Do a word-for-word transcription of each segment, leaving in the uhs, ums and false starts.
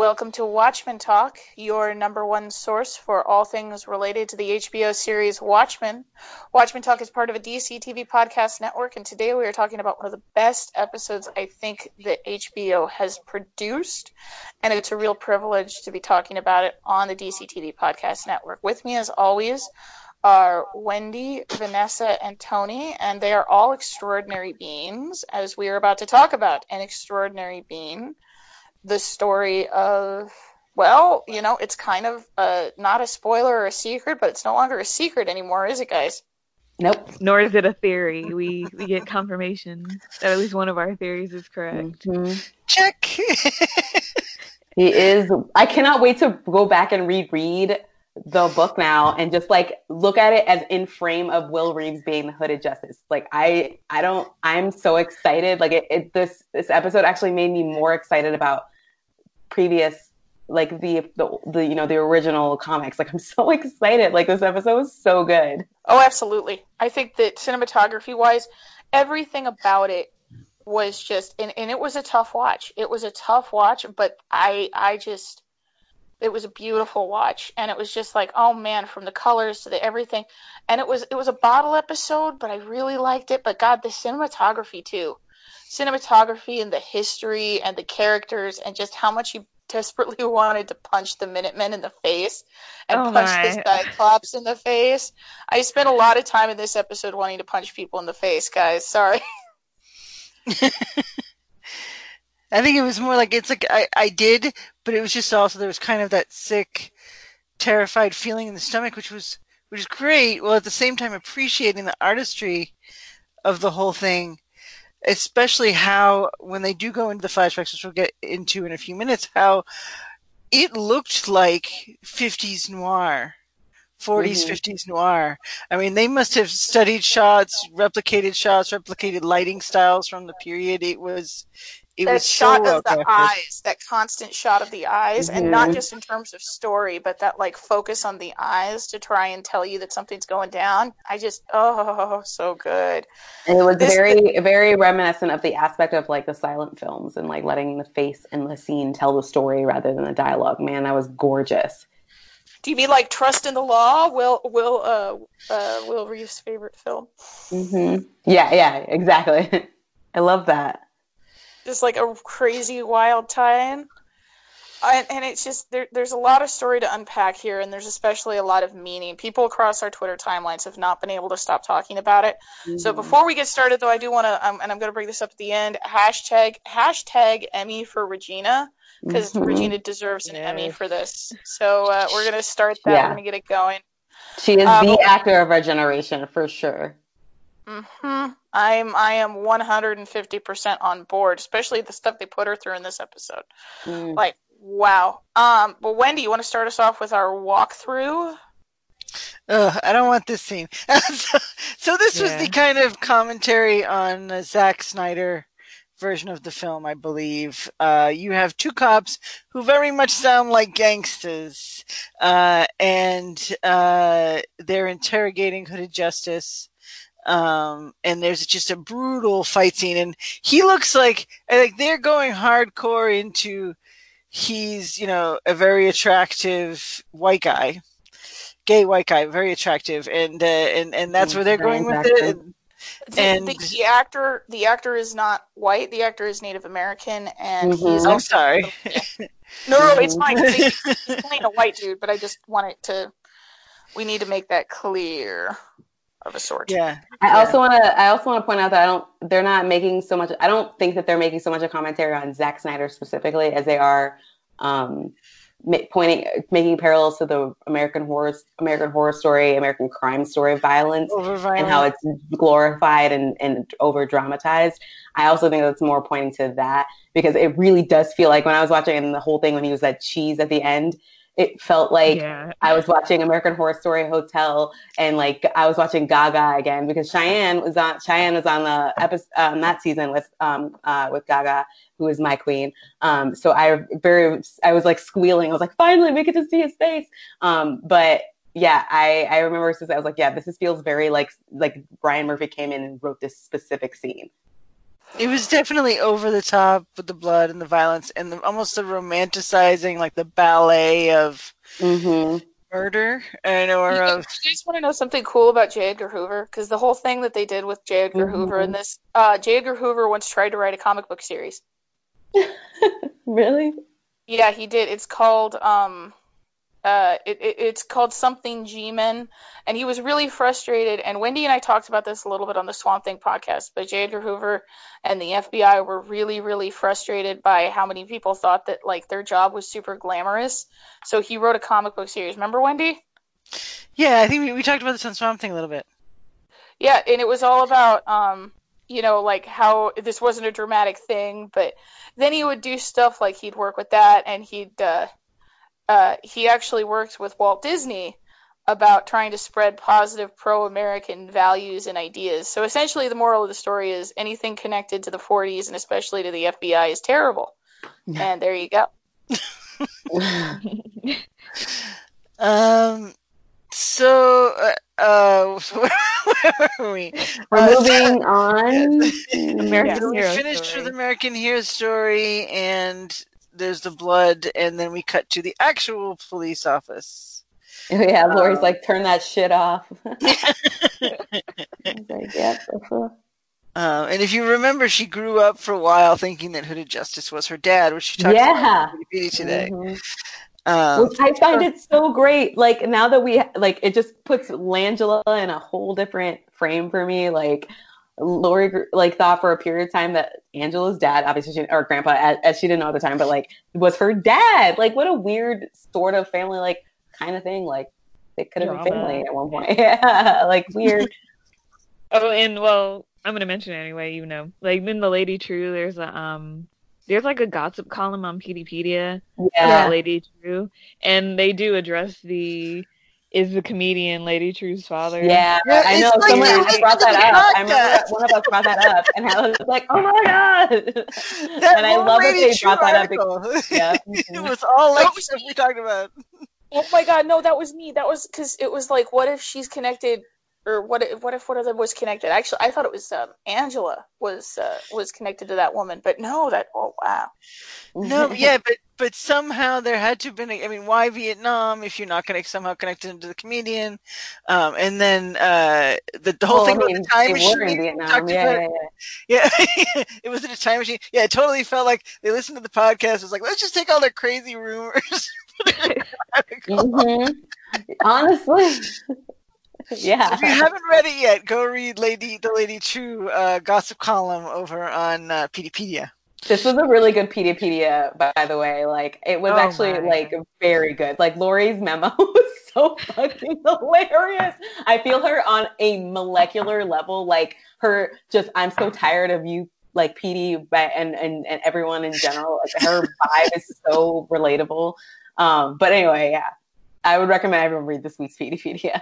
welcome to Watchmen Talk, your number one source for all things related to the H B O series Watchmen. Watchmen Talk is part of a D C T V podcast network, and today we are talking about one of the best episodes I think that H B O has produced, and it's a real privilege to be talking about it on the D C T V podcast network. With me, as always, are Wendy, Vanessa, and Tony, and they are all extraordinary beings, as we are about to talk about an extraordinary being. The story of, well, you know, it's kind of uh, not a spoiler or a secret, but it's no longer a secret anymore, is it, guys? Nope. Nor is it a theory. We we get confirmation that at least one of our theories is correct. Mm-hmm. Check. He is. I cannot wait to go back and reread the book now and just like look at it as in frame of Will Reeves being the Hooded Justice. Like I, I don't. I'm so excited. Like it, it this this episode actually made me more excited about previous, like the, the the you know the original comics. Like I'm so excited. Like this episode was so good. Oh, absolutely. I think that cinematography wise, everything about it was just, and, and it was a tough watch. It was a tough watch, but I I just, it was a beautiful watch, and it was just like, oh man, from the colors to the everything, and it was it was a bottle episode, but I really liked it. But God, the cinematography too. Cinematography and the history and the characters and just how much you desperately wanted to punch the Minutemen in the face and oh punch my. the Cyclops in the face. I spent a lot of time in this episode wanting to punch people in the face, guys. Sorry. I think it was more like, it's like I, I did, but it was just also there was kind of that sick, terrified feeling in the stomach, which was which was great, while at the same time appreciating the artistry of the whole thing. Especially how, when they do go into the flashbacks, which we'll get into in a few minutes, how it looked like fifties noir, forties, mm-hmm. fifties noir. I mean, they must have studied shots, replicated shots, replicated lighting styles from the period. It was, it that was shot so of the eyes, that constant shot of the eyes, mm-hmm. and not just in terms of story, but that like focus on the eyes to try and tell you that something's going down. I just, oh, so good. And it was this, very, the, very reminiscent of the aspect of like the silent films and like letting the face and the scene tell the story rather than the dialogue. Man, that was gorgeous. Do you mean like Trust in the Law? Will Will uh, uh Will Reeves' favorite film? Mm-hmm. Yeah, yeah, exactly. I love that. Just like a crazy wild tie-in. And, and it's just, there, there's a lot of story to unpack here, and there's especially a lot of meaning. People across our Twitter timelines have not been able to stop talking about it. Mm-hmm. So before we get started, though, I do want to, um, and I'm going to bring this up at the end, hashtag, hashtag Emmy for Regina, because mm-hmm. Regina deserves an yes. Emmy for this. So uh, we're going to start that. Yeah. We're going to get it going. She is uh, the but, actor of our generation, for sure. Mm-hmm. I'm I am one hundred fifty percent on board, especially the stuff they put her through in this episode. Mm. Like, wow. Um, but Wendy, you want to start us off with our walkthrough? Ugh, I don't want this scene. so, so this yeah. was the kind of commentary on uh, Zack Snyder version of the film, I believe. Uh, you have two cops who very much sound like gangsters, uh, and uh, they're interrogating Hooded Justice. Um, and there's just a brutal fight scene, and he looks like, like they're going hardcore into, he's, you know, a very attractive white guy, gay white guy, very attractive, and, uh, and, and that's where they're going with it. And, the, and the, the actor, the actor is not white, the actor is Native American, and mm-hmm. he's, I'm sorry. Yeah. No, no, it's fine. He's, he's playing a white dude, but I just want it to, we need to make that clear. Of a sort. Yeah. I yeah. also want to. I also want to point out that I don't. They're not making so much. I don't think that they're making so much a commentary on Zack Snyder specifically as they are um, pointing, making parallels to the American horror, American Horror Story, American Crime Story violence, over-violent. and how it's glorified and and over dramatized. I also think that's more pointing to that because it really does feel like when I was watching the whole thing when he was that cheese at the end. It felt like yeah. I was watching American Horror Story Hotel, and like I was watching Gaga again because Cheyenne was on Cheyenne was on the episode um, that season with um uh, with Gaga, who is my queen. Um, so I very I was like squealing. I was like, finally, we get to see his face. Um, but yeah, I I remember since I was like, yeah, this is, feels very like like Brian Murphy came in and wrote this specific scene. It was definitely over the top with the blood and the violence and the, almost the romanticizing, like the ballet of Mm-hmm. murder and or You guys, of. you guys want to know something cool about J. Edgar Hoover? Because the whole thing that they did with J. Edgar Hoover in Mm-hmm. this, uh, J. Edgar Hoover once tried to write a comic book series. Really? Yeah, he did. It's called um, uh, it, it, it's called something G-Men, and he was really frustrated. And Wendy and I talked about this a little bit on the Swamp Thing podcast. But J. Edgar Hoover and the F B I were really, really frustrated by how many people thought that like their job was super glamorous. So he wrote a comic book series. Remember, Wendy? Yeah, I think we, we talked about this on Swamp Thing a little bit. Yeah, and it was all about, um, you know, like how this wasn't a dramatic thing, but then he would do stuff like he'd work with that, and he'd, uh, uh, he actually worked with Walt Disney about trying to spread positive pro-American values and ideas. So essentially, the moral of the story is anything connected to the forties and especially to the F B I is terrible. And there you go. um. So, uh, uh where were we? We're uh, moving on. American so we Hero finished Story. with American Hero Story, and there's the blood, and then we cut to the actual police office. Yeah, Lori's Um, like, turn that shit off. I was like, yep. Um, and if you remember, she grew up for a while thinking that Hooded Justice was her dad, which she talked Yeah. about in Wikipedia today. Mm-hmm. Um, Which I find it so great. Like now that we like, it just puts Langela in a whole different frame for me. Like Lori, like thought for a period of time that Angela's dad, obviously, she, or grandpa, as, as she didn't know at the time, but like was her dad. Like what a weird sort of family, like kind of thing. Like they could have been family at one point. Yeah, like weird. Oh, and well, I'm gonna mention it anyway. You know, like in the Lady True, there's a um. There's like a gossip column on Peteypedia Yeah. about Lady True, and they do address the is the comedian Lady True's father. Yeah, Yeah, I know. it's like Someone they else listened brought to that the up. I remember podcast. one of us brought that up, and I was like, "Oh my god!" That and I whole love that Lady they True brought that up. article. Because, yeah, It was all like That was stuff me. we talked about. Oh my god, no, that was me. That was because it was like, what if she's connected, or what if what if one of them was connected? Actually, I thought it was um, Angela was uh, was connected to that woman, but no, that oh wow. No, yeah, but but somehow there had to have been. A, I mean, why Vietnam if you're not going to somehow connect it to the comedian? Um, and then uh, the the whole well, thing I about mean, the time they machine. were in we Vietnam. talked Yeah, about- yeah, Yeah, it was in a time machine. Yeah, it totally felt like they listened to the podcast. It was like, let's just take all their crazy rumors. Mm-hmm. Honestly, yeah. So if you haven't read it yet, go read Lady the Lady True uh, gossip column over on uh, Peteypedia. This was a really good Peteypedia, by the way. Like, it was Oh actually, my. like, very good. Like, Lori's memo was so fucking hilarious. I feel her on a molecular level. Like, her just, I'm so tired of you, like, Petey and, and, and everyone in general. Like, her vibe is so relatable. Um, but anyway, yeah. I would recommend everyone read this week's Peteypedia.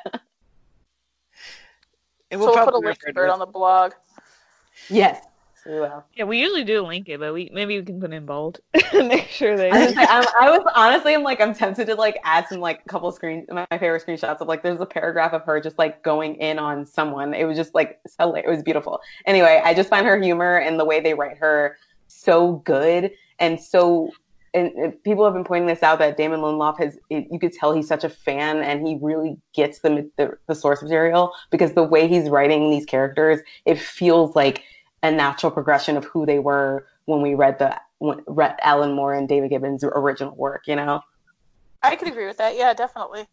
And So we'll we'll put a probably link refer for it to on the blog. Yes, we will. Yeah, we usually do link it, but we maybe we can put it in bold. Make sure they. I was, like, I'm, I was honestly, I'm like, I'm tempted to like add some like a couple of screen, my favorite screenshots of like, there's a paragraph of her just like going in on someone. It was just like, so, it was beautiful. Anyway, I just find her humor and the way they write her so good and so. And people have been pointing this out that Damon Lindelof has, you could tell he's such a fan and he really gets the, the the source material because the way he's writing these characters, it feels like a natural progression of who they were when we read the when, read Alan Moore and David Gibbons' original work, you know? I could agree with that. Yeah, definitely.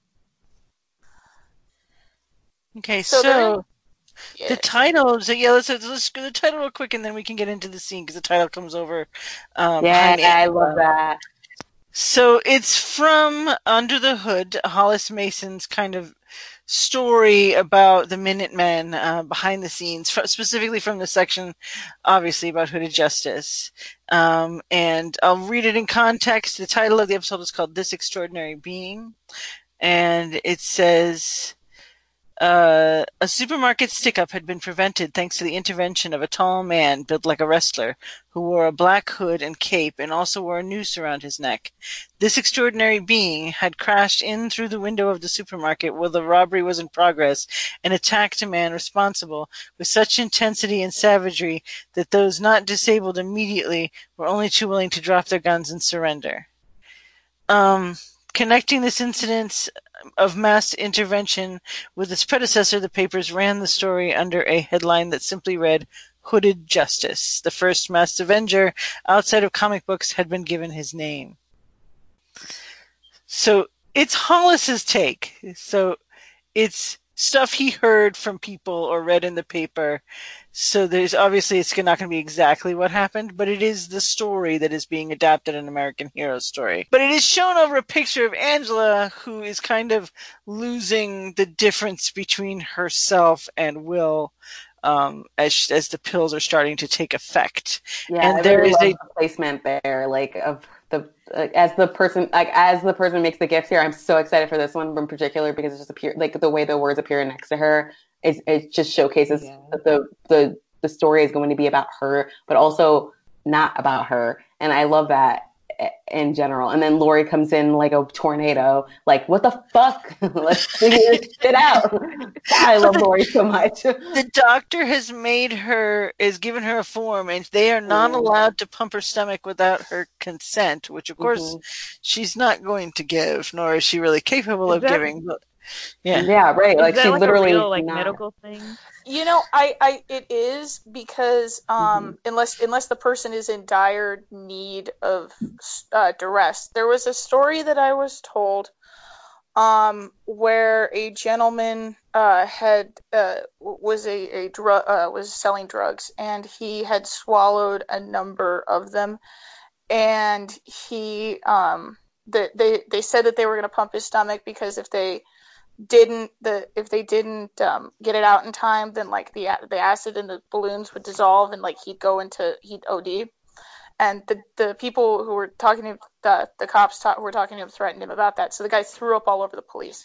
Okay, So so, there- Yeah. the title. So yeah, let's let's go the title real quick, and then we can get into the scene because the title comes over. Um, Yeah, behind I Angela. love that. So it's from Under the Hood, Hollis Mason's kind of story about the Minutemen uh, behind the scenes, f- specifically from the section, obviously, about Hooded Justice. Um, and I'll read it in context. The title of the episode is called This Extraordinary Being. And it says, Uh, a supermarket stick-up had been prevented thanks to the intervention of a tall man built like a wrestler, who wore a black hood and cape and also wore a noose around his neck. This extraordinary being had crashed in through the window of the supermarket while the robbery was in progress and attacked a man responsible with such intensity and savagery that those not disabled immediately were only too willing to drop their guns and surrender. Um... Connecting this incident of mass intervention with its predecessor, the papers ran the story under a headline that simply read, Hooded Justice. The first masked avenger outside of comic books had been given his name. So it's Hollis's take. So it's stuff he heard from people or read in the paper. So there's obviously it's not going to be exactly what happened, but it is the story that is being adapted, an American hero story. But it is shown over a picture of Angela, who is kind of losing the difference between herself and Will um, as as the pills are starting to take effect. Yeah, and I there really is love a the placement there, like of the like, as the person like as the person makes the gifts here. I'm so excited for this one in particular because it just appear like the way the words appear next to her. It, it just showcases yeah. that the, the the story is going to be about her, but also not about her. And I love that in general. And then Laurie comes in like a tornado. Like, what the fuck? Let's figure this shit out. God, I love the, Laurie so much. The doctor has made her, is given her a form, and they are not mm. allowed to pump her stomach without her consent, which of course mm-hmm. she's not going to give, nor is she really capable is of that- giving. But Yeah. Yeah, right. Like is that she like literally a real, like not. medical thing. You know, I, I it is because um Mhm. unless unless the person is in dire need of uh, duress. There was a story that I was told um where a gentleman uh had uh was a a drug uh, was selling drugs, and he had swallowed a number of them, and he um the, they they said that they were going to pump his stomach because if they didn't the if they didn't um, get it out in time, then like the the acid in the balloons would dissolve and like he'd go into he'd O D. And the the people who were talking to him, the the cops ta- who were talking to him threatened him about that. So the guy threw up all over the police.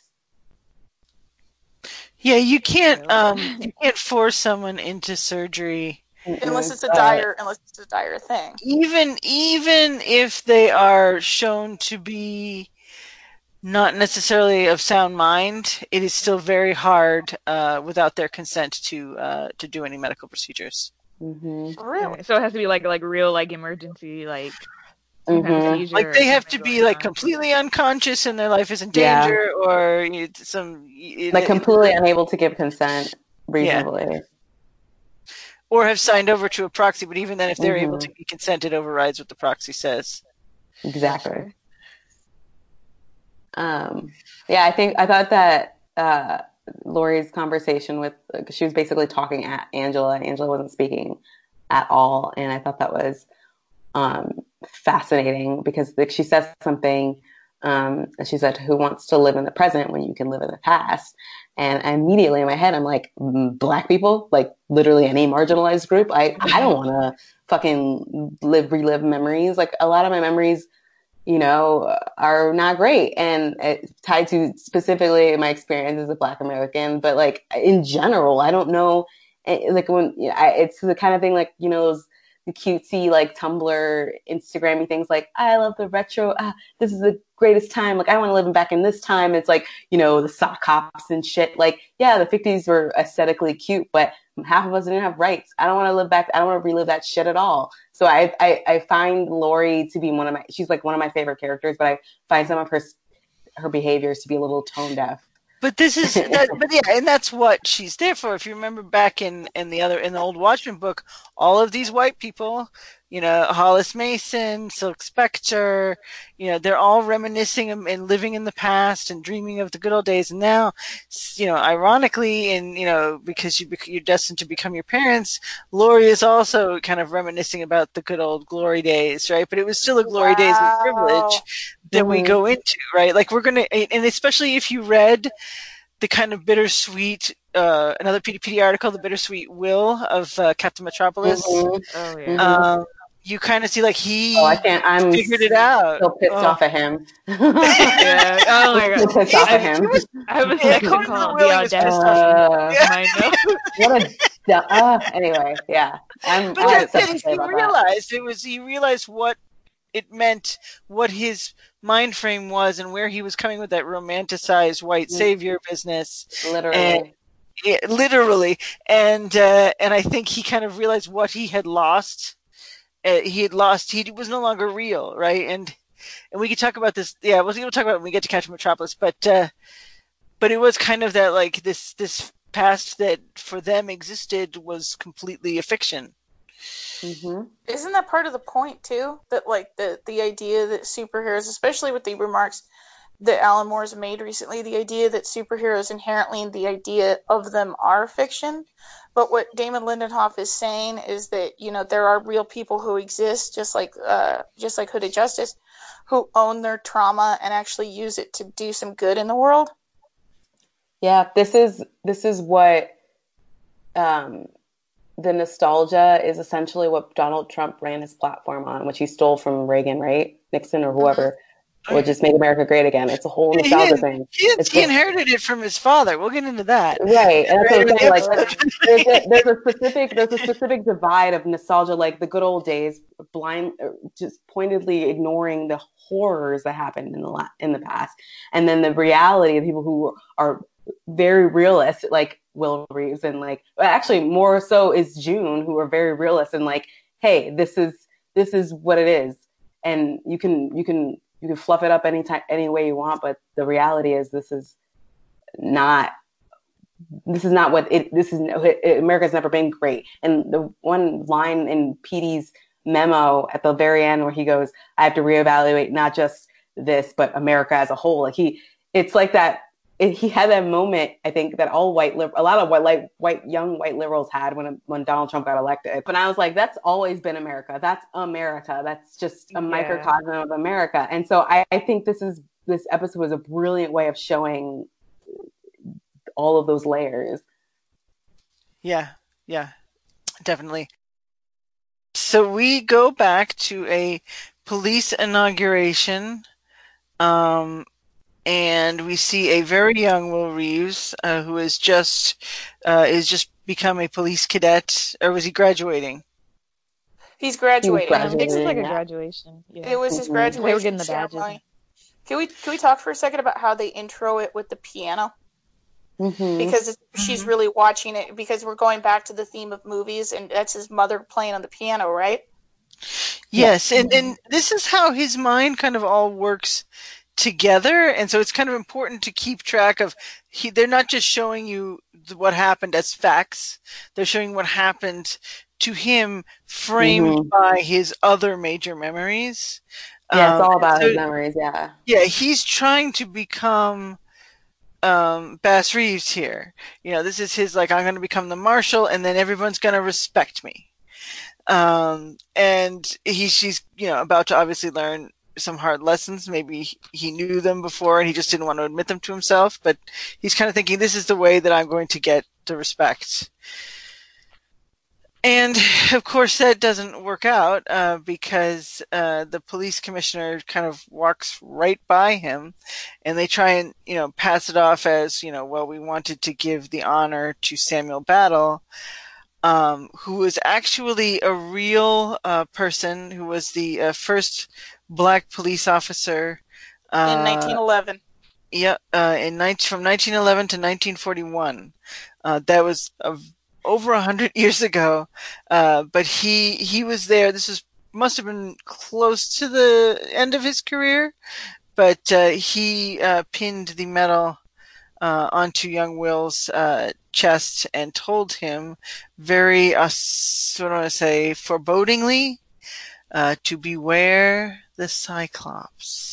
Yeah, you can't um you can't force someone into surgery unless it's a dire uh, unless it's a dire thing. Even even if they are shown to be not necessarily of sound mind, it is still very hard uh, without their consent to uh, to do any medical procedures. Mm-hmm. Really? So it has to be like like real like emergency like mm-hmm. like they have to be like on. completely unconscious and their life is in danger, yeah. or you know, some it, like completely it, unable to give consent reasonably, yeah. or have signed over to a proxy. But even then, if they're mm-hmm. able to be consented, overrides what the proxy says. Exactly. Um, yeah, I think I thought that uh, Laurie's conversation with uh, she was basically talking at Angela, and Angela wasn't speaking at all, and I thought that was um, fascinating because like, she says something. Um, and she said, "Who wants to live in the present when you can live in the past?" And immediately in my head, I'm like, "Black people, like literally any marginalized group. I I don't want to fucking live relive memories. Like a lot of my memories." you know, are not great. And it's tied to specifically my experience as a Black American, but like in general, I don't know, like when you know, I, it's the kind of thing like, you know, those the cutesy like Tumblr, Instagram-y things like, I love the retro, ah, this is the greatest time. Like I want to live back in this time. It's like, you know, the sock hops and shit. Like, yeah, the fifties were aesthetically cute, but half of us didn't have rights. I don't want to live back. I don't want to relive that shit at all. So I, I, I find Laurie to be one of my, she's like one of my favorite characters, but I find some of her, her behaviors to be a little tone deaf. But this is, that, but yeah, and that's what she's there for. If you remember back in, in the other, in the old Watchmen book, all of these white people, you know, Hollis Mason, Silk Spectre, you know, they're all reminiscing and living in the past and dreaming of the good old days. And now, you know, ironically, and, you know, because you, you're destined to become your parents, Laurie is also kind of reminiscing about the good old glory days, right? But it was still a glory wow. days of privilege that mm-hmm. we go into, right? Like we're going to, and especially if you read the kind of bittersweet, uh, another P D P D article, the bittersweet will of uh, Captain Metropolis. Mm-hmm. Oh yeah. Um, you kind of see like he oh, I can't, I'm figured it out. So pissed oh. off at him. yeah. Oh my god. pissed off at I, him. was, I have a yeah, section according to the called will, The he was Audacity pissed off. Uh, of My Notes. what a du- uh, anyway, yeah. I'm, But I have that's stuff it. to Is say he about that. realized it was. He realized what it meant, what his mind frame was, and where he was coming with that romanticized white savior business. Literally. And, yeah, literally, and uh, and I think he kind of realized what he had lost. Uh, he had lost. He was no longer real, right? And and we could talk about this. Yeah, we'll, we'll talk about it when we get to Catch Metropolis. But uh, but it was kind of that, like, this this past that for them existed was completely a fiction. Mm-hmm. Isn't that part of the point too? That like the the idea that superheroes, especially with the remarks that Alan Moore's made recently, the idea that superheroes inherently and the idea of them are fiction. But what Damon Lindenhoff is saying is that, you know, there are real people who exist, just like uh, just like Hooded Justice, who own their trauma and actually use it to do some good in the world. Yeah, this is this is what um, the nostalgia is essentially what Donald Trump ran his platform on, which he stole from Reagan, right? Nixon or whoever. Or just make America great again. It's a whole nostalgia he, thing. He, it's he just, inherited it from his father. We'll get into that. Right, and that's what I'm saying. Like, there's a, there's a specific there's a specific divide of nostalgia, like the good old days, blind, just pointedly ignoring the horrors that happened in the la- in the past, and then the reality of people who are very realist, like Will Reeves, and like actually more so is June, who are very realist and like, hey, this is this is what it is, and you can you can. You can fluff it up any time, any way you want, but the reality is this is not. This is not what it. This is it, America's never been great. And the one line in Petey's memo at the very end where he goes, "I have to reevaluate not just this, but America as a whole." Like he, it's like that. It, he had that moment, I think, that all white, a lot of white, like white, young white liberals had when when Donald Trump got elected. But I was like, that's always been America. That's America. That's just a Yeah. microcosm of America. And so I, I think this is this episode was a brilliant way of showing all of those layers. Yeah, yeah, definitely. So we go back to a police inauguration. Um, And we see a very young Will Reeves, uh, who is just uh, is just become a police cadet, or was he graduating? He's graduating. I think it was like a yeah. graduation. Yeah. It was his Mhm. graduation They were getting the ceremony. badges. Can we can we talk for a second about how they intro it with the piano? Mm-hmm. Because it's, she's Mhm. really watching it, because we're going back to the theme of movies, and that's his mother playing on the piano, right? Yes, and and this is how his mind kind of all works together, and so it's kind of important to keep track of. He, they're not just showing you what happened as facts; they're showing what happened to him, framed Mhm. by his other major memories. Yeah, it's Um, all about so- his memories. Yeah. Yeah, he's trying to become um, Bass Reeves here. You know, this is his, like, I'm going to become the marshal, and then everyone's going to respect me. Um, and he, she's, you know, about to obviously learn some hard lessons. Maybe he knew them before and he just didn't want to admit them to himself, but he's kind of thinking, this is the way that I'm going to get the respect. And of course that doesn't work out, uh, because, uh, the police commissioner kind of walks right by him, and they try and, you know, pass it off as, you know, well, we wanted to give the honor to Samuel Battle, um, who was actually a real, uh, person, who was the uh, first black police officer, uh, In nineteen eleven. yeah, uh, in nineteen from nineteen eleven to nineteen forty-one. Uh, that was a over a hundred years ago, uh, but he he was there. This is must have been close to the end of his career, but uh, he uh, pinned the medal uh, onto young Will's uh, chest and told him very, uh, what do I want to say, forebodingly, uh, to beware the Cyclops.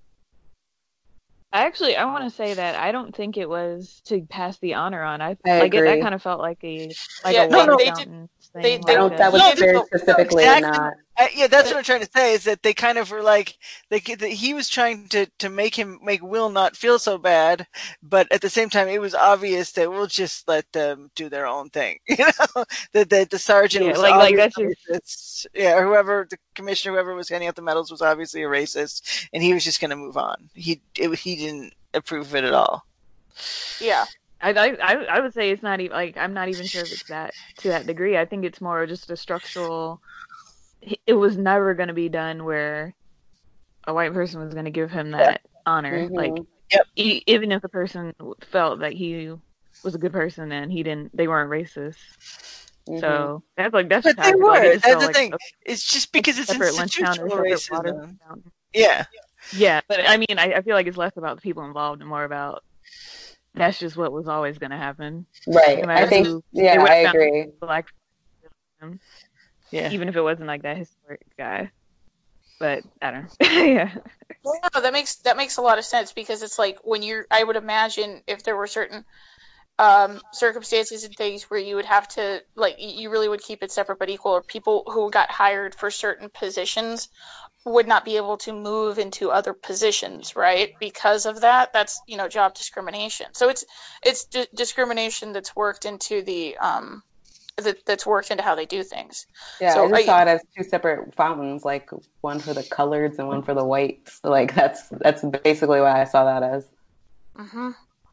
I actually I want to say that I don't think it was to pass the honor on. I, I like it, agree. that kind of felt like a like Yeah, a no, water no, they did- fountain thing. they- I they- like don't. a- That was No, very no, specifically exactly. not. Uh, yeah, that's what I'm trying to say. Is that they kind of were like they that he was trying to to make him make Will not feel so bad, but at the same time, it was obvious that we'll just let them do their own thing. You know, that the, the sergeant Yeah, was like- like that's obviously racist. Yeah, or whoever the commissioner, whoever was handing out the medals, was obviously a racist, and he was just going to move on. He it, he didn't approve of it at all. Yeah. I, I I would say it's not even like I'm not even sure if it's that to that degree. I think it's more just a structural. It was never going to be done where a white person was going to give him that honor. Mm-hmm. Like, yep. e- even if the person felt that he was a good person and he didn't, they weren't racist. Mm-hmm. So that's like that's but just how they I feel. were. Like, that's the like thing. A, it's just because it's institutional racism. Yeah. Yeah, but I mean, I, I feel like it's less about the people involved and more about that's just what was always going to happen. Right. No I think. Who, yeah, I agree. Black, yeah. Even if it wasn't like that historic guy. But I don't know. Yeah. Well, no, that makes that makes a lot of sense because it's like when you're. I would imagine if there were certain um, circumstances and things where you would have to like you really would keep it separate but equal, or people who got hired for certain positions would not be able to move into other positions, right? Because of that, that's you know job discrimination. So it's it's d- discrimination that's worked into the um that that's worked into how they do things. Yeah, so I just I, saw it as two separate fountains, like one for the coloreds and one for the whites. Like that's that's basically what I saw that as. Mm-hmm.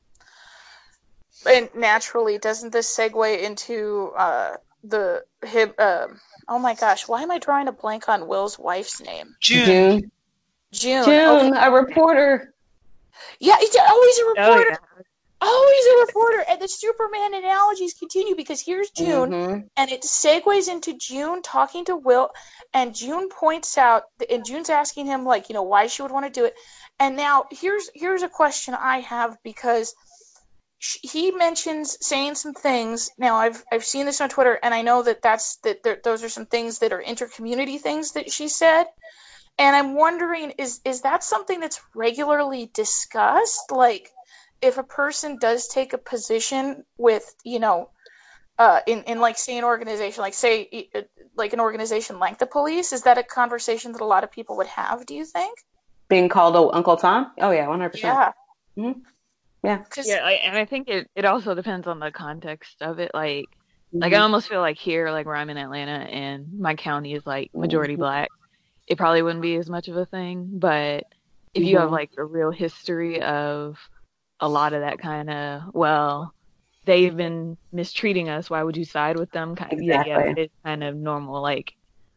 And naturally, doesn't this segue into uh, the him? Uh, oh my gosh, why am I drawing a blank on Will's wife's name? June. June. June. June, okay. A reporter. Yeah, he's always a reporter. Oh, yeah. Always a reporter. And the Superman analogies continue because here's June, mm-hmm. and it segues into June talking to Will, and June points out, and June's asking him, like, you know, why she would want to do it. And now here's here's a question I have because he mentions saying some things. Now I've I've seen this on Twitter, and I know that that's that there, those are some things that are inter-community things that she said. And I'm wondering, is is that something that's regularly discussed? Like, if a person does take a position with, you know, uh, in, in like, say, an organization, like, say, like an organization like the police, is that a conversation that a lot of people would have, do you think? Being called a Uncle Tom? Oh, yeah, one hundred percent. Yeah. Mm-hmm. Yeah. Yeah, I, and I think it, it also depends on the context of it. Like, mm-hmm. like I almost feel like here, like where I'm in Atlanta and my county is like majority mm-hmm. black, it probably wouldn't be as much of a thing. But if mm-hmm. you have like a real history of a lot of that kind of, well, they've been mistreating us, why would you side with them? Kind of, exactly. Yeah, yeah, it's kind of normal. Like,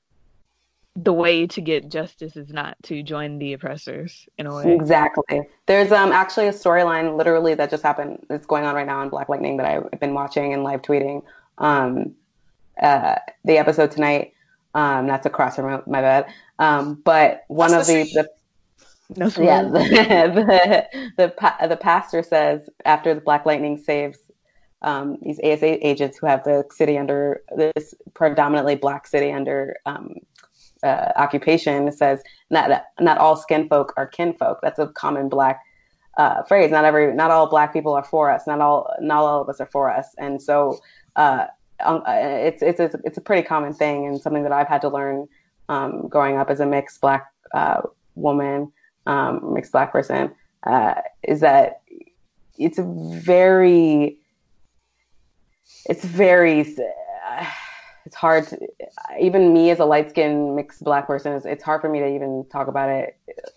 the way to get justice is not to join the oppressors in a way. Exactly. There's um actually a storyline literally that just happened. It's going on right now on Black Lightning that I've been watching and live tweeting. Um, uh, the episode tonight, um, not to cross her, my bad. Um, but one That's of the, the No, yeah, the the, the the pastor says after the Black Lightning saves um, these A S A agents who have the city under this predominantly black city under um, uh, occupation, it says not not all skin folk are kinfolk. That's a common black uh, phrase. Not every not all black people are for us. Not all not all of us are for us. And so uh, um, it's it's it's it's a pretty common thing and something that I've had to learn um, growing up as a mixed black uh, woman. Um, mixed black person, uh, is that it's a very, it's very, uh, it's hard to, even me as a light skinned mixed black person, it's, it's hard for me to even talk about it.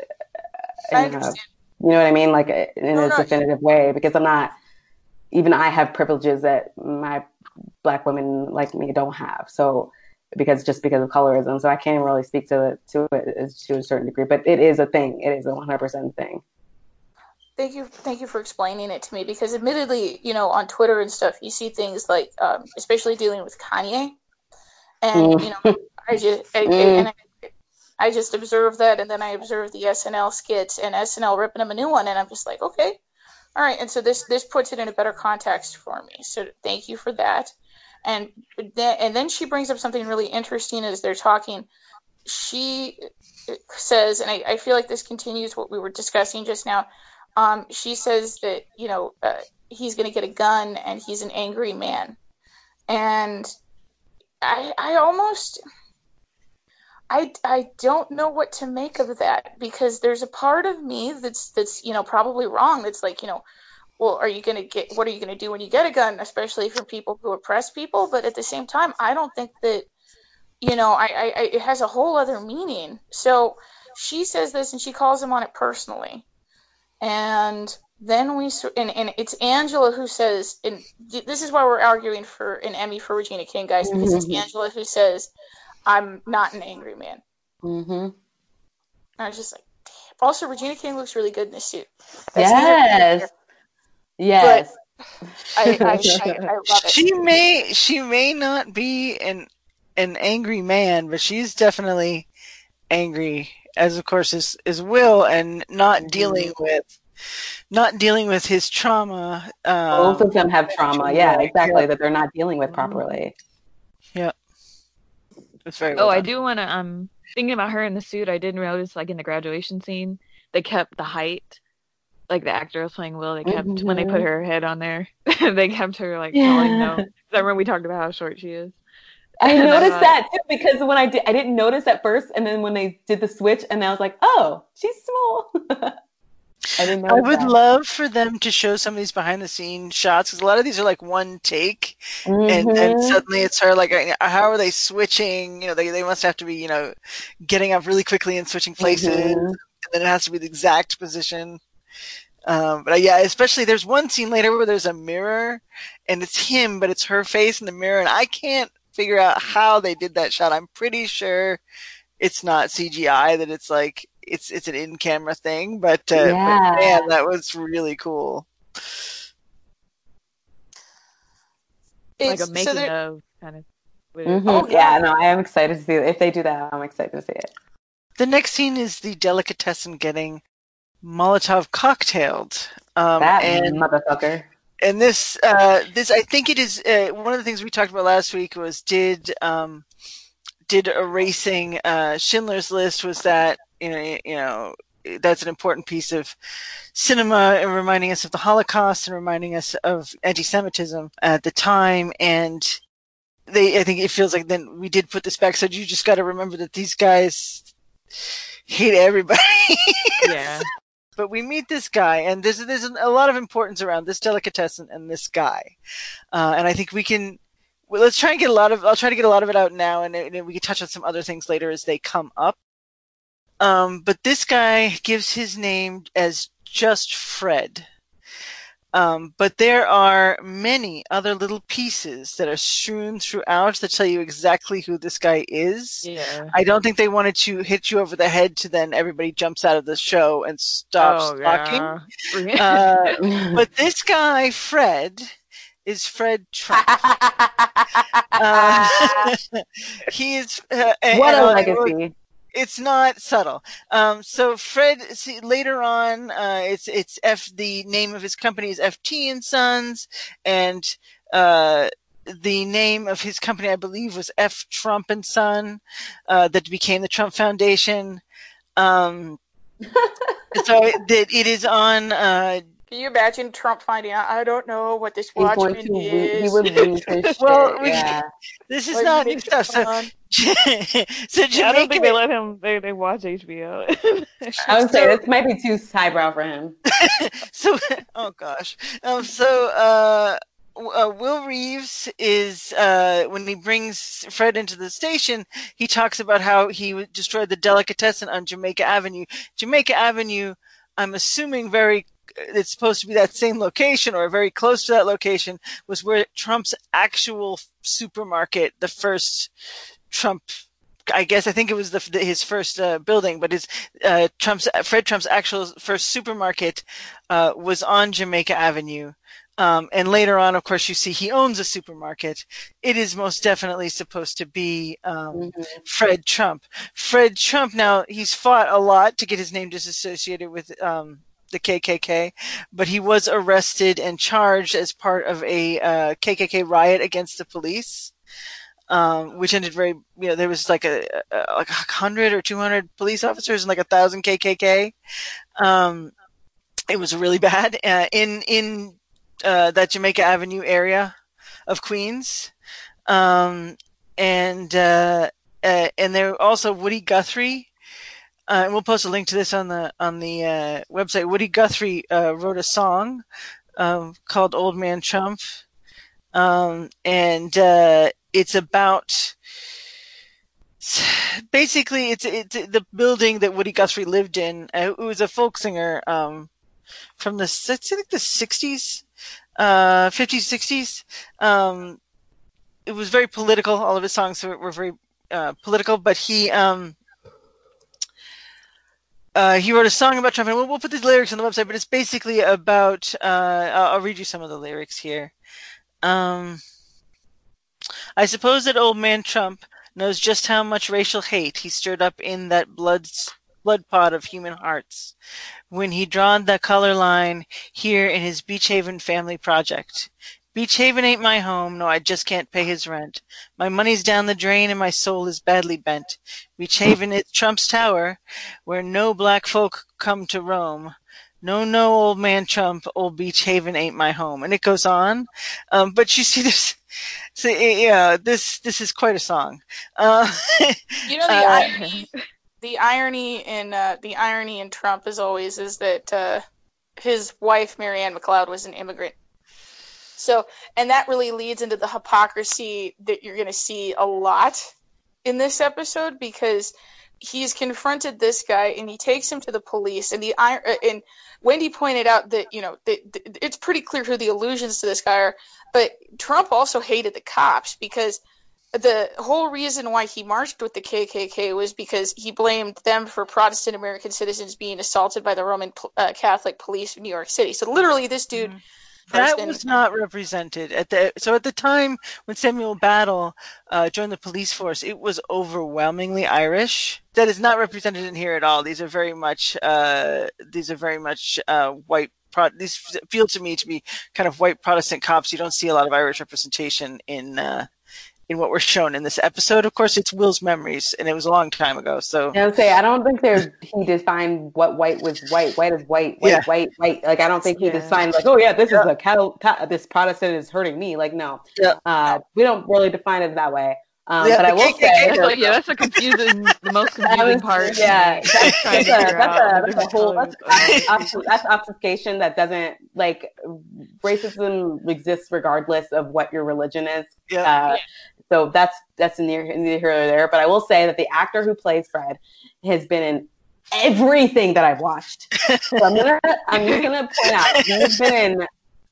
I in understand. A, you know what I mean? Like in no, a no. definitive way, because I'm not, even I have privileges that my black women like me don't have. So, because just because of colorism. So I can't really speak to it to it to a certain degree, but it is a thing. It is a one hundred percent thing. Thank you, thank you for explaining it to me. Because admittedly, you know, on Twitter and stuff, you see things like, um, especially dealing with Kanye, and mm. you know, I just I, mm. and I, I just observed that, and then I observed the S N L skits and S N L ripping him a new one, and I'm just like, okay, all right. And so this this puts it in a better context for me. So thank you for that. And then, and then she brings up something really interesting as they're talking. She says, and I, I feel like this continues what we were discussing just now. Um, she says that, you know, uh, he's going to get a gun and he's an angry man. And I, I almost, I, I don't know what to make of that, because there's a part of me that's, that's, you know, probably wrong. That's like, you know, well, are you going to get, what are you going to do when you get a gun, especially for people who oppress people? But at the same time, I don't think that, you know, I, I, I it has a whole other meaning. So she says this and she calls him on it personally. And then we and, and it's Angela who says, and this is why we're arguing for an Emmy for Regina King, guys, because mm-hmm. it's Angela who says, "I'm not an angry man." Mm-hmm. I was just like, damn. Also, Regina King looks really good in this suit. That's yes. Yes. I, I, I, I love it. She may she may not be an an angry man, but she's definitely angry, as of course is, is Will, and not mm-hmm. dealing with not dealing with his trauma. Um, Both of them have trauma. Yeah, exactly. Yeah. That they're not dealing with properly. Yeah. It's very well oh, done. I do want to. Um, thinking about her in the suit, I did notice, like in the graduation scene, they kept the height. Like the actor was playing Will, they kept mm-hmm. when they put her head on there, they kept her like yeah. falling no. I remember we talked about how short she is. I noticed thought, that too, because when I did, I didn't notice at first, and then when they did the switch, and I was like, oh, she's small. I didn't know. I would that. love for them to show some of these behind the scene shots, because a lot of these are like one take, mm-hmm. and and suddenly it's her like, how are they switching? You know, they they must have to be, you know, getting up really quickly and switching places, mm-hmm. and then it has to be the exact position. Um, but yeah, especially there's one scene later where there's a mirror, and it's him, but it's her face in the mirror, and I can't figure out how they did that shot. I'm pretty sure it's not C G I, that it's like it's it's an in-camera thing, but, uh, yeah. but man, that was really cool. Like a making so of kind of. Mm-hmm. Oh yeah. yeah, no, I am excited to see it. If they do that, I'm excited to see it. The next scene is the delicatessen getting Molotov cocktailed. Um, that and, motherfucker. And this, uh, this, I think it is, uh, one of the things we talked about last week was did, um, did erasing, uh, Schindler's List, was that, you know, you know, that's an important piece of cinema and reminding us of the Holocaust and reminding us of anti-Semitism at the time. And they, I think it feels like then we did put this back. So you just got to remember that these guys hate everybody. Yeah. But we meet this guy, and there's there's a lot of importance around this delicatessen and this guy, uh, and I think we can. Well, let's try and get a lot of. I'll try to get a lot of it out now, and, and we can touch on some other things later as they come up. Um, but this guy gives his name as just Fred. Um, but there are many other little pieces that are strewn throughout that tell you exactly who this guy is. Yeah. I don't think they wanted to hit you over the head to then everybody jumps out of the show and stops oh, talking. Yeah. uh, but this guy, Fred, is Fred Trump. uh, he is. Uh, what and, a legacy. It's not subtle. Um, so Fred, see, later on, uh, it's, it's F, the name of his company is F T and Sons, and, uh, the name of his company, I believe, was F Trump and Son, uh, that became the Trump Foundation. Um, so it, it is on, uh, Can you imagine Trump finding out, I don't know what this Watchmen is? He would lose his well, shit, we, yeah. This is like, not new stuff. So, so Jamaica, I don't think they let him, they, they watch H B O. I would say this might be too highbrow for him. so, oh gosh. Um, so, uh, Uh, Will Reeves is, uh, when he brings Fred into the station, he talks about how he destroyed the delicatessen on Jamaica Avenue. Jamaica Avenue, I'm assuming very, it's supposed to be that same location or very close to that location, was where Trump's actual supermarket, the first Trump, I guess, I think it was the, his first uh, building, but his, uh, Trump's, Fred Trump's actual first supermarket, uh, was on Jamaica Avenue. Um, and later on, of course, you see he owns a supermarket. It is most definitely supposed to be um, mm-hmm. Fred Trump. Fred Trump, now, he's fought a lot to get his name disassociated with um, the K K K, but he was arrested and charged as part of a uh, K K K riot against the police, um, which ended very, you know, there was like a, a like a hundred or two hundred police officers and like a thousand K K K. Um, it was really bad. Uh, in, in, Uh, that Jamaica Avenue area of Queens. Um, and, uh, uh, and there also Woody Guthrie, uh, and we'll post a link to this on the, on the, uh, website. Woody Guthrie, uh, wrote a song, um, called Old Man Trump. Um, and, uh, it's about, basically it's, it's the building that Woody Guthrie lived in. Uh, it was a folk singer, um, from the I think the sixties, uh, fifties, sixties. Um, it was very political. All of his songs were, were very uh, political, but he um, uh, he wrote a song about Trump, and we'll, we'll put the lyrics on the website. But it's basically about. Uh, I'll, I'll read you some of the lyrics here. Um, I suppose that old man Trump knows just how much racial hate he stirred up in that blood blood pot of human hearts when he drawn the color line here in his Beach Haven family project. Beach Haven ain't my home, no, I just can't pay his rent. My money's down the drain and my soul is badly bent. Beach Haven is Trump's tower, where no black folk come to roam. No, no, old man Trump, old Beach Haven ain't my home. And it goes on. Um, but you see this, so, yeah, this, this is quite a song. Uh, you know, the uh, irony, the irony in, uh, the irony in Trump as always is that, uh, his wife, Marianne McLeod, was an immigrant. So, and that really leads into the hypocrisy that you're going to see a lot in this episode, because he's confronted this guy and he takes him to the police, and the and Wendy pointed out that, you know, that it's pretty clear who the allusions to this guy are, but Trump also hated the cops, because the whole reason why he marched with the K K K was because he blamed them for Protestant American citizens being assaulted by the Roman uh, Catholic police of New York City. So literally this dude... Mm-hmm. That was not represented at the so at the time when Samuel Battle uh, joined the police force. It was overwhelmingly Irish. That is not represented in here at all. These are very much uh, these are very much uh, white. Pro- these feel to me to be kind of white Protestant cops. You don't see a lot of Irish representation in uh, in what we're shown in this episode. Of course, it's Will's memories, and it was a long time ago. So I would say I don't think there's he defined what white was white. White is white. White, yeah. white, white. Like I don't think he yeah. defined like, oh yeah, this yeah. is a cattle. Ca- this Protestant is hurting me. Like no, yeah. uh, we don't really define it that way. Um, yeah, but I will say, that's, yeah, that's a confusing, the most confusing was, part. Yeah, that's, that's, a, that's, a, that's a whole that's, that's, that's obfuscation that doesn't like racism exists regardless of what your religion is. Yeah. Uh, yeah. So that's that's neither neither here nor there. But I will say that the actor who plays Fred has been in everything that I've watched. So I'm gonna I'm just gonna point out he has been in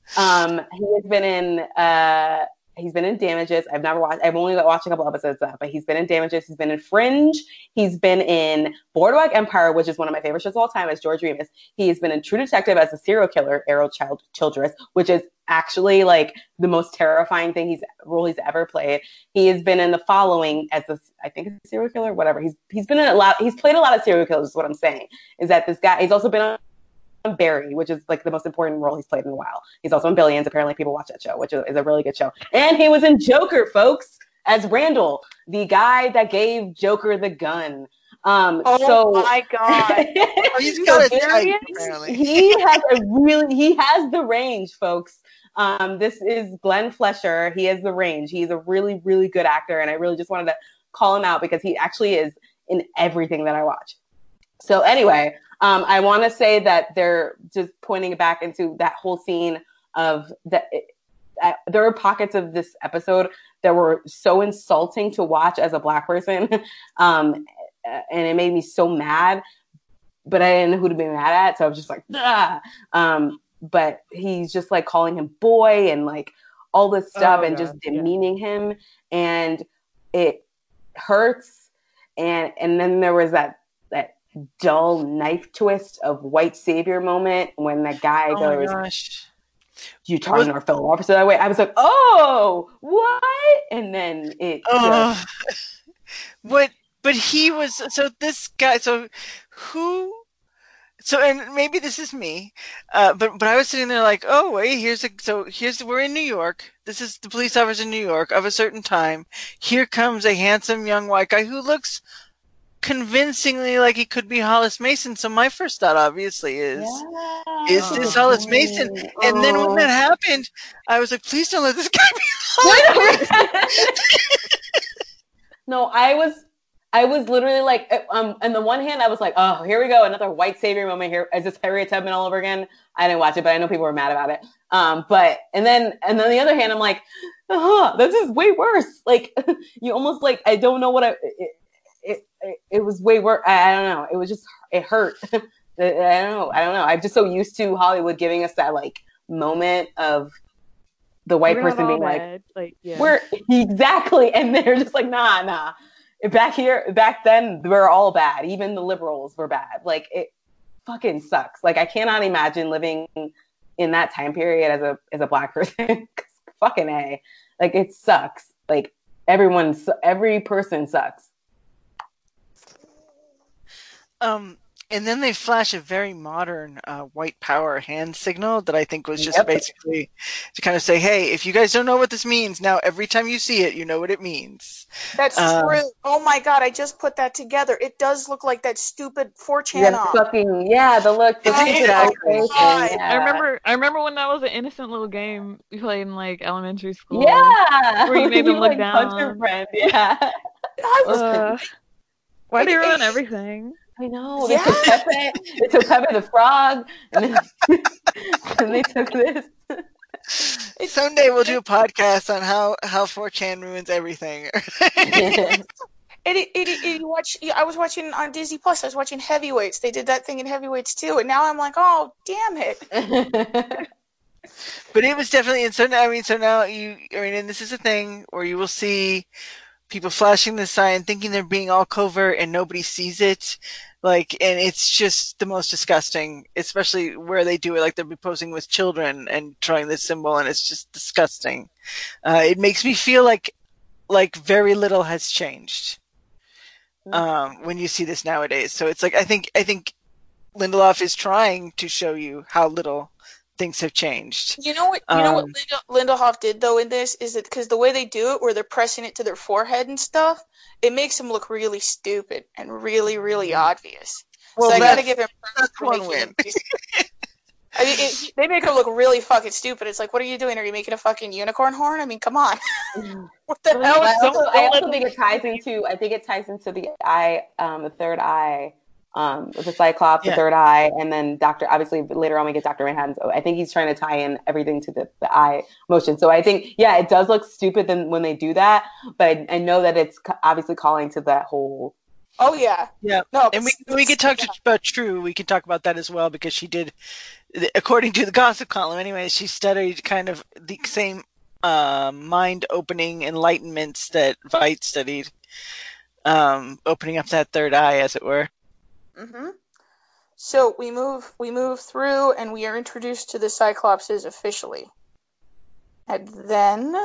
um he has been in uh. He's been in Damages. I've never watched, I've only watched a couple episodes of that, but he's been in Damages. He's been in Fringe. He's been in Boardwalk Empire, which is one of my favorite shows of all time, as George Remus. He's been in True Detective as a serial killer, Errol Child- Childress, which is actually like the most terrifying thing he's role he's ever played. He has been in The Following as a, I think it's a serial killer, whatever. He's, he's been in a lot, he's played a lot of serial killers is what I'm saying, is that this guy, he's also been on Barry, which is like the most important role he's played in a while. He's also in Billions. Apparently people watch that show, which is a really good show. And he was in Joker, folks, as Randall, the guy that gave Joker the gun. Um, oh so, my God. He's got a type, apparently. He has a really, he has the range, folks. Um, this is Glenn Flesher. He has the range. He's a really, really good actor. And I really just wanted to call him out because he actually is in everything that I watch. So anyway, Um, I want to say that they're just pointing back into that whole scene of that. Uh, there are pockets of this episode that were so insulting to watch as a Black person. um, and it made me so mad, but I didn't know who to be mad at. So I was just like, ah. Um, but he's just like calling him boy and like all this stuff oh, and God. just demeaning yeah. him. And it hurts. And, and then there was that, that dull knife twist of white savior moment when that guy oh goes, my gosh. you target our fellow officer that way. I was like, oh, what? And then it uh, just... what, but he was, so this guy, so who, so, and maybe this is me, uh, but, but I was sitting there like, oh, wait, here's a, so here's, we're in New York. This is the police officer in New York of a certain time. Here comes a handsome young white guy who looks convincingly like he could be Hollis Mason. So my first thought obviously is, yeah. is this Hollis Mason? Oh. And then when that happened, I was like, please don't let this guy be Hollis. No, I was, I was literally like, um, on the one hand, I was like, oh, here we go. Another white savior moment here. Is this Harriet Tubman all over again? I didn't watch it, but I know people were mad about it. Um, but, and then, and then the other hand, I'm like, uh-huh, this is way worse. Like, you almost like, I don't know what I, it, It, it it was way worse. I, I don't know. It was just, it hurt. I don't know. I don't know. I'm just so used to Hollywood giving us that like moment of the white We're not person all being like, bad. Like, yeah. we're exactly, and they're just like, nah, nah. Back here, back then, we're all bad. Even the liberals were bad. Like, it fucking sucks. Like, I cannot imagine living in that time period as a as a black person. Fucking A. Like, it sucks. Like, everyone, every person sucks. Um, and then they flash a very modern uh, white power hand signal that I think was just Yep. basically to kind of say, hey, if you guys don't know what this means, now every time you see it, you know what it means. That's Um, true. Oh my god, I just put that together. It does look like that stupid four chan Yeah, off. fucking, yeah, the look, the Exactly. stupid PlayStation, God. yeah. I remember. I remember when that was an innocent little game we played in like elementary school. Yeah, where you made them look like, down. punch your friend. Yeah. I was. Uh, why It- they ruin it- everything? I know. They Yeah. took Pepe. They took Pepe the Frog, and then and they took this. Someday we'll do a podcast on how how four chan ruins everything. It, it, it, it, you watch. I was watching on Disney Plus. I was watching Heavyweights. They did that thing in Heavyweights too, and now I'm like, oh damn it! But it was definitely, and so now, I mean, so now you, I mean, and this is a thing where you will see people flashing the sign thinking they're being all covert and nobody sees it. Like, and it's just the most disgusting, especially where they do it. Like, they'll be posing with children and trying this symbol, and it's just disgusting. Uh, it makes me feel like, like very little has changed. Um, when you see this nowadays. So it's like, I think, I think Lindelof is trying to show you how little things have changed. You know what? You know what Um, Linda, Lindelof did though in this is that because the way they do it, where they're pressing it to their forehead and stuff, it makes them look really stupid and really, really obvious. Well, so I gotta that's- give him that's for one making win. it- I mean, it, they make her look really fucking stupid. It's like, what are you doing? Are you making a fucking unicorn horn? I mean, come on. What the Well, hell? I Don't- also, I don't also let think them it ties see into. I think it ties into the eye, um, the third eye, um, with the Cyclops, Yeah. the third eye, and then Doctor. Obviously, later on we get Doctor Manhattan. So I think he's trying to tie in everything to the, the eye motion. So I think, yeah, it does look stupid then when they do that, but I, I know that it's obviously calling to that whole. Oh yeah. Yeah. No. And we we could talk to, about True. We could talk about that as well because she did, according to the gossip column, anyway. She studied kind of the same uh, mind-opening enlightenments that Veidt studied, um, opening up that third eye, as it were. Mm-hmm. So we move we move through and we are introduced to the Cyclopses officially. And then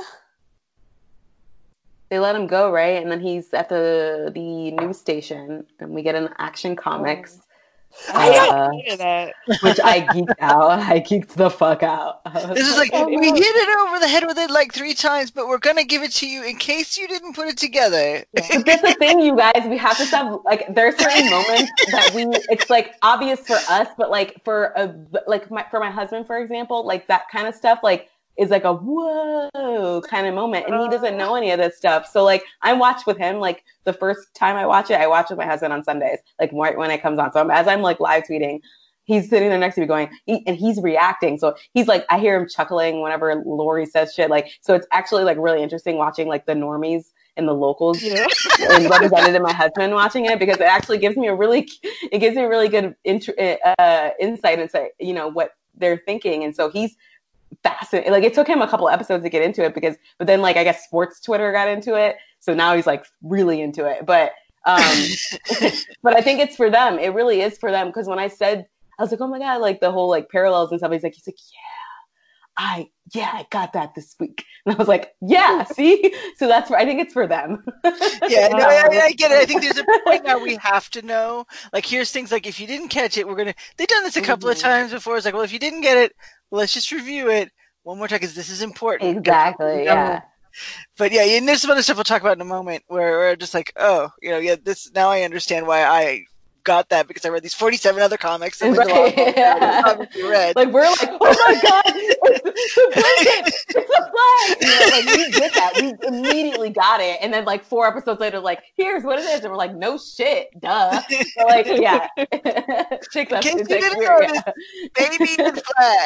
They let him go, right? And then he's at the the news station, and we get an Action Comics. I got Uh, tired of that. which I geeked out. I geeked the fuck out. I was This is like, oh, we no. hit it over the head with it like three times, but we're gonna give it to you in case you didn't put it together. But that's the thing, you guys. We have to stop. Like, there are certain moments that we. It's like obvious for us, but like for a like my, for my husband, for example, like that kind of stuff, like is like a whoa kind of moment, and he doesn't know any of this stuff. So like, I watch with him. Like the first time I watch it, I watch with my husband on Sundays, like right when it comes on. So I'm, as I'm like live tweeting, he's sitting there next to me going, he, and he's reacting. So he's like, I hear him chuckling whenever Lori says shit. Like, so it's actually like really interesting watching like the normies and the locals Yeah. and represented in my husband watching it, because it actually gives me a really, it gives me a really good int- uh, insight into, you know, what they're thinking. And so he's fascinated. Like, it took him a couple episodes to get into it because, but then like, I guess sports Twitter got into it. So now he's like really into it. But, um, but I think it's for them. It really is for them. Because when I said, I was like, oh my God, like the whole like parallels and stuff. He's like, he's like, yeah, I, yeah, I got that this week. And I was like, yeah, see? So that's for, I think it's for them. Yeah, no, I, I get it. I think there's a point now we have to know. Like, here's things like, if you didn't catch it, we're going to, they've done this a couple Mhm. of times before. It's like, well, if you didn't get it, let's just review it one more time because this is important. Exactly. Yeah. But yeah, and there's some other stuff we'll talk about in a moment where we're just like, oh, you know, yeah, this, now I understand why I got that because I read these forty-seven other comics that Right. Lindelof Yeah. obviously read. Like, we're like, oh my God, it's the blanket, it's a flag. You know, like, we get that. We immediately got it. And then, like, four episodes later, like, here's what it is. And we're like, no shit, duh. So, like, yeah. Chicks up. In case It's you like, didn't weird, notice, baby and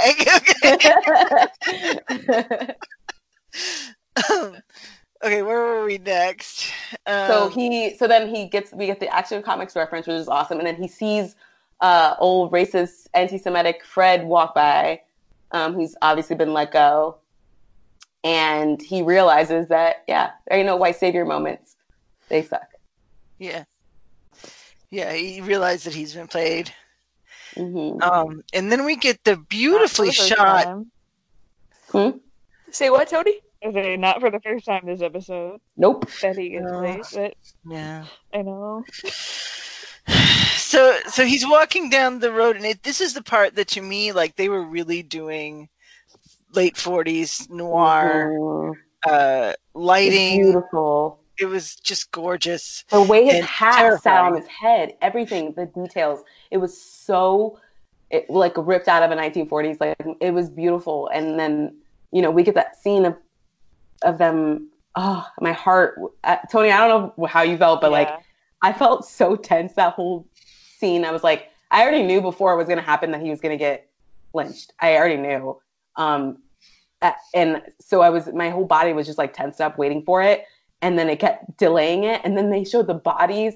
flag. yeah. Okay, where were we next? Um, So he, so then he gets, we get the Action Comics reference, which is awesome. And then he sees uh, old racist, anti-Semitic Fred walk by, um, who's obviously been let go. And he realizes that, yeah, there ain't no white savior moments. They suck. Yeah. Yeah, he realized that he's been played. Mm-hmm. Um, and then we get the beautifully shot. Hmm? Say what, Tony? Okay, not for the first time this episode. Nope. That he gets No. played, but Yeah. I know. So, so he's walking down the road, and it, this is the part that to me, like, they were really doing late forties noir Mm-hmm. uh, lighting. It's beautiful. It was just gorgeous. The way his and hat terrifying. sat on his head, everything, the details, it was so, it, like, ripped out of a nineteen forties. Like, it was beautiful. And then, you know, we get that scene of of them. Oh, my heart. Uh, Tony, I don't know how you felt, but, Yeah. like, I felt so tense that whole scene. I was like, I already knew before it was going to happen that he was going to get lynched. I already knew. Um, and so I was, my whole body was just, like, tensed up waiting for it. And then it kept delaying it. And then they showed the bodies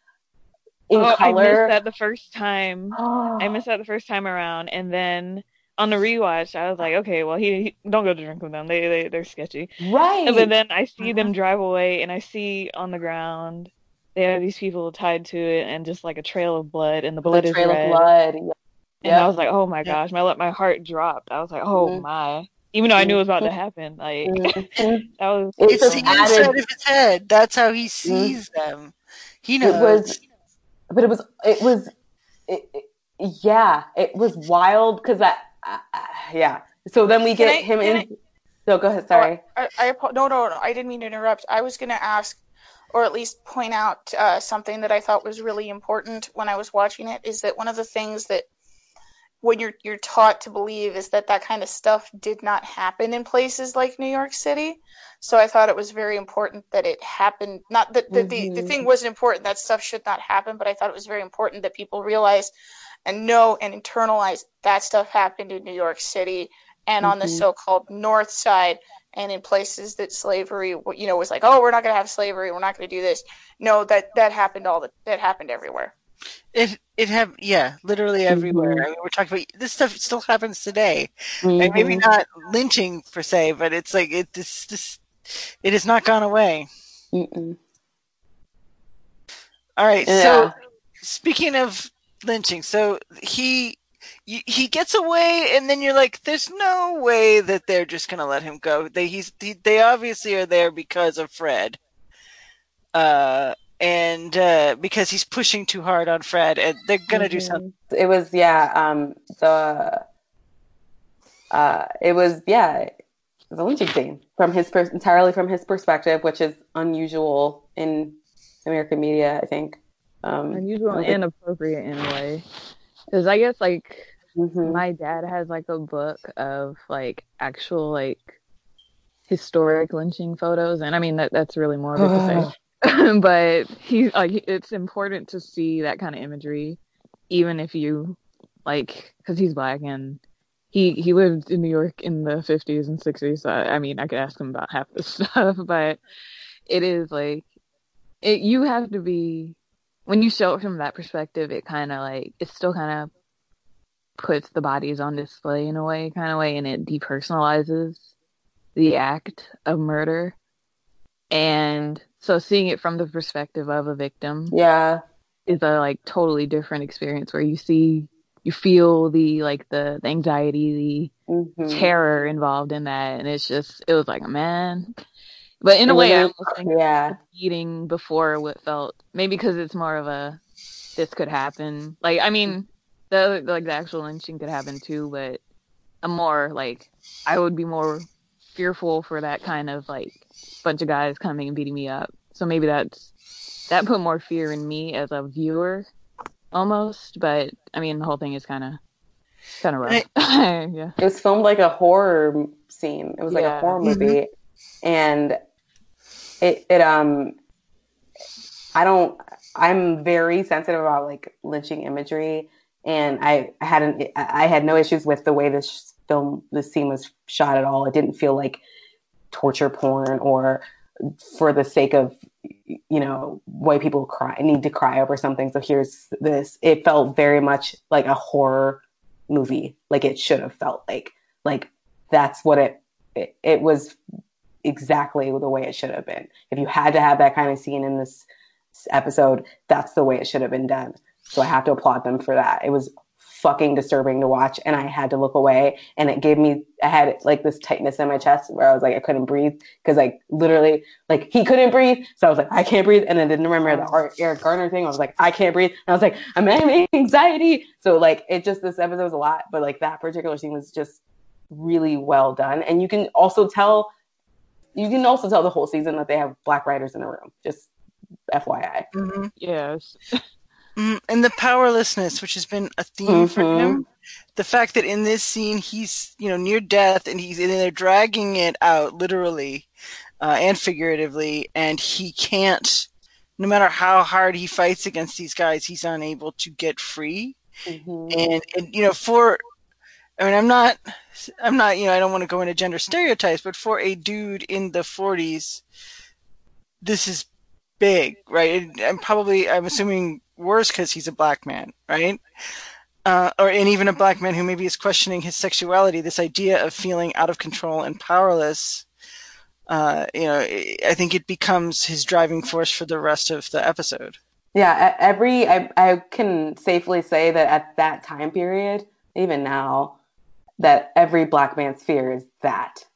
in oh, color. I missed that the first time. Oh. I missed that the first time around. And then on the rewatch, I was like, okay, well, he, he don't go to drink with them. They, they, they're sketchy. Right. And then I see them drive away, and I see on the ground, they have these people tied to it, and just like a trail of blood, and the blood the is trail red. of blood. And yep. I was like, oh my gosh, my my heart dropped. I was like, oh mm-hmm. my. Even though I knew it was about to happen. Like, mm-hmm. that was. It's It's the added, inside of his head. That's how he sees mm-hmm. them. He knows. It was, but it was, it was, it, it, yeah, it was wild because I, I, yeah. So then we get I, him in. I, no, go ahead. Sorry. Oh, I, I, no, no, no. I didn't mean to interrupt. I was going to ask, or at least point out uh, something that I thought was really important when I was watching it. Is that one of the things that when you're you're taught to believe is that that kind of stuff did not happen in places like New York City. So I thought it was very important that it happened. Not that the, mm-hmm. the, the thing wasn't important, that stuff should not happen, but I thought it was very important that people realize and know and internalize that stuff happened in New York City and mm-hmm. on the so-called North Side and in places that slavery, you know, was like, oh, we're not going to have slavery, we're not going to do this. No, that, that happened all the, that happened everywhere. It it have yeah, literally everywhere. Mm-hmm. I mean, we're talking about this stuff still happens today. Mm-hmm. And maybe not lynching per se, but it's like it this this it has not gone away. Mm-mm. All right. Yeah. So speaking of lynching, so he he gets away, and then you're like, there's no way that they're just gonna let him go. They he's he, they obviously are there because of Fred. Uh. And uh, because he's pushing too hard on Fred, and they're gonna mm-hmm. do something. It was yeah, um, the uh, it was yeah, the lynching scene from his pers- entirely from his perspective, which is unusual in American media, I think. Um, unusual and think- appropriate in a way, because I guess like mm-hmm. my dad has like a book of like actual like historic lynching photos, and I mean that that's really morbid to say. But he like it's important to see that kind of imagery, even if you like, because he's black and he he lived in New York in the fifties and sixties. So I, I mean, I could ask him about half this stuff, but it is like it. You have to be when you show it from that perspective. It kind of like it still kind of puts the bodies on display in a way, kind of way, and it depersonalizes the act of murder. And so seeing it from the perspective of a victim yeah is a like totally different experience where you see you feel the like the, the anxiety, the mm-hmm. terror involved in that, and it's just it was like man but in a way I almost think yeah eating before what felt maybe because it's more of a this could happen, like I mean the like the actual lynching could happen too, but I'm more like I would be more fearful for that kind of like bunch of guys coming and beating me up. So maybe that's that put more fear in me as a viewer almost, but I mean the whole thing is kind of kind of rough. Yeah, it was filmed like a horror scene. It was like yeah. a horror movie. Mm-hmm. And it it um I don't I'm very sensitive about like lynching imagery, and I hadn't I had no issues with the way this film this scene was shot at all. It didn't feel like torture porn or for the sake of you know, white people cry need to cry over something. So here's this. It felt very much like a horror movie, like it should have felt like. Like that's what it, it it was exactly the way it should have been. If you had to have that kind of scene in this episode, that's the way it should have been done. So I have to applaud them for that. It was fucking disturbing to watch, and I had to look away, and it gave me, I had like this tightness in my chest where I was like, I couldn't breathe, because like literally, like he couldn't breathe, so I was like, I can't breathe, and then didn't remember the Eric Garner thing. I was like, I can't breathe, and I was like, I'm having anxiety. So like, it just, this episode was a lot, but like that particular scene was just really well done, and you can also tell, you can also tell the whole season that they have black writers in the room. Just F Y I. Mm-hmm. Yes. Mm, and the powerlessness, which has been a theme mm-hmm. for him. The fact that in this scene he's, you know, near death, and he's and they're dragging it out literally uh, and figuratively, and he can't. No matter how hard he fights against these guys, he's unable to get free. Mm-hmm. And and you know, for I mean, I'm not, I'm not, you know, I don't want to go into gender stereotypes, but for a dude in the forties, this is big, right? And probably, I'm assuming worse because he's a black man, right? Uh, or and even a black man who maybe is questioning his sexuality. This idea of feeling out of control and powerless, uh, you know, I think it becomes his driving force for the rest of the episode. Yeah, every I, I can safely say that at that time period, even now, that every black man's fear is that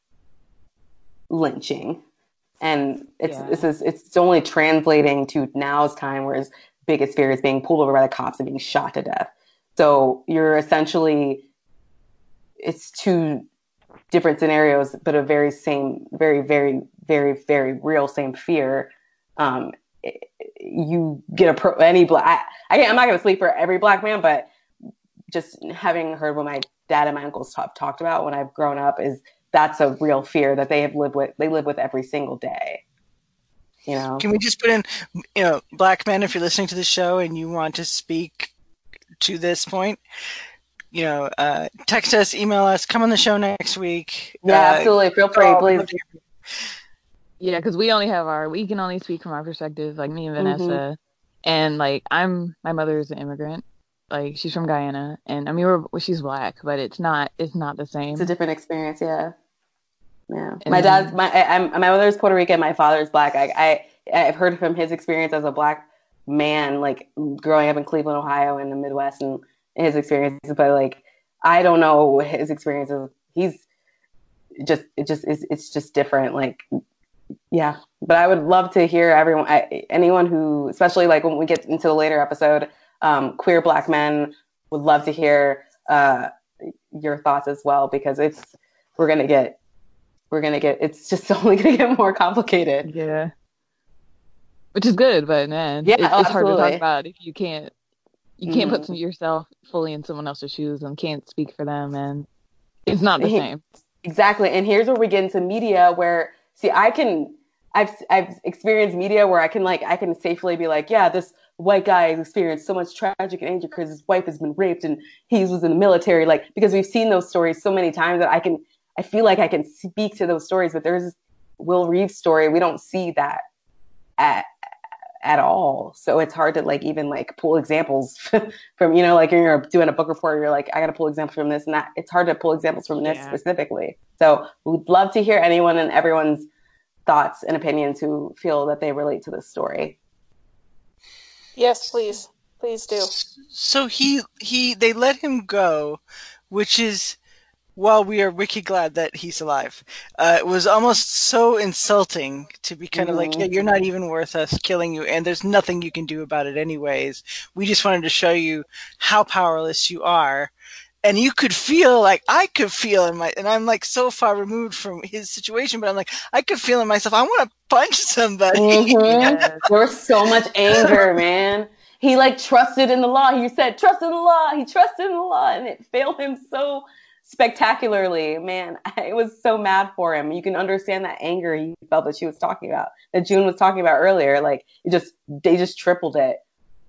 lynching. And it's yeah. this is it's only translating to now's time, where his biggest fear is being pulled over by the cops and being shot to death. So you're essentially, it's two different scenarios, but a very same, very, very, very, very real same fear. Um, you get a pro, any black. I, I'm not going to speak for every black man, but just having heard what my dad and my uncles talk, talked about when I've grown up is. That's a real fear that they have lived with. They live with every single day. You know. Can we just put in, you know, black men, if you're listening to the show and you want to speak to this point, you know, uh, text us, email us, come on the show next week. Yeah, uh, absolutely. Feel free, please. Yeah, because we only have our, we can only speak from our perspective, like me and Vanessa, mm-hmm. and like I'm, my mother is an immigrant. Like, she's from Guyana, and I mean, we're, well, she's black, but it's not, it's not the same. It's a different experience, yeah. Yeah. And my dad's, my, I, I'm, my mother's Puerto Rican, my father's black. I, I, I've heard from his experience as a black man, like, growing up in Cleveland, Ohio, in the Midwest, and his experiences, but, like, I don't know his experiences. He's just, it just, it's, it's just different, like, yeah. But I would love to hear everyone, I, anyone who, especially, like, when we get into the later episode, Um, queer black men, would love to hear uh, your thoughts as well, because it's we're gonna get we're gonna get it's just only gonna get more complicated. Yeah, which is good, but man, yeah, it, it's absolutely. hard to talk about if you can't you can't mm-hmm. put yourself fully in someone else's shoes and can't speak for them, and it's not the same. Exactly, and here's where we get into media, where see, I can I've I've experienced media where I can like I can safely be like, yeah, this white guy has experienced so much tragic and anger because his wife has been raped and he was in the military, like, because we've seen those stories so many times that I can, I feel like I can speak to those stories, but there's Will Reeves' story. We don't see that at, at all. So it's hard to like, even like pull examples from, you know, like when you're doing a book report, you're like, I got to pull examples from this and that. It's hard to pull examples from this yeah. specifically. So we'd love to hear anyone and everyone's thoughts and opinions who feel that they relate to this story. Yes, please. Please do. So he, he, they let him go, which is, while we are wicked glad that he's alive, uh, it was almost so insulting to be kind mm-hmm. of like, yeah, you're not even worth us killing you, and there's nothing you can do about it anyways. We just wanted to show you how powerless you are. And you could feel, like, I could feel in my, and I'm like so far removed from his situation, but I'm like, I could feel in myself, I want to punch somebody. Mm-hmm. Yes. There was so much anger, man. He like trusted in the law. He said, trust in the law. He trusted in the law, and it failed him so spectacularly. Man, I was so mad for him. You can understand that anger he felt that she was talking about, that June was talking about earlier. Like, it just, they just tripled it.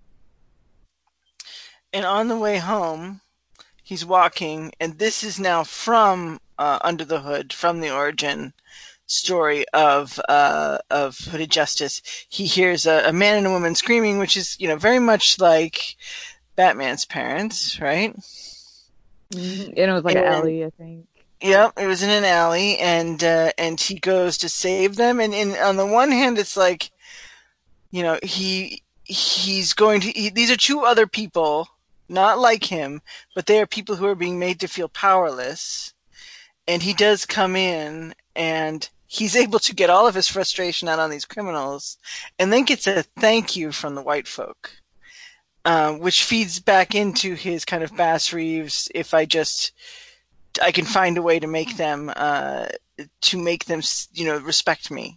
And on the way home, he's walking, and this is now from uh, Under the Hood, from the origin story of uh, of Hooded Justice, he hears a, a man and a woman screaming, which is, you know, very much like Batman's parents, right? Mm-hmm. And it was like and, an alley, I think. Yep, it was in an alley, and uh, and he goes to save them. And, and on the one hand, it's like, you know, he he's going to. He, these are two other people, not like him, but they are people who are being made to feel powerless. And he does come in, and he's able to get all of his frustration out on these criminals, and then gets a thank you from the white folk, um, which feeds back into his kind of Bass Reeves. If I just, I can find a way to make them, uh, to make them, you know, respect me.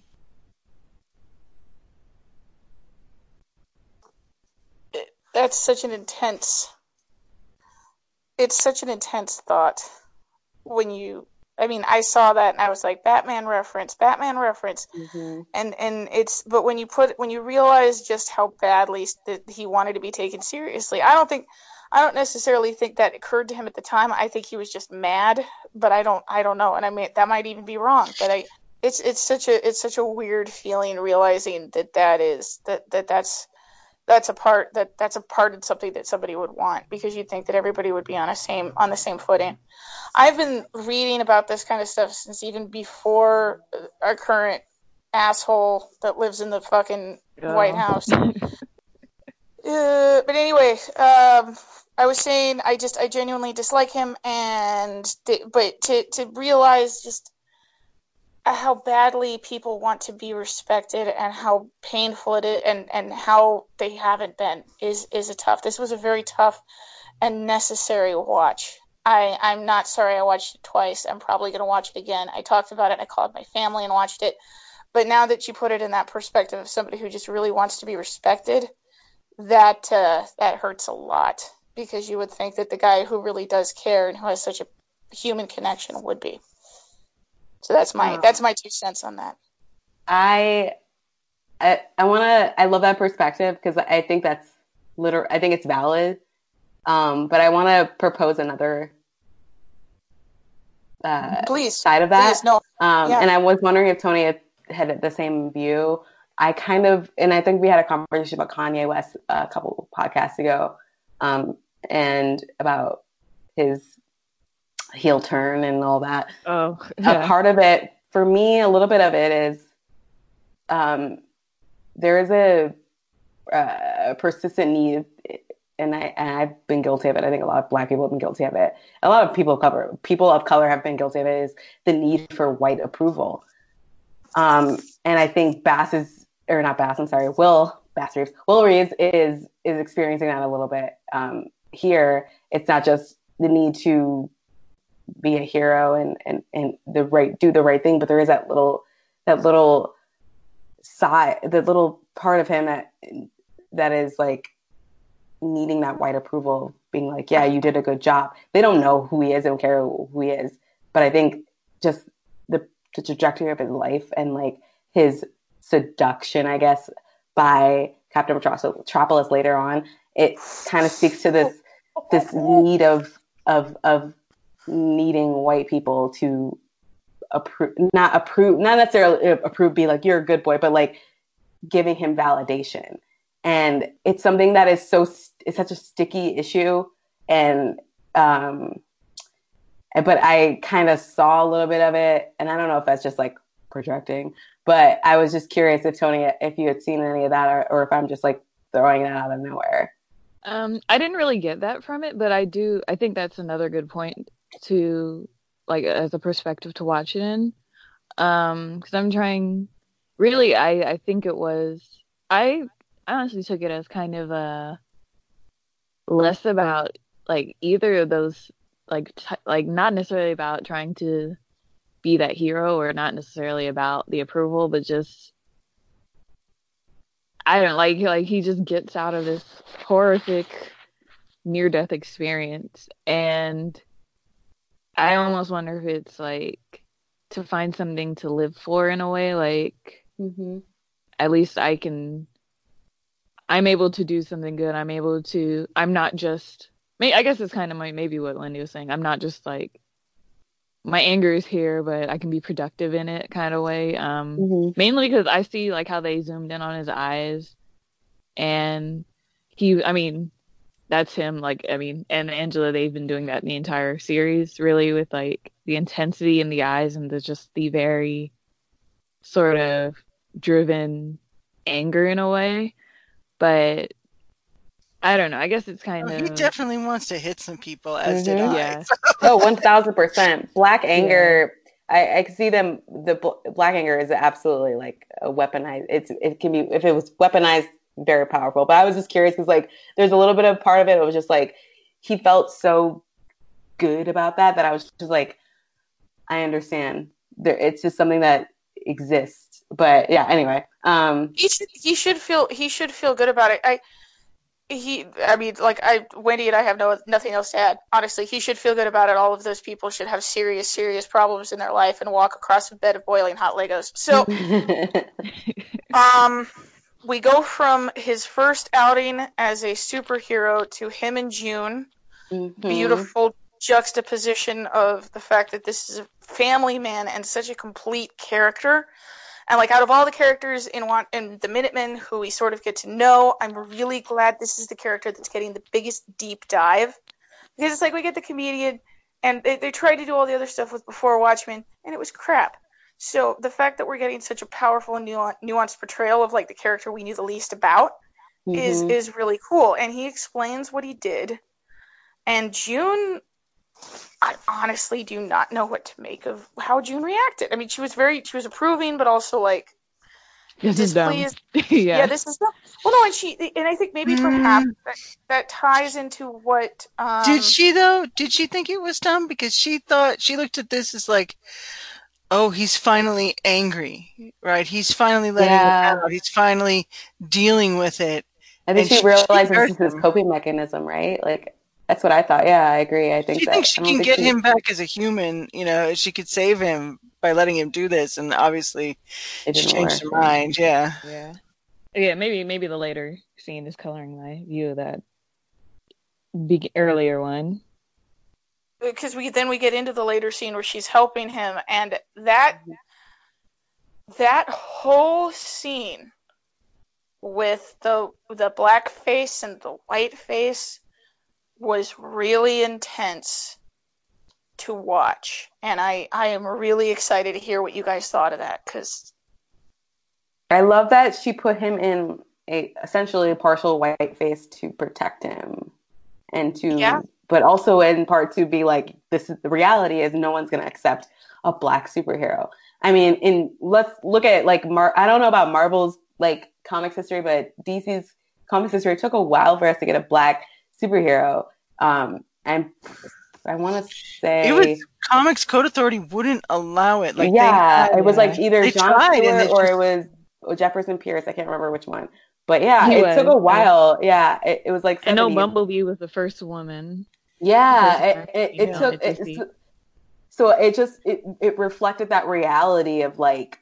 That's such an intense. It's such an intense thought when you. I mean, I saw that and I was like, Batman reference, Batman reference, Mm-hmm. and and it's. But when you put when you realize just how badly that he wanted to be taken seriously, I don't think, I don't necessarily think that occurred to him at the time. I think he was just mad, but I don't I don't know, and I mean that might even be wrong. But I, it's it's such a it's such a weird feeling realizing that that is that that that's. That's a part that that's a part of something that somebody would want, because you'd think that everybody would be on a same on the same footing. I've been reading about this kind of stuff since even before our current asshole that lives in the fucking Oh. White House. uh, but anyway, um, I was saying I just I genuinely dislike him, and th- but to to realize just how badly people want to be respected and how painful it is, and, and how they haven't been is is a tough. This was a very tough and necessary watch. I, I'm not sorry I watched it twice. I'm probably going to watch it again. I talked about it. I called my family and watched it. But now that you put it in that perspective of somebody who just really wants to be respected, that uh, that hurts a lot, because you would think that the guy who really does care and who has such a human connection would be. So that's my um, that's my two cents on that. I I, I want to I love that perspective, because I think that's literal. I think it's valid. Um, but I want to propose another uh, please side of that. Please, no. Um, yeah. And I was wondering if Tony had, had the same view. I kind of, and I think we had a conversation about Kanye West a couple podcasts ago, um, and about his heel turn and all that. Oh, yeah. A part of it, for me, a little bit of it is um, there is a, a persistent need, and, I, and I've been guilty of it. I think a lot of Black people have been guilty of it. A lot of people of color, people of color have been guilty of it, is the need for white approval. Um, and I think Bass is, or not Bass, I'm sorry, Will, Bass Reeves, Will Reeves is, is experiencing that a little bit. Um, here, it's not just the need to be a hero and, and, and the right, do the right thing, but there is that little, that little side, the little part of him that, that is like needing that white approval, being like, yeah, you did a good job. They don't know who he is, they don't care who he is. But I think just the, the trajectory of his life and like his seduction, I guess, by Captain Metropolis later on, it kind of speaks to this, this need of, of, of, needing white people to approve, not approve, not necessarily approve, be like, you're a good boy, but like giving him validation. And it's something that is so, it's such a sticky issue. And, um, but I kind of saw a little bit of it, and I don't know if that's just like projecting, but I was just curious if Tony, if you had seen any of that, or, or if I'm just like throwing it out of nowhere. Um, I didn't really get that from it, but I do, I think that's another good point to like as a perspective to watch it in, um because I'm trying really I I think it was I honestly took it as kind of a less about like either of those, like t- like not necessarily about trying to be that hero, or not necessarily about the approval, but just I don't like like he just gets out of this horrific near death experience, and I almost wonder if it's like to find something to live for in a way, like mm-hmm. At least I can, I'm able to do something good. I'm able to, I'm not just, I guess it's kind of maybe what Lindy was saying. I'm not just like my anger is here, but I can be productive in it kind of way. Um, Mhm. Mainly because I see like how they zoomed in on his eyes, and he, I mean, that's him. Like, I mean, and Angela, they've been doing that in the entire series, really, with like the intensity in the eyes and the just the very sort of driven anger in a way. But I don't know. I guess it's kind Oh, he of definitely wants to hit some people, as did Mhm. I. yeah. Oh, one thousand percent. Black Yeah. anger. I, I can see them. The bl- black anger is absolutely like a weaponized. It's it can be if it was weaponized, very powerful. But I was just curious because like there's a little bit of part of it. It was just like he felt so good about that that I was just like, I understand. There, it's just something that exists. But yeah. Anyway. Um. He should he should feel he should feel good about it. I he I mean like I Wendy and I have no nothing else to add. Honestly, he should feel good about it. All of those people should have serious serious problems in their life and walk across a bed of boiling hot Legos. So, um we go from his first outing as a superhero to him in June. Mhm. Beautiful juxtaposition of the fact that this is a family man and such a complete character. And like out of all the characters in in the Minutemen who we sort of get to know, I'm really glad this is the character that's getting the biggest deep dive. Because it's like we get the comedian, and they, they tried to do all the other stuff with Before Watchmen, and it was crap. So the fact that we're getting such a powerful and nuanced portrayal of like the character we knew the least about is Mhm. is really cool. And he explains what he did. And June, I honestly do not know what to make of how June reacted. I mean, she was very, she was approving, but also like This is dumb. displeased. yeah. Yeah, this is not. Well, no, and she, and I think maybe perhaps Mm, that, that ties into what. Um, did she though? Did she think it was dumb? Because she thought she looked at this as like, oh, he's finally angry, right? He's finally letting Yeah. it out. He's finally dealing with it. I think And she she, she realizes hurt this is his him. coping mechanism, right? Like that's what I thought. Yeah, I agree. I think She that thinks I she don't can think get she. him back as a human. You know, she could save him by letting him do this. And obviously, It she didn't changed work. her mind. Yeah. Yeah. Yeah, maybe maybe the later scene is coloring my view of that big earlier one. because we then we get into the later scene where she's helping him, and that that whole scene with the the black face and the white face was really intense to watch, and I I am really excited to hear what you guys thought of that because I love that she put him in a essentially a partial white face to protect him, and to yeah. but also in part to be like this is the reality is no one's gonna accept a black superhero. I mean, in let's look at like Mar. I don't know about Marvel's like comics history, but D C's comics history. It took a while for us to get a black superhero. Um, and I want to say It was Comics Code Authority wouldn't allow it. Like yeah, they, it was like either they John tried and Stewart they or just, it was Jefferson Pierce. I can't remember which one. But yeah, He it was, took a yeah. while. Yeah, it, it was like I know seventies. Bumblebee was the first woman. Yeah, First it, black it, it female took at it, D C. so it just it, it reflected that reality of like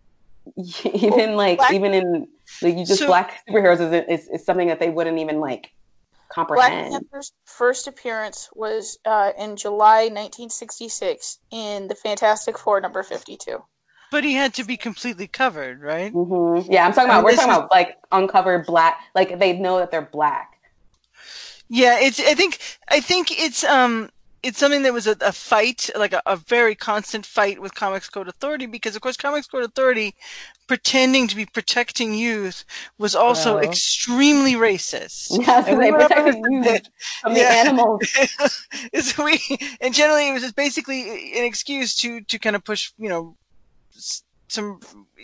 even like Black- even in like you just So- black superheroes is, is is something that they wouldn't even like Black comprehend. Panther's first appearance was uh, in July nineteen sixty-six in the Fantastic Four number fifty-two. but he had to be completely covered, right? Mm-hmm. Yeah, I'm talking I mean, about we're this talking is- about like uncovered black, like they know that they're black. Yeah, it's. I think. I think it's. Um. It's something that was a, a fight, like a, a very constant fight with Comics Code Authority, because of course Comics Code Authority, pretending to be protecting youth, was also Well. extremely racist. Yeah, so And we they went up protected against you it. from Yeah. the animals. It's we, and generally it was just basically an excuse to to kind of push, you know, s- some.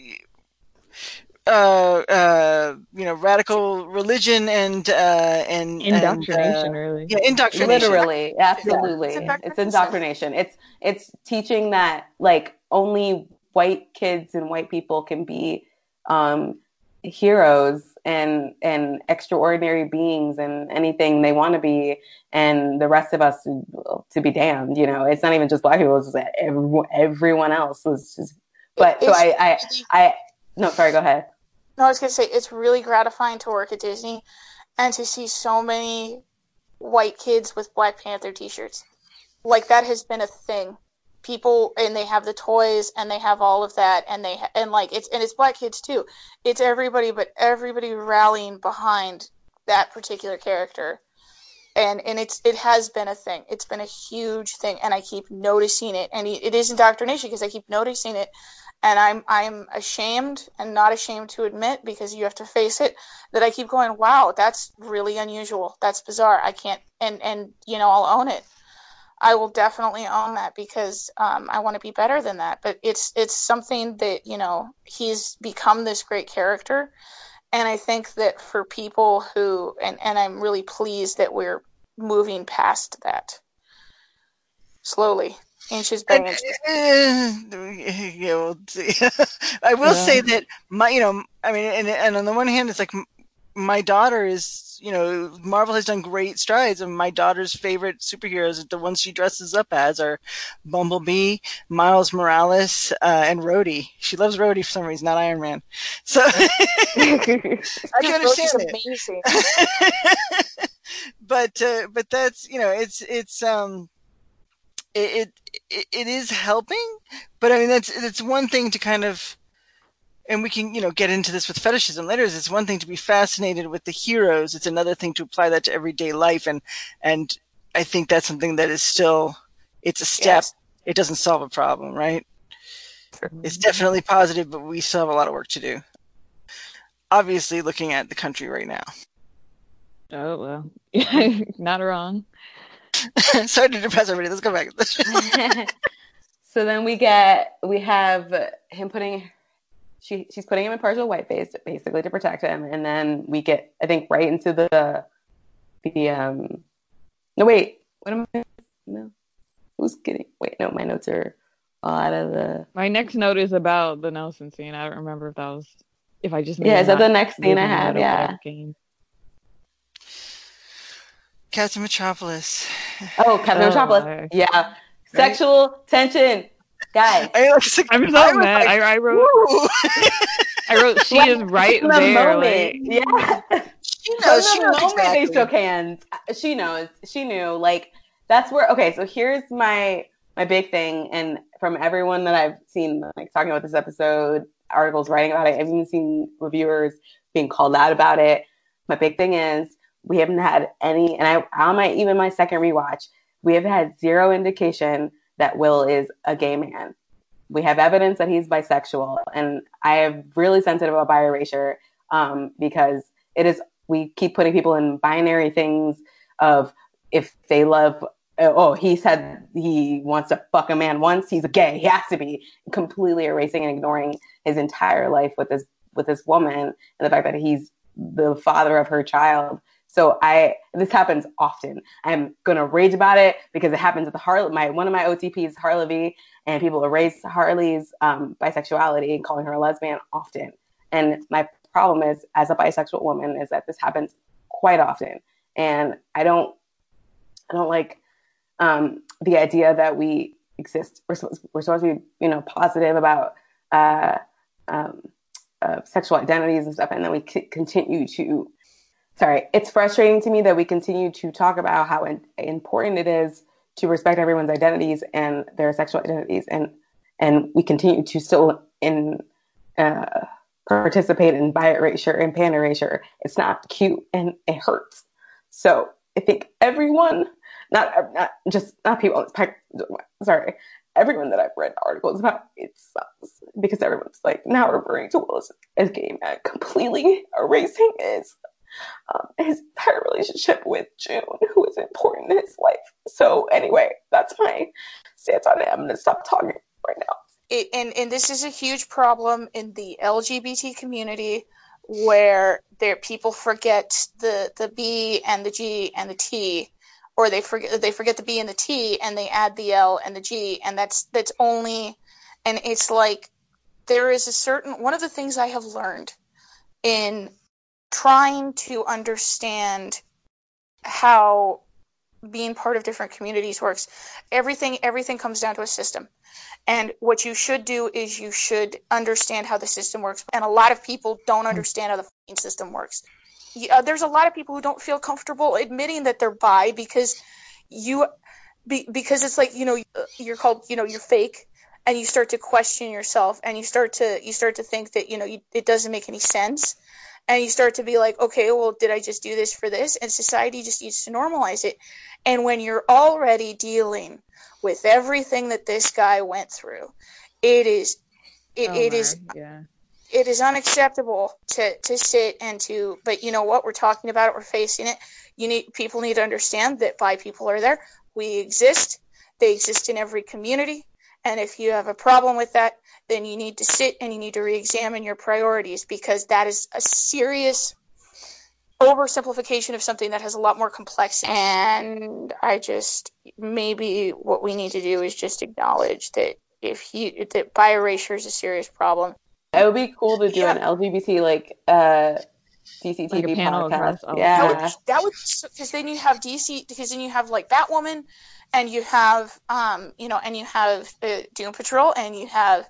Uh, uh, you know, radical religion and uh, and Indoctrination, and, uh, really. yeah, indoctrination. Literally, absolutely. Yeah. It's indoctrination. It's it's teaching that like only white kids and white people can be um, heroes and and extraordinary beings and anything they want to be, and the rest of us to be damned. You know, it's not even just black people; it's just that everyone, everyone else was just. But so It's I, I really- I no, sorry, go ahead. No, I was going to say, it's really gratifying to work at Disney and to see so many white kids with Black Panther t-shirts. Like, that has been a thing people, and they have the toys, and they have all of that, and they and like it's and it's black kids too. It's everybody, but everybody rallying behind that particular character. And and it's it has been a thing. It's been a huge thing, and I keep noticing it. And it is indoctrination because I keep noticing it, and I'm I'm ashamed and not ashamed to admit, because you have to face it, that I keep going, wow, that's really unusual. That's bizarre. I can't, and and you know, I'll own it. I will definitely own that, because um, I want to be better than that. But it's it's something that, you know, he's become this great character. And I think that for people who, and, and I'm really pleased that we're moving past that slowly, inches by And, inches. uh, yeah, we'll see. I will Yeah. say that my, you know, I mean, and, and on the one hand, it's like m- my daughter is, you know, Marvel has done great strides, and my daughter's favorite superheroes, the ones she dresses up as, are Bumblebee, Miles Morales, uh, and Rhodey. She loves Rhodey for some reason, not Iron Man. So I can understand Rhodey's it. amazing. but uh, but that's, you know, it's it's um it, it it is helping, but I mean, that's it's one thing to kind of, and we can, you know, get into this with fetishism later. It's one thing to be fascinated with the heroes. It's another thing to apply that to everyday life, and and I think that's something that is still, it's a step. Yes. It doesn't solve a problem, right? Sure. It's definitely positive, but we still have a lot of work to do. Obviously, looking at the country right now. Oh well, not wrong. Sorry to depress everybody. Let's go back. So then we get we have him putting she she's putting him in partial whiteface basically to protect him, and then we get, I think, right into the the um no wait what am I no who's getting wait no my notes are all out of the My next note is about the Nelson scene. I don't remember if that was if I just yeah is that the next scene I live in the have middle, but yeah I came- Captain Metropolis. oh Captain Oh, Metropolis I- yeah sexual tension guys. I was like, I'm so I was mad. like, I, I wrote "Woo." I wrote she is right in the there. moment, Like, yeah. She From knows. She the knows moment exactly. they shook hands, she knows. She knew. Like, that's where. Okay, so here's my my big thing, and from everyone that I've seen, like talking about this episode, articles writing about it, I've even seen reviewers being called out about it. My big thing is we haven't had any, and I on my even my second rewatch, we have had zero indication that Will is a gay man. We have evidence that he's bisexual, and I am really sensitive about bi erasure um, because it is. We keep putting people in binary things of if they love. Oh, he said he wants to fuck a man once. He's a gay. He has to be, completely erasing and ignoring his entire life with this with this woman, and the fact that he's the father of her child. So I this happens often. I'm gonna rage about it because it happens at the Harley. My one of my O T Ps, Harley, and people erase Harley's um, bisexuality, calling her a lesbian often. And my problem is, as a bisexual woman, is that this happens quite often, and I don't, I don't like um, the idea that we exist. We're supposed, we're supposed to be, you know, positive about uh, um, uh, sexual identities and stuff, and then we c- continue to. Sorry, it's frustrating to me that we continue to talk about how in, important it is to respect everyone's identities and their sexual identities, and and we continue to still in uh, participate in bi erasure and pan erasure. It's not cute and it hurts. So I think everyone, not not just not people. Sorry, everyone that I've read articles about, it sucks because everyone's like now referring to Will as, as gay man, completely erasing his. Um, his entire relationship with June, who is important in his life. So anyway, that's my stance on it. I'm going to stop talking right now. It, and, and this is a huge problem in the L G B T community, where there people forget the, the B and the G and the T, or they forget they forget the B and the T and they add the L and the G, and that's that's only, and it's like there is a certain, one of the things I have learned in trying to understand how being part of different communities works, everything everything comes down to a system. And what you should do is you should understand how the system works. And a lot of people don't understand how the fucking system works. Yeah, there's a lot of people who don't feel comfortable admitting that they're bi because you be, because it's like, you know, you're called, you know, you're fake, and you start to question yourself, and you start to you start to think that, you know, you, it doesn't make any sense, and you start to be like, okay, well, did I just do this for this? And society just needs to normalize it. And when you're already dealing with everything that this guy went through, it is it, Oh it my, is yeah. it is unacceptable to to sit and to, but you know what, we're talking about it, we're facing it. You need people need to understand that bi people are there. We exist. They exist in every community. And if you have a problem with that, then you need to sit and you need to re-examine your priorities, because that is a serious oversimplification of something that has a lot more complexity. And I just, maybe what we need to do is just acknowledge that if you, that bi erasure is a serious problem. It would be cool to do yeah. an L G B T like uh D C T V like podcast. Yeah, that would, that would, because then you have D C, because then you have like Batwoman, and you have um you know, and you have uh, Doom Patrol, and you have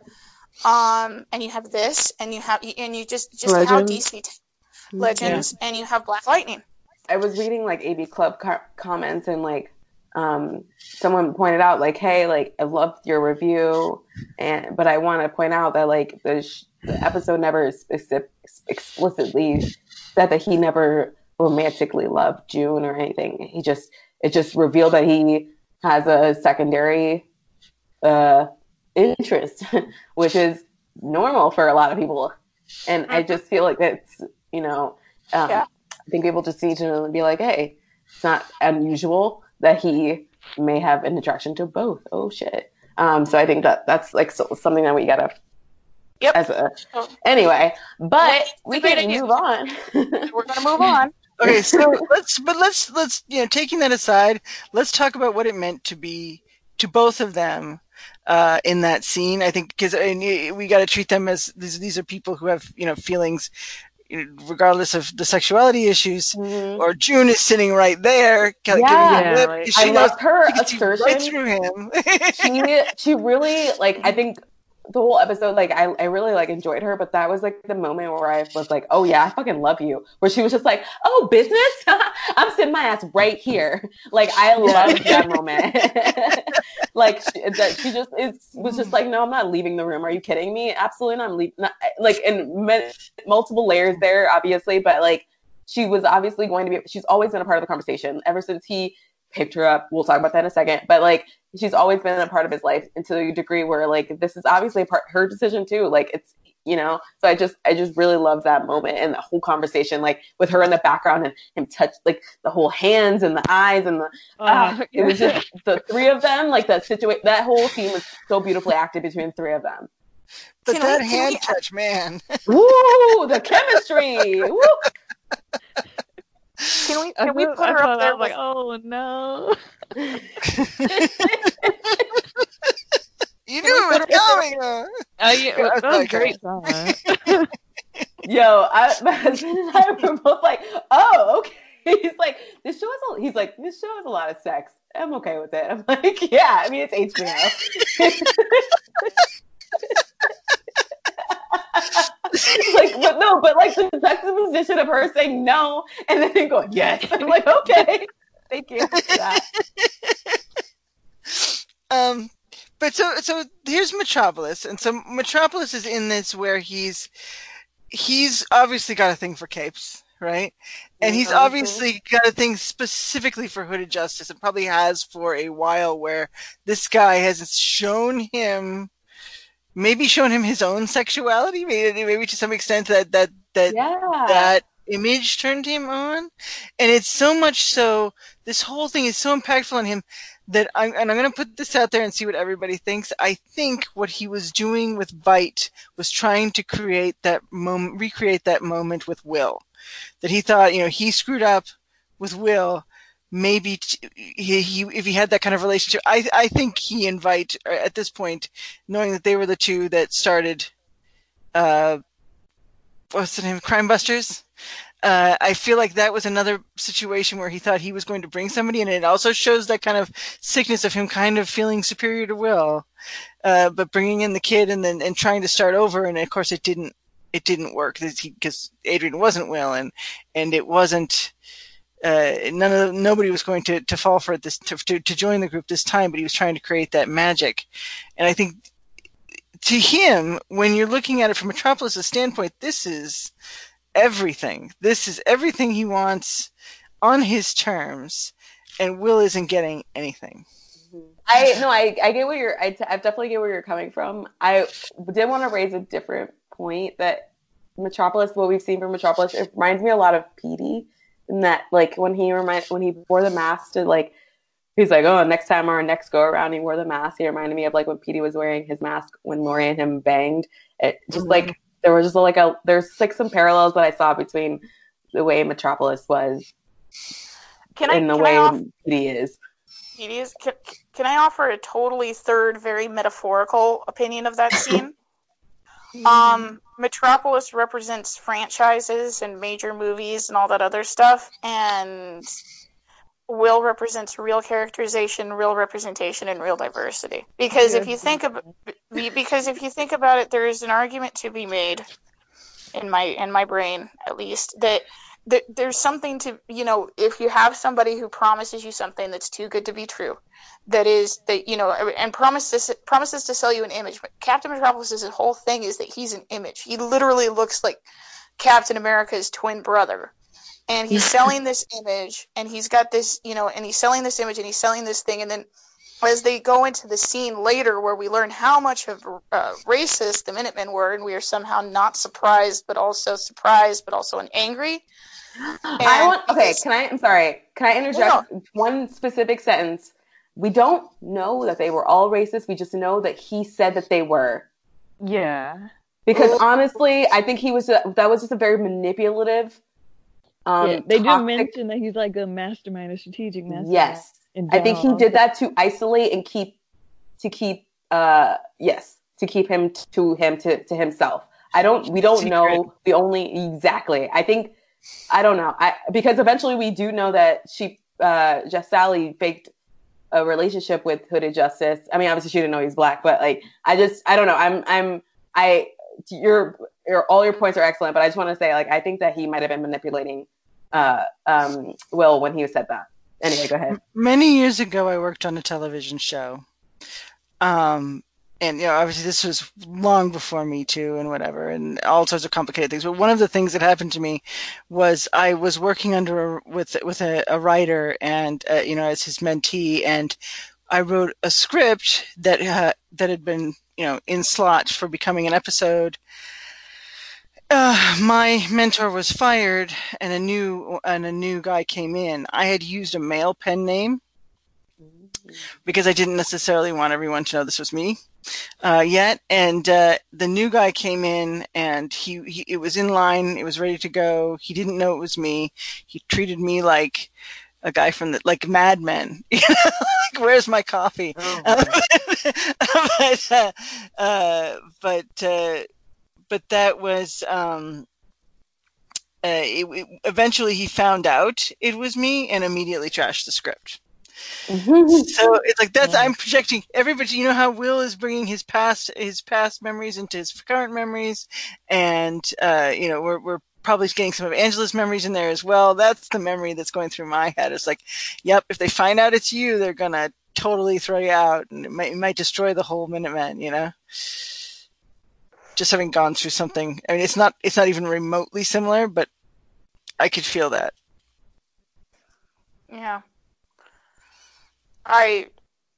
um and you have this, and you have and you just just Legends. how D C t- Legends, yeah. And you have Black Lightning. I was reading like A B Club co- comments, and like um someone pointed out like, hey, like I loved your review, and but I want to point out that like the, sh- the episode never specific, explicitly said that he never romantically loved June or anything. He just it just revealed that he has a secondary uh, interest, which is normal for a lot of people. And I just feel like that's, you know, um, yeah. I think people just need to be like, hey, it's not unusual that he may have an attraction to both. Oh, shit. Um, so I think that that's like so, something that we gotta, yep. As a, anyway, but we can move on. We're gonna move on. Okay, so let's, but let's, let's, you know, taking that aside, let's talk about what it meant to be, to both of them, uh, in that scene. I think, because we got to treat them as, these, these are people who have, you know, feelings, regardless of the sexuality issues. Mm-hmm. Or June is sitting right there, yeah, giving yeah, a lip. right. I loved her assertion. Right through him. she, she really, like, I think, the whole episode, like, I, I really, like, enjoyed her, but that was, like, the moment where I was like, oh, yeah, I fucking love you. Where she was just like, oh, business? I'm sitting my ass right here. Like, I loved that moment. Like, she, that she just is, was just like, no, I'm not leaving the room. Are you kidding me? Absolutely not. I'm leaving. Not, like, in me- multiple layers there, obviously, but, like, she was obviously going to be, she's always been a part of the conversation ever since he picked her up. We'll talk about that in a second. But, like, she's always been a part of his life, and to a degree where, like, this is obviously a part her decision too. Like, it's, you know, so I just I just really love that moment and the whole conversation, like with her in the background and him touch, like the whole hands and the eyes and the uh, uh, it was just the three of them, like that situation, that whole scene was so beautifully acted between the three of them. But can that we, hand we, touch, man. Woo, the chemistry. Woo. Can we can we put her up there? Like, oh no. You knew it was coming. Huh? Oh yeah, well, that was a great song. Yo, I, my husband and I were both like, "Oh, okay." He's like, "This show has a." He's like, "This show has a lot of sex. I'm okay with it." I'm like, "Yeah, I mean, it's H B O." Like, but no, but like the juxtaposition of her saying no and then him going yes. I'm like, okay, thank you for that. Um. But so, so here's Metropolis, and so Metropolis is in this where he's, he's obviously got a thing for capes, right? And he's obviously got a thing specifically for Hooded Justice, and probably has for a while, where this guy has shown him, maybe shown him his own sexuality, maybe, maybe to some extent that, that, that, yeah. that image turned him on. And it's so much so, this whole thing is so impactful on him, that I'm, and I'm going to put this out there and see what everybody thinks. I think what he was doing with Veidt was trying to create that moment, recreate that moment with Will. That he thought, you know, he screwed up with Will. Maybe t- he, he, if he had that kind of relationship, I, I think he and Veidt at this point, knowing that they were the two that started, uh, what's the name? Crime Busters. Uh, I feel like that was another situation where he thought he was going to bring somebody, and it also shows that kind of sickness of him kind of feeling superior to Will, uh, but bringing in the kid and then and trying to start over, and of course it didn't it didn't work because Adrian wasn't Will, and and it wasn't uh, none of nobody was going to, to fall for it this to, to to join the group this time, but he was trying to create that magic, and I think to him, when you're looking at it from Metropolis' standpoint, this is everything. This is everything he wants on his terms, and Will isn't getting anything. I no, I, I get where you're. I, I definitely get where you're coming from. I did want to raise a different point that Metropolis, what we've seen from Metropolis, it reminds me a lot of Petey, in that like when he remind when he wore the mask to like, he's like, oh, next time or next go around, he wore the mask. He reminded me of like when Petey was wearing his mask when Laurie and him banged. It just mm-hmm. like there was just like a there's like some parallels that I saw between the way Metropolis was can I, and the can way I off- Petey is. Petey is. Can, can I offer a totally third, very metaphorical opinion of that scene? um, Metropolis represents franchises and major movies and all that other stuff, and Will represents real characterization, real representation, and real diversity. Because if you think about, because if you think about it, there is an argument to be made in my in my brain, at least, that, that there's something to, you know, if you have somebody who promises you something that's too good to be true, that is that you know, and promises promises to sell you an image. But Captain Metropolis' whole thing is that he's an image. He literally looks like Captain America's twin brother. And he's selling this image, and he's got this, you know, and he's selling this image, and he's selling this thing, and then as they go into the scene later where we learn how much of uh, racist the Minutemen were, and we are somehow not surprised, but also surprised, but also angry. And I want, okay, can I, I'm sorry, can I interject no. one specific sentence? We don't know that they were all racist, we just know that he said that they were. Yeah. Because honestly, I think he was, a, that was just a very manipulative Um, yeah, they toxic. do mention that he's like a mastermind, a strategic mastermind. Yes, I think he did that to isolate and keep, to keep, uh, yes, to keep him t- to him to, to himself. I don't, we don't Secret. know the only exactly. I think, I don't know. I because eventually we do know that she, uh, Just Sally faked a relationship with Hooded Justice. I mean, obviously she didn't know he's black, but like, I just, I don't know. I'm, I'm, I, your, your, all your points are excellent, but I just want to say, like, I think that he might have been manipulating Uh, um, Will when he said that. Anyway, go ahead. Many years ago, I worked on a television show. Um, and, you know, obviously this was long before Me Too and whatever, and all sorts of complicated things. But one of the things that happened to me was I was working under a, with, with a, a writer and, uh, you know, as his mentee, and I wrote a script that, uh, that had been, you know, in slot for becoming an episode. Uh, my mentor was fired, and a new and a new guy came in. I had used a male pen name because I didn't necessarily want everyone to know this was me uh, yet. And uh, the new guy came in, and he, he it was in line. It was ready to go. He didn't know it was me. He treated me like a guy from the like Mad Men. You know, like, where's my coffee? Oh, but uh, uh, but. Uh, But that was, um, uh, it, it, eventually he found out it was me and immediately trashed the script. Mm-hmm. So it's like, that's, yeah. I'm projecting everybody, you know how Will is bringing his past, his past memories into his current memories. And, uh, you know, we're, we're probably getting some of Angela's memories in there as well. That's the memory that's going through my head. It's like, yep, if they find out it's you, they're going to totally throw you out, and it might, it might destroy the whole Minutemen, you know? Just having gone through something, I mean, it's not, it's not even remotely similar, but I could feel that. Yeah. I,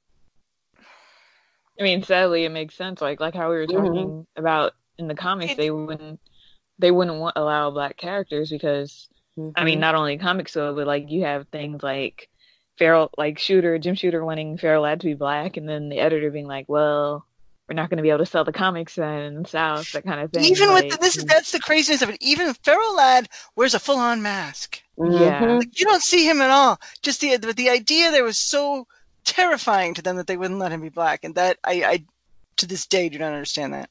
I mean, sadly, it makes sense. Like, like how we were talking mm-hmm. about in the comics, it, they wouldn't, they wouldn't want, allow black characters because, mm-hmm. I mean, not only comics, so, but like you have things like Feral, like Shooter, Jim Shooter wanting Feral Lad to be black, and then the editor being like, well, we're not going to be able to sell the comics then in the South, that kind of thing. Even like, with the, this, is, that's the craziness of it. Even Feral Lad wears a full-on mask. Yeah, like, you don't see him at all. Just the the idea there was so terrifying to them that they wouldn't let him be black, and that I, I to this day do not understand that.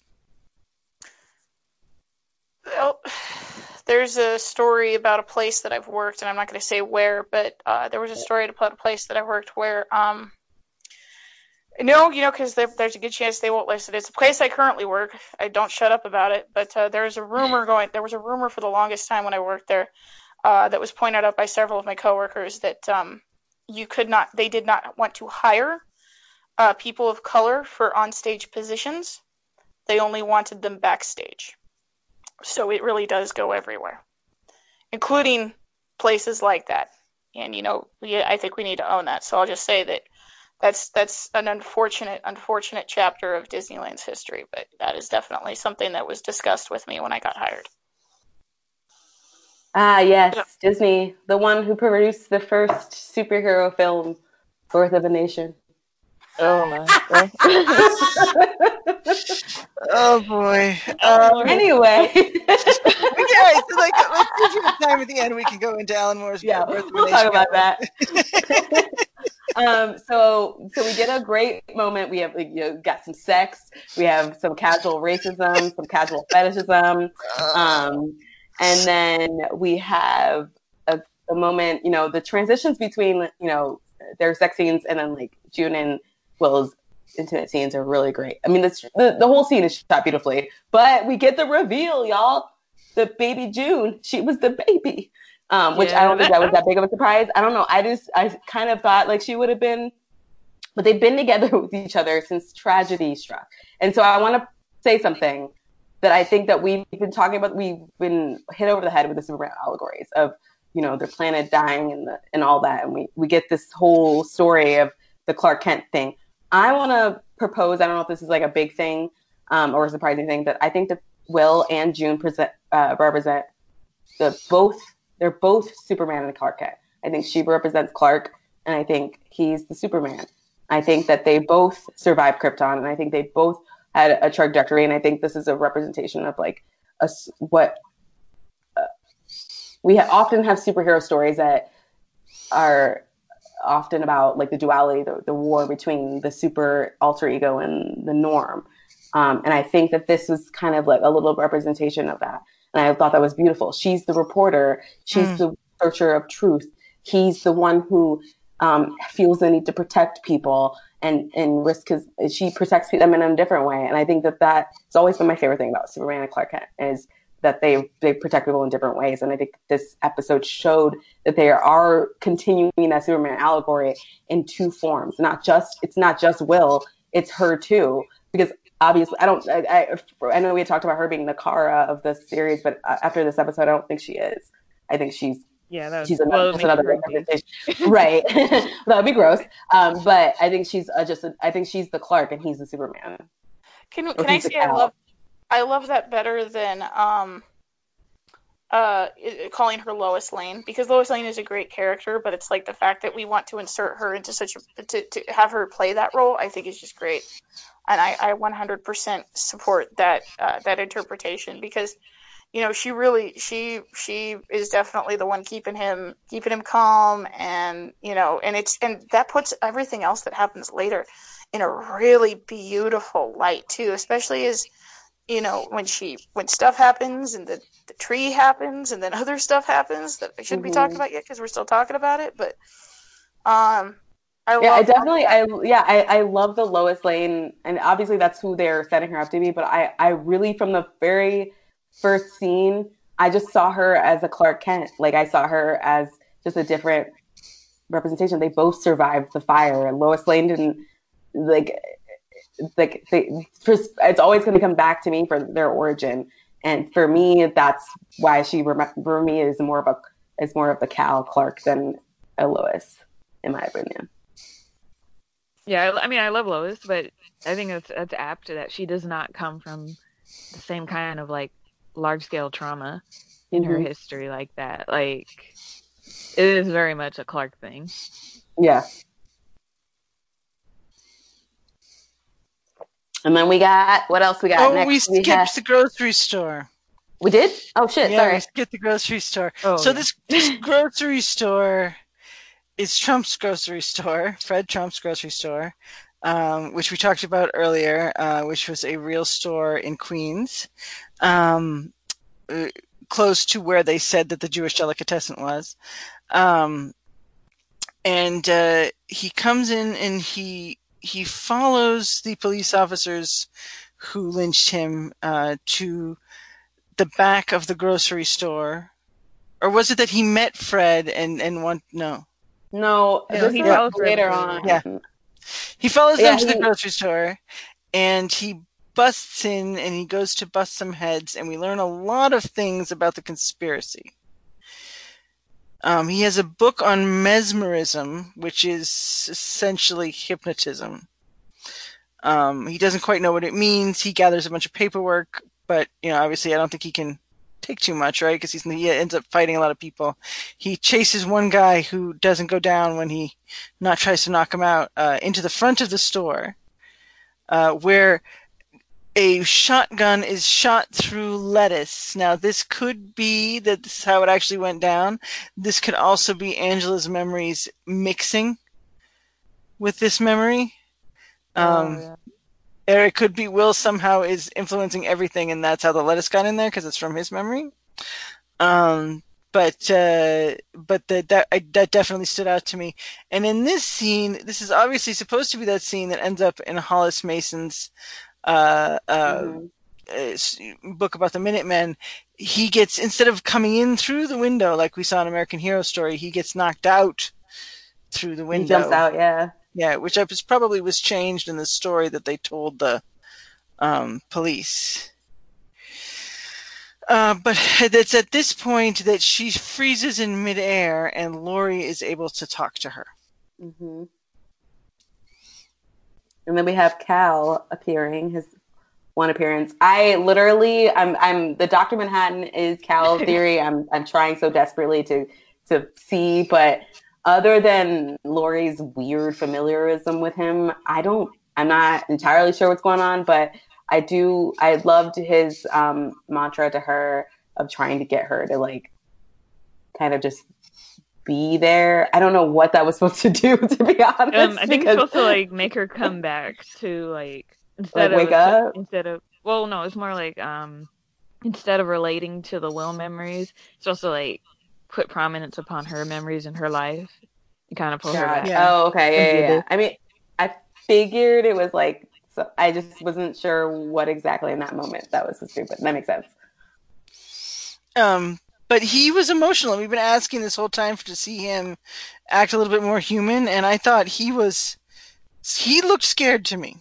Well, there's a story about a place that I've worked, and I'm not going to say where, but uh, there was a story about a place that I worked where. Um, No, you know, because there's a good chance they won't listen. It's a place I currently work. I don't shut up about it, but uh, there's a rumor going. There was a rumor for the longest time when I worked there uh, that was pointed out by several of my coworkers that um, you could not, they did not want to hire uh, people of color for onstage positions. They only wanted them backstage. So it really does go everywhere, including places like that. And, you know, we, I think we need to own that. So I'll just say that that's that's an unfortunate, unfortunate chapter of Disneyland's history, but that is definitely something that was discussed with me when I got hired. Ah, yes, Yep. Disney, the one who produced the first superhero film, Birth of a Nation. Oh my. Oh boy. Um, anyway. yeah, so like, let's see if we have time at the end. We can go into Alan Moore's yeah, Birth of a we'll Nation. talk about that. um, so, so we get a great moment. We have you know, got some sex. We have some casual racism, some casual fetishism, um, and then we have a, a moment. You know, the transitions between you know their sex scenes and then like June and Will's intimate scenes are really great. I mean, the, the the whole scene is shot beautifully, but we get the reveal, y'all. The baby June, she was the baby, um, which yeah. I don't think that was that big of a surprise. I don't know. I just I kind of thought like she would have been, but they've been together with each other since tragedy struck. And so I want to say something that I think that we've been talking about. We've been hit over the head with the Superman allegories of you know their planet dying and the, and all that, and we we get this whole story of the Clark Kent thing. I want to propose, I don't know if this is like a big thing um, or a surprising thing, but I think that Will and June present, uh, represent the both, they're both Superman and Clark Kent. I think she represents Clark, and I think he's the Superman. I think that they both survived Krypton, and I think they both had a trajectory, and I think this is a representation of like a, what uh, we ha- often have superhero stories that are often about like the duality, the, the war between the super alter ego and the norm. Um, and I think that this was kind of like a little representation of that. And I thought that was beautiful. She's the reporter. She's mm. the searcher of truth. He's the one who um, feels the need to protect people and, and risk his, she protects them in a different way. And I think that that has always been my favorite thing about Superman and Clark Kent is that they they protect people in different ways. And I think this episode showed that they are continuing that Superman allegory in two forms. Not just, it's not just Will, it's her too. Because obviously, I don't, I, I, I know we had talked about her being the Kara of the series, but after this episode, I don't think she is. I think she's, yeah, that was, she's another, well, just another representation. Right. That would be gross. Um, but I think she's uh, just, a, I think she's the Clark and he's the Superman. Can, can I say I love, I love that better than um, uh, calling her Lois Lane, because Lois Lane is a great character, but it's like the fact that we want to insert her into such a, to, to have her play that role, I think is just great. And I, I one hundred percent support that, uh, that interpretation because, you know, she really, she, she is definitely the one keeping him, keeping him calm and, you know, and it's, and that puts everything else that happens later in a really beautiful light too, especially as, you know, when she, when stuff happens and the, the tree happens and then other stuff happens that I shouldn't mm-hmm. be talking about yet because we're still talking about it. But, um, I yeah, love I definitely, I, yeah, I, I love the Lois Lane and obviously that's who they're setting her up to be. But I, I really, from the very first scene, I just saw her as a Clark Kent. Like I saw her as just a different representation. They both survived the fire and Lois Lane didn't like, like they, it's always going to come back to me for their origin, and for me, that's why she for me is more of a is more of the Cal Clark than a Lois, in my opinion. Yeah, I, I mean, I love Lois, but I think it's it's apt that she does not come from the same kind of like large scale trauma in mm-hmm. her history like that. Like, it is very much a Clark thing. Yeah. And then we got, what else we got oh, next? we skipped we had... the grocery store. We did? Oh, shit, yeah, sorry. we skipped the grocery store. Oh, so yeah. this, this grocery store is Trump's grocery store, Fred Trump's grocery store, um, which we talked about earlier, uh, which was a real store in Queens, um, uh, close to where they said that the Jewish delicatessen was. Um, and uh, he comes in and he... He follows the police officers who lynched him uh, to the back of the grocery store or was it that he met Fred and and one? No, no, No, this he is followed Fred later further. on. Yeah. He follows Yeah, them to he- the grocery store, and he busts in, and he goes to bust some heads, and we learn a lot of things about the conspiracy. Um, he has a book on mesmerism, which is essentially hypnotism. Um, he doesn't quite know what it means. He gathers a bunch of paperwork, but you know, obviously, I don't think he can take too much, right? Because he ends up fighting a lot of people. He chases one guy who doesn't go down when he not tries to knock him out uh, into the front of the store, uh, where a shotgun is shot through lettuce. Now, this could be that this is how it actually went down. This could also be Angela's memories mixing with this memory. Um, Oh, yeah. Or it could be Will somehow is influencing everything, and that's how the lettuce got in there because it's from his memory. Um, but uh, but the, that I, that definitely stood out to me. And in this scene, this is obviously supposed to be that scene that ends up in Hollis Mason's uh, uh, Mhm. uh, book about the Minutemen. He gets, instead of coming in through the window like we saw in American Hero Story, he gets knocked out through the window. He jumps out, yeah. Yeah, which was probably was changed in the story that they told the um, police. Uh, but it's at this point that she freezes in midair, and Laurie is able to talk to her. Mm-hmm. And then we have Cal appearing, his one appearance. I literally, I'm, I'm the Doctor Manhattan is Cal theory. I'm, I'm trying so desperately to, to see, but other than Laurie's weird familiarism with him, I don't, I'm not entirely sure what's going on, but I do, I loved his um, mantra to her of trying to get her to like kind of just be there. I don't know what that was supposed to do, to be honest. Um, I think because, it's supposed to like make her come back to like instead like, of wake up? instead of well, no, it's more like um instead of relating to the Will memories, it's supposed to like put prominence upon her memories in her life and kind of pull her God. back. Yeah. Oh, okay, yeah, into yeah, yeah. this. I mean, I figured it was like, so I just wasn't sure what exactly in that moment that was so stupid. That makes sense. Um, but he was emotional. We've been asking this whole time for, to see him act a little bit more human, and I thought he was, he looked scared to me.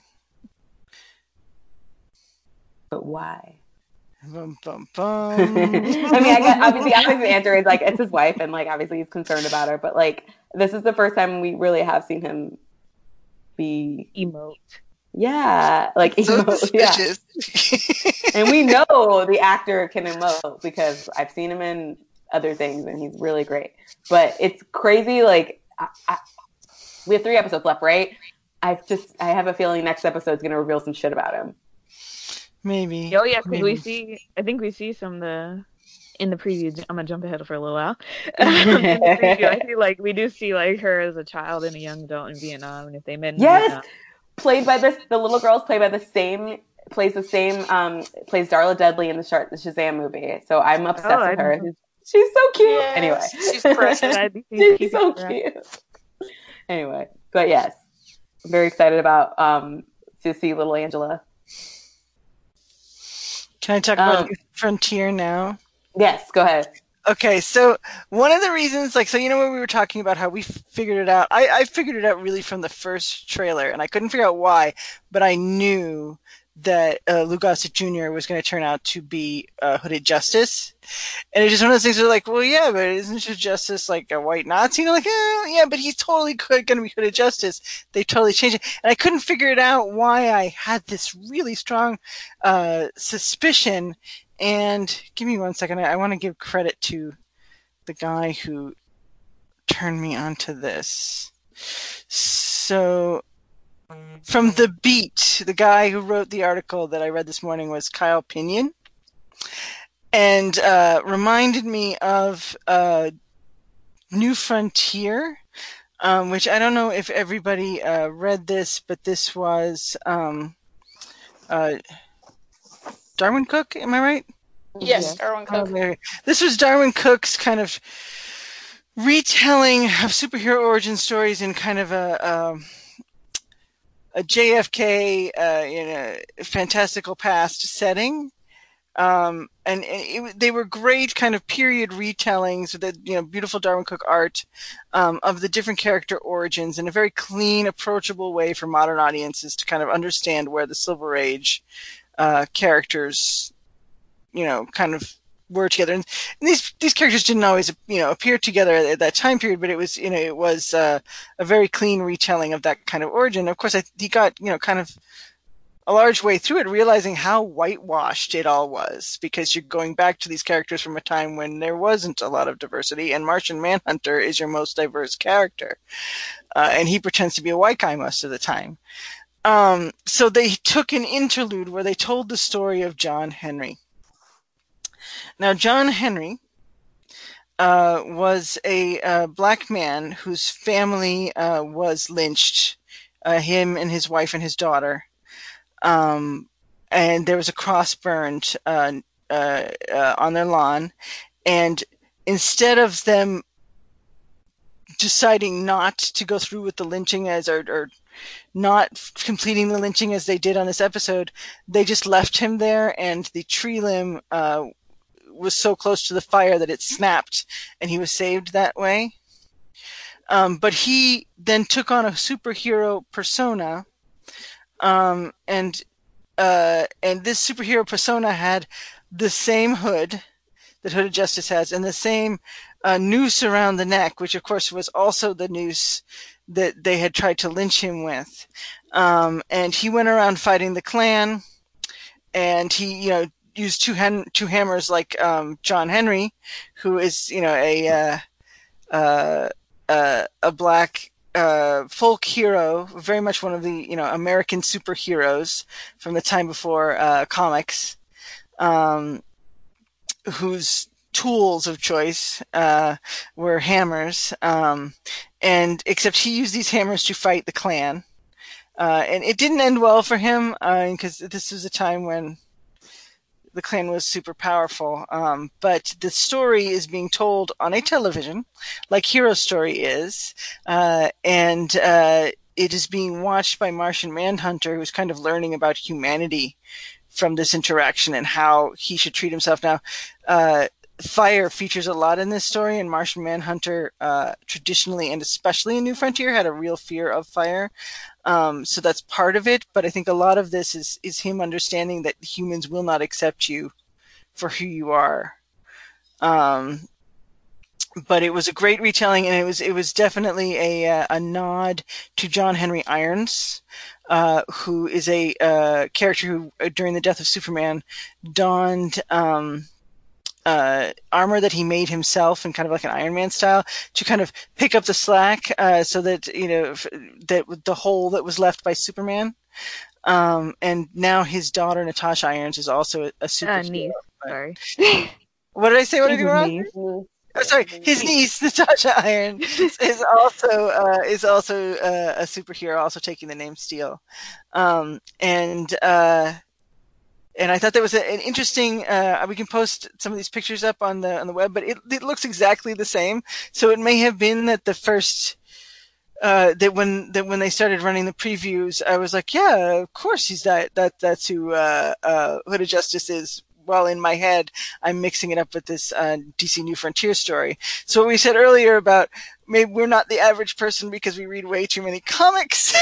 But why? Bum, bum, bum. I mean, I got, obviously, obviously the answer is like, it's his wife, and like, obviously he's concerned about her, but like, this is the first time we really have seen him be, Emote. yeah, like, So emote, yeah. suspicious. And we know the actor can emote because I've seen him in other things and he's really great. But it's crazy. Like, I, I, we have three episodes left, right? I've just, I have a feeling next episode's going to reveal some shit about him. Maybe. Oh yeah, because we maybe. see. I think we see some the in the preview. I'm gonna jump ahead for a little while. in the preview, I feel like we do see like her as a child and a young adult in Vietnam, and if they met in Yes, Vietnam. played by this. The little girl's played by the same. Plays the same. Um, plays Darla Dudley in the, Shar- the Shazam movie. So I'm obsessed Oh, I with her. didn't know. She's so cute. Yes, Anyway, she's precious. I'd be she's keeping so her up. cute. Anyway, but yes, I'm very excited about um to see little Angela. Can I talk about Um, New Frontier now? Yes, go ahead. Okay, so one of the reasons, like, so you know when we were talking about how we f- figured it out, I, I figured it out really from the first trailer, and I couldn't figure out why, but I knew that uh, Lou Gossett Junior was going to turn out to be uh, Hooded Justice, and it's just one of those things where like, well, yeah, but isn't Hooded Justice like a white Nazi? And I'm like, eh, yeah, but he's totally going to be Hooded Justice. They totally changed it, and I couldn't figure it out why I had this really strong uh, suspicion. And give me one second. I, I want to give credit to the guy who turned me onto this. So, from The Beat, the guy who wrote the article that I read this morning was Kyle Pinion, and uh, reminded me of uh, New Frontier, um, which I don't know if everybody uh, read this, but this was um, uh, Darwin Cook, am I right? Yes, Yes. Darwin Cook. Okay. This was Darwin Cook's kind of retelling of superhero origin stories in kind of a um, a J F K uh, in a fantastical past setting. Um, and, and it, they were great kind of period retellings with the, you know, beautiful Darwyn Cooke art, um, of the different character origins in a very clean, approachable way for modern audiences to kind of understand where the Silver Age, uh, characters, you know, kind of were together. And, and these, these characters didn't always, you know, appear together at that time period, but it was, you know, it was, uh, a very clean retelling of that kind of origin. Of course, I, he got, you know, kind of a large way through it, realizing how whitewashed it all was, because you're going back to these characters from a time when there wasn't a lot of diversity, and Martian Manhunter is your most diverse character. Uh, and he pretends to be a white guy most of the time. Um, so they took an interlude where they told the story of John Henry. Now, John Henry uh, was a uh, black man whose family uh, was lynched, uh, him and his wife and his daughter. Um, and there was a cross burned uh, uh, uh, on their lawn. And instead of them deciding not to go through with the lynching as or, or not completing the lynching as they did on this episode, they just left him there, and the tree limb uh, was so close to the fire that it snapped, and he was saved that way. Um, but he then took on a superhero persona. Um, and, uh, and this superhero persona had the same hood that Hooded Justice has, and the same, uh, noose around the neck, which of course was also the noose that they had tried to lynch him with. Um, and he went around fighting the Klan, and he, you know, used two hen- two hammers like, um, John Henry, who is, you know, a, uh, uh, uh, a black, Uh, folk hero, very much one of the, you know, American superheroes from the time before uh, comics, um, whose tools of choice uh, were hammers, um, and except he used these hammers to fight the Klan, uh, and it didn't end well for him because uh, this was a time when the Klan was super powerful. Um, but the story is being told on a television, like Hero Story is, uh, and uh, it is being watched by Martian Manhunter, who's kind of learning about humanity from this interaction and how he should treat himself. Now, uh, fire features a lot in this story, and Martian Manhunter, uh, traditionally and especially in New Frontier, had a real fear of fire. Um, so that's part of it, but I think a lot of this is, is him understanding that humans will not accept you for who you are. Um, but it was a great retelling, and it was, it was definitely a, uh, a nod to John Henry Irons, uh, who is a, uh, character who, uh, during the death of Superman, donned, um, Uh, armor that he made himself in kind of like an Iron Man style to kind of pick up the slack, uh, so that, you know, f- that the hole that was left by Superman. Um, and now his daughter, Natasha Irons, is also a, a superhero. Uh, niece, sorry. What did I say? What did I do wrong? Niece. Oh, sorry, his niece, Natasha Irons, is also, uh, is also, uh, a superhero, also taking the name Steel. Um, and, uh, And I thought that was a, an interesting, uh, we can post some of these pictures up on the, on the web, but it, it looks exactly the same. So it may have been that the first, uh, that when, that when they started running the previews, I was like, yeah, of course he's that, that, that's who, uh, uh, Hooded Justice is. Well, in my head, I'm mixing it up with this, uh, D C New Frontier story. So what we said earlier about maybe we're not the average person because we read way too many comics.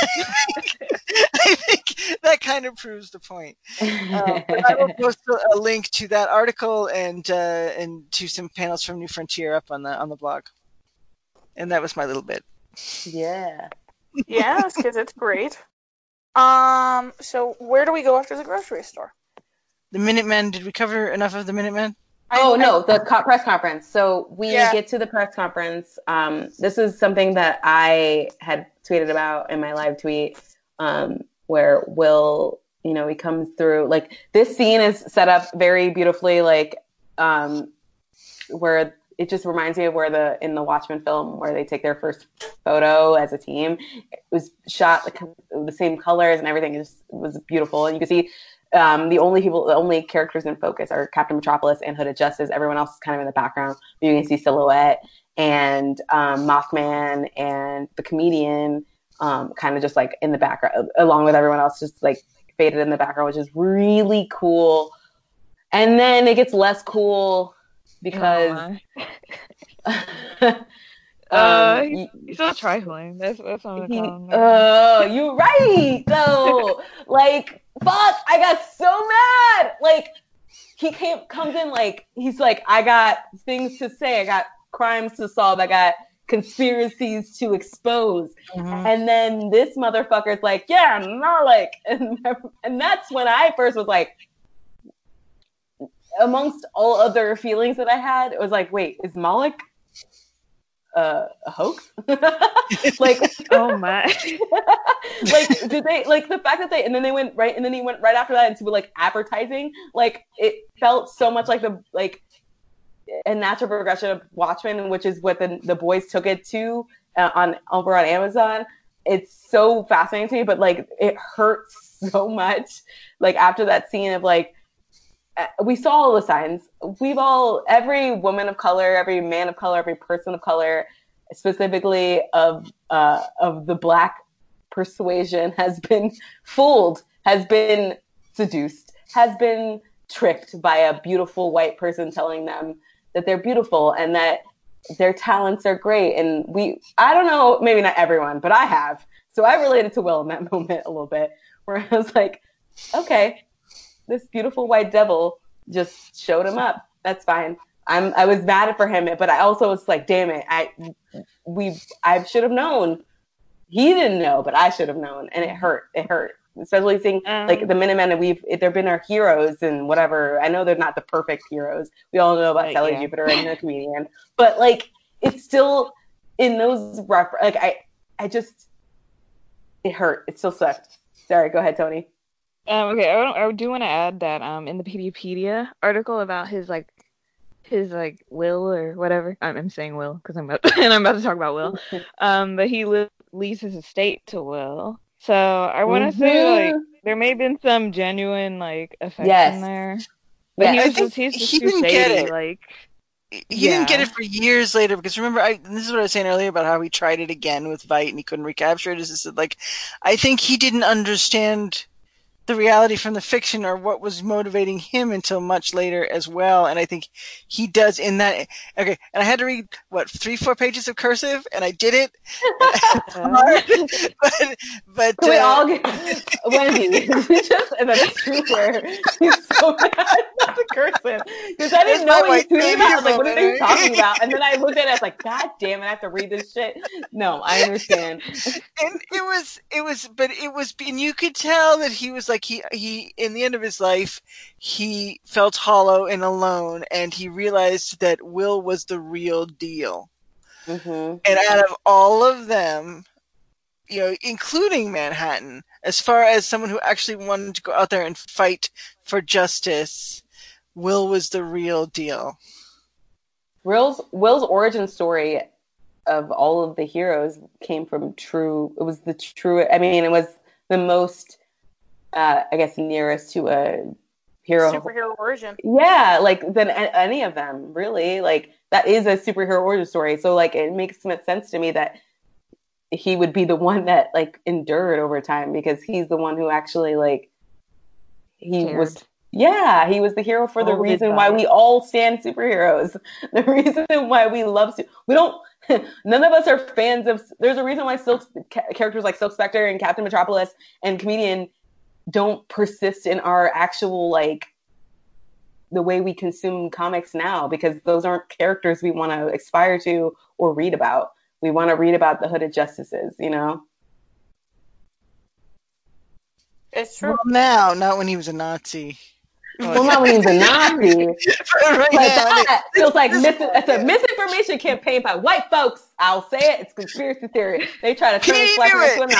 I think that kind of proves the point. Um, but I will post a link to that article and uh, and to some panels from New Frontier up on the on the blog. And that was my little bit. Yeah. Yes, because it's great. Um. So where do we go after the grocery store? The Minutemen. Did we cover enough of the Minutemen? Oh, I, no, I, the co- press conference. So we Yeah. get to the press conference. Um, this is something that I had tweeted about in my live tweet, um, where Will, you know, he comes through. Like, this scene is set up very beautifully, like, um, where it just reminds me of where the, in the Watchmen film, where they take their first photo as a team. It was shot like the same colors and everything. It just was beautiful. And you can see Um, the only people, the only characters in focus are Captain Metropolis and Hooded Justice. Everyone else is kind of in the background. You can see Silhouette and um, Mothman and the comedian um, kind of just like in the background, along with everyone else, just like faded in the background, which is really cool. And then it gets less cool because oh uh, um, he's, he's so trifling. That's that's what I'm he, calling him. Oh, you're right though. Like, fuck, I got so mad. Like, he came comes in like he's like, I got things to say, I got crimes to solve, I got conspiracies to expose. Mm-hmm. And then this motherfucker's like, yeah, Malik. And, and that's when I first was like, amongst all other feelings that I had, it was like, wait, is Malik uh, a hoax? Like, oh my. Like, did they, like, the fact that they, and then they went right, and then he went right after that into, like, advertising. Like, it felt so much like the, like, a natural progression of Watchmen, which is what the the boys took it to uh, on over on Amazon. It's so fascinating to me, but like it hurts so much. Like after that scene of like, we saw all the signs. We've all, every woman of color, every man of color, every person of color, specifically of uh, of the Black persuasion, has been fooled, has been seduced, has been tricked by a beautiful white person telling them that they're beautiful and that their talents are great. And we, I don't know, maybe not everyone, but I have. So I related to Will in that moment a little bit, where I was like, okay, this beautiful white devil just showed him up. That's fine. I'm, I was mad for him, but I also was like, damn it. I, we, I should have known. He didn't know, but I should have known. And it hurt. It hurt. Especially seeing um, like the Minutemen, and we've they've been our heroes and whatever. I know they're not the perfect heroes. We all know about Sally yeah. Jupiter and the comedian, but like it's still in those rough. Like I, I just it hurt. It still sucked. Sorry, go ahead, Tony. Um, okay, I, I do want to add that um in the Peteypedia article about his like his like will or whatever. I'm, I'm saying Will because I'm about, and I'm about to talk about Will. Um, but he li- leaves his estate to Will. So I want to mm-hmm. say like there may have been some genuine like affection yes. there, but yeah, he was just he's just he too didn't shady. Get it. Like he yeah. didn't get it for years later because remember, I this is what I was saying earlier about how he tried it again with Veidt and he couldn't recapture it. Is just like I think he didn't understand the reality from the fiction or what was motivating him until much later as well. And I think he does in that. Okay. And I had to read what, three, four pages of cursive and I did it. but, but, Can we uh, all get Wendy? Just in a trooper. He's so mad about the cursive. Because I didn't know what he was tweeting about. I was like, what are they talking about? And then I looked at it, I was like, God damn it, I have to read this shit. No, I understand. And it was, it was, but it was, and you could tell that he was like, he, he, in the end of his life, he felt hollow and alone, and he realized that Will was the real deal. Mm-hmm. And out of all of them, you know, including Manhattan, as far as someone who actually wanted to go out there and fight for justice, Will was the real deal. Will's, Will's origin story of all of the heroes came from true, it was the true, I mean, it was the most, Uh, I guess nearest to a hero superhero origin. Yeah, like than a- any of them, really. Like that is a superhero origin story. So like it makes sense to me that he would be the one that like endured over time because he's the one who actually like he Cared. was. Yeah, he was the hero for the Oh, reason why we all stand superheroes. The reason why we love to. We don't. None of us are fans of. There's a reason why Silk characters like Silk Spectre and Captain Metropolis and Comedian don't persist in our actual, like, the way we consume comics now, because those aren't characters we want to aspire to or read about. We want to read about the hooded justices, you know? It's true. Well, now, not when he was a Nazi. Well, not when he was a Nazi. Right but now, that it, feels like mis- it's a misinformation campaign by white folks. I'll say it. It's conspiracy theory. They try to turn Flecker into a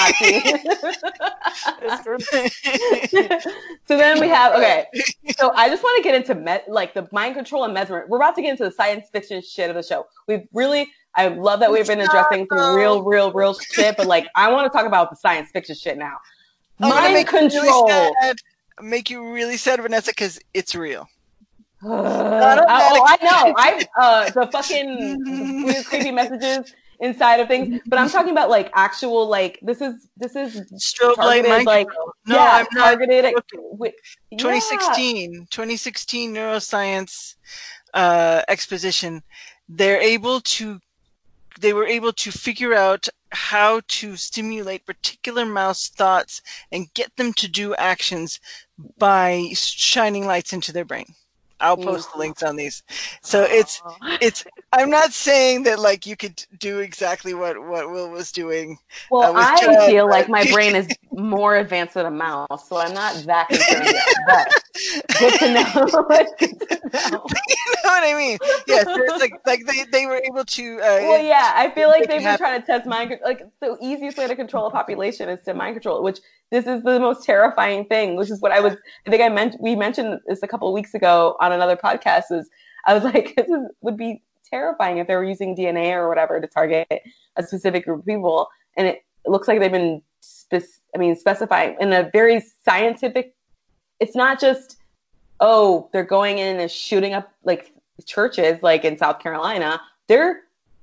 Nazi. So then we have, okay. So I just want to get into me- like the mind control and mesmerism. We're about to get into the science fiction shit of the show. We've really, I love that we've been addressing some real, real, real shit, but like I want to talk about the science fiction shit now. Mind control. Really make you really sad, Vanessa, because it's real. Uh, I, oh, I know. I uh, the fucking weird, creepy messages inside of things. But I'm talking about like actual like this is this is strobe light mind like control. No, yeah, I'm not targeted at, joking. with, twenty yeah. sixteen twenty sixteen neuroscience uh, exposition. They're able to they were able to figure out how to stimulate particular mouse thoughts and get them to do actions by shining lights into their brain. I'll post the links on these. So it's it's. I'm not saying that like you could do exactly what, what Will was doing. Well, uh, with I Chad, feel but... like my brain is more advanced than a mouse, so I'm not that concerned yet. But good to know. Good to know. You know what I mean? Yeah, so it's like like they, they were able to. Uh, well, yeah, I feel like they've been happen. trying to test mind. Like the easiest way to control a population is to mind control it, which this is the most terrifying thing. Which is what I was. I think I meant we mentioned this a couple of weeks ago on another podcast. Is I was like, this is, would be terrifying if they were using D N A or whatever to target a specific group of people, and it looks like they've been. Spe- I mean, specifying in a very scientific. It's not just. Oh, they're going in and shooting up like churches, like in South Carolina. They're,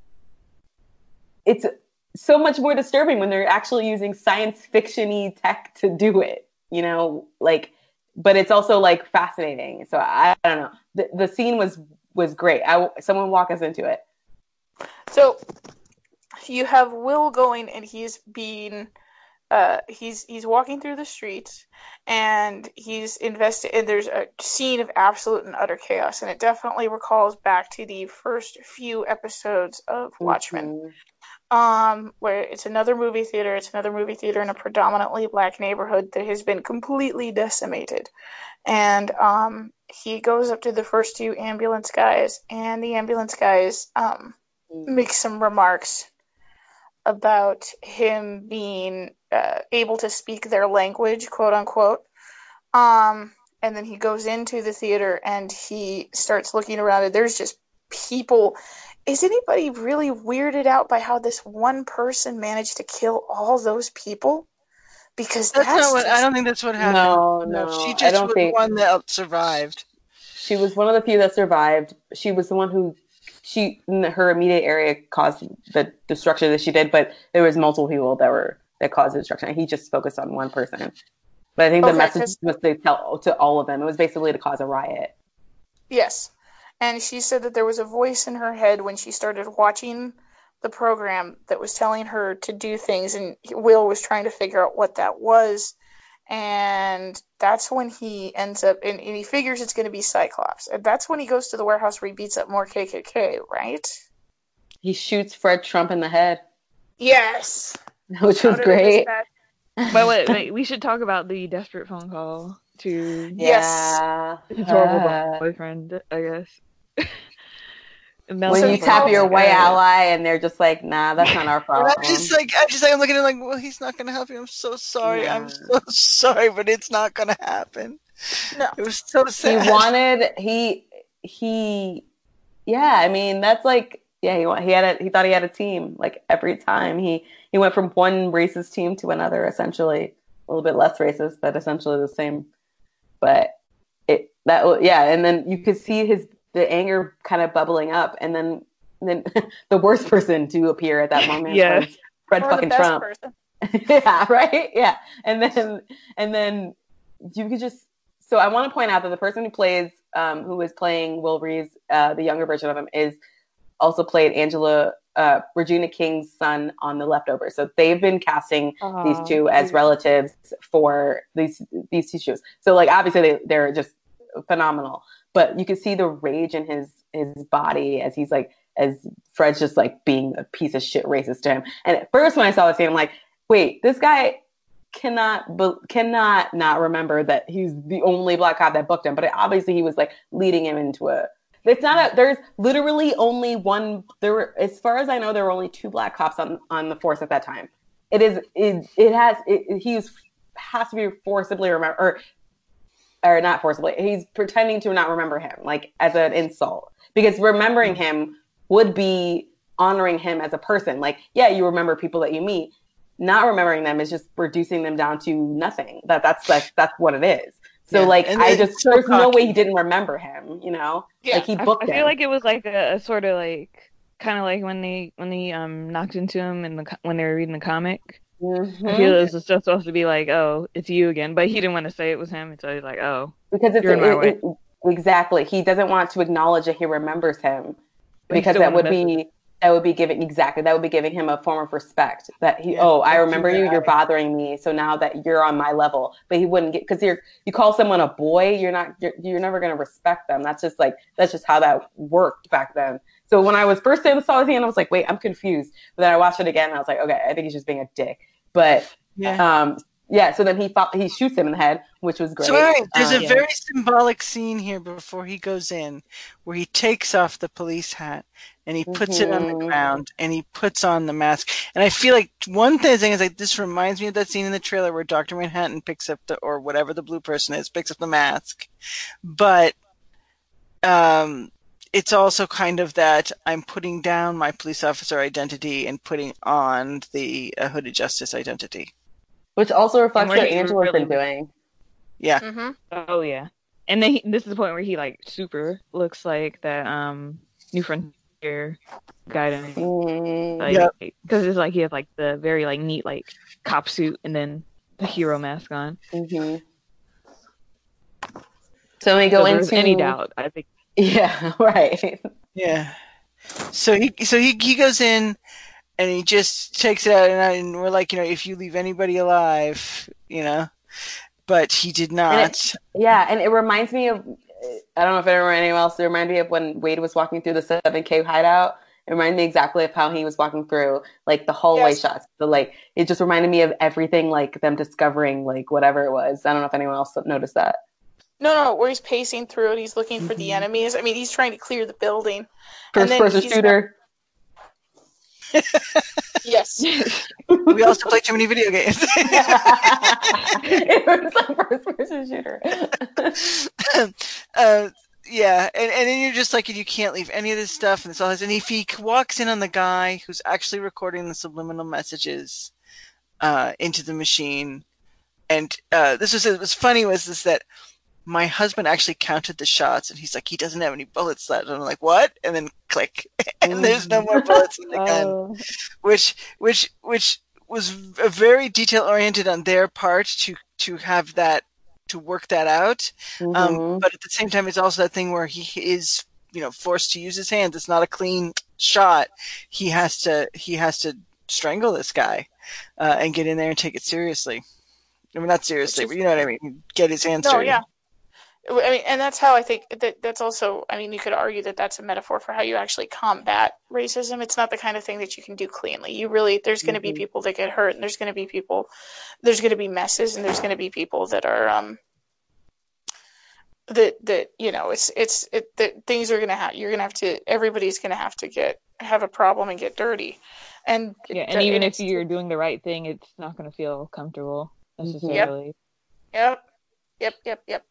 it's so much more disturbing when they're actually using science fiction-y tech to do it, you know, like, but it's also like fascinating. So I, I don't know. The, the scene was, was great. I, someone walk us into it. So you have Will going and he's being, uh, he's, he's walking through the streets and he's invested, and there's a scene of absolute and utter chaos. And it definitely recalls back to the first few episodes of Watchmen. Mm-hmm. Um, where it's another movie theater, it's another movie theater in a predominantly black neighborhood that has been completely decimated. And, um, he goes up to the first two ambulance guys, and the ambulance guys, um, mm-hmm. make some remarks about him being uh, able to speak their language, quote unquote. Um, and then he goes into the theater and he starts looking around, and there's just people. Is anybody really weirded out by how this one person managed to kill all those people? Because that's, that's not what just... I don't think that's what happened. No, no, no she just was think... one that survived. She was one of the few that survived. She was the one who. She, in her immediate area, caused the destruction that she did, but there was multiple people that were that caused the destruction. He just focused on one person. But I think the okay, message was to tell to all of them. It was basically to cause a riot. Yes, and she said that there was a voice in her head when she started watching the program that was telling her to do things, and Will was trying to figure out what that was. And that's when he ends up, and, and he figures it's going to be Cyclops. And that's when he goes to the warehouse where he beats up more K K K, right? He shoots Fred Trump in the head. Yes. Which was great. But wait, wait, we should talk about the desperate phone call to yeah. his horrible uh, boyfriend, I guess. When you tap your white ally and they're just like, nah, that's not our problem. I'm just like, I'm just like, I'm looking at it like, well, he's not going to help you. I'm so sorry. Yeah. I'm so sorry, but it's not going to happen. No. It was so sad. He wanted, he, he, yeah, I mean, that's like, yeah, he, he had a, he thought he had a team. Like every time he, he went from one racist team to another, essentially. A little bit less racist, but essentially the same. But it, that, yeah, and then you could see his, the anger kind of bubbling up, and then then the worst person to appear at that moment yeah. was Fred or fucking Trump. yeah, right? Yeah. And then and then you could just so I want to point out that the person who plays um who is playing Will Reeves, uh, the younger version of him, is also played Angela uh Regina King's son on The Leftovers. So they've been casting uh-huh. these two as relatives for these these two shows. So like obviously they, they're just phenomenal. But you can see the rage in his, his body as he's like, as Fred's just like being a piece of shit racist to him. And at first when I saw the scene, I'm like, wait, this guy cannot, be- cannot not remember that he's the only black cop that booked him. But it, obviously he was like leading him into a, it's not a, there's literally only one, there were, as far as I know, there were only two black cops on, on the force at that time. It is, it, it has, it, he's, has to be forcibly remember, or, or not forcibly, he's pretending to not remember him, like as an insult, because remembering him would be honoring him as a person. Like, yeah, you remember people that you meet. Not remembering them is just reducing them down to nothing. That that's like that's what it is. So yeah. like, and I just so there's cocky. No way he didn't remember him. You know, yeah. like he booked I, I feel him. like it was like a, a sort of like kind of like when they when they um knocked into him in the co- when they were reading the comic. Mm-hmm. I feel it was just supposed to be like, oh, it's you again, but he didn't want to say it was him, so he's like, oh, because it's you're in my it, way. it, exactly he doesn't want to acknowledge that he remembers him But he because still that wanna would mess with be that would be giving exactly that would be giving him a form of respect that he Yeah, oh I don't do remember you that. you're bothering me so now that you're on my level but he wouldn't get because you're you call someone a boy you're not you're, you're never going to respect them that's just like that's just how that worked back then. So when I was first in the saw the scene I was like wait I'm confused but then I watched it again and I was like okay I think he's just being a dick but Yeah. um yeah so then he fought, he shoots him in the head which was great. So, all right, there's um, a very symbolic scene here before he goes in where he takes off the police hat and he puts mm-hmm. it on the ground and he puts on the mask. And I feel like one thing is like this reminds me of that scene in the trailer where Doctor Manhattan picks up the, or whatever the blue person is, picks up the mask. But um, it's also kind of that I'm putting down my police officer identity and putting on the uh, Hooded Justice identity. Which also reflects what Angela's really been doing. Yeah. Mm-hmm. Oh yeah, and then he, this is the point where he like super looks like that um New Frontier guy to me. Mm, like, yep. Because it's like he has like the very like neat like cop suit and then the hero mask on. Mm-hmm. So we go so into any doubt, I think. Yeah, right. Yeah. So he so he he goes in. And he just takes it out, and we're like, you know, if you leave anybody alive, you know. But he did not. And it, yeah, and it reminds me of, I don't know if anyone else, it reminded me of when Wade was walking through the seven K hideout. It reminded me exactly of how he was walking through, like, the hallway yes. shots. So, like, it just reminded me of everything, like, them discovering, like, whatever it was. I don't know if anyone else noticed that. No, no, where he's pacing through and he's looking mm-hmm. for the enemies. I mean, he's trying to clear the building. First person shooter. Yes. We also play too many video games. It was the first person shooter. uh, yeah, and, and then you're just like, you can't leave any of this stuff, and it's all his. And if he walks in on the guy who's actually recording the subliminal messages uh, into the machine, and uh, this was what's funny was this that. My husband actually counted the shots, and he's like, he doesn't have any bullets left. And I'm like, what? And then click, and there's no more bullets in the gun, oh. which, which, which was very detail oriented on their part to to have that to work that out. Mm-hmm. Um, but at the same time, it's also that thing where he is, you know, forced to use his hands. It's not a clean shot. He has to he has to strangle this guy uh, and get in there and take it seriously. I mean, not seriously, is, but you know what I mean. Get his hands no, dirty. Yeah. I mean, and that's how I think that that's also, I mean, you could argue that that's a metaphor for how you actually combat racism. It's not the kind of thing that you can do cleanly. You really, there's going to mm-hmm. be people that get hurt, and there's going to be people, there's going to be messes, and there's going to be people that are, um, that, that, you know, it's, it's, it, that things are going to have, you're going to have to, everybody's going to have to get, have a problem and get dirty. And, yeah, and the, even if you're doing the right thing, it's not going to feel comfortable necessarily. Yep. Yep. Yep. Yep.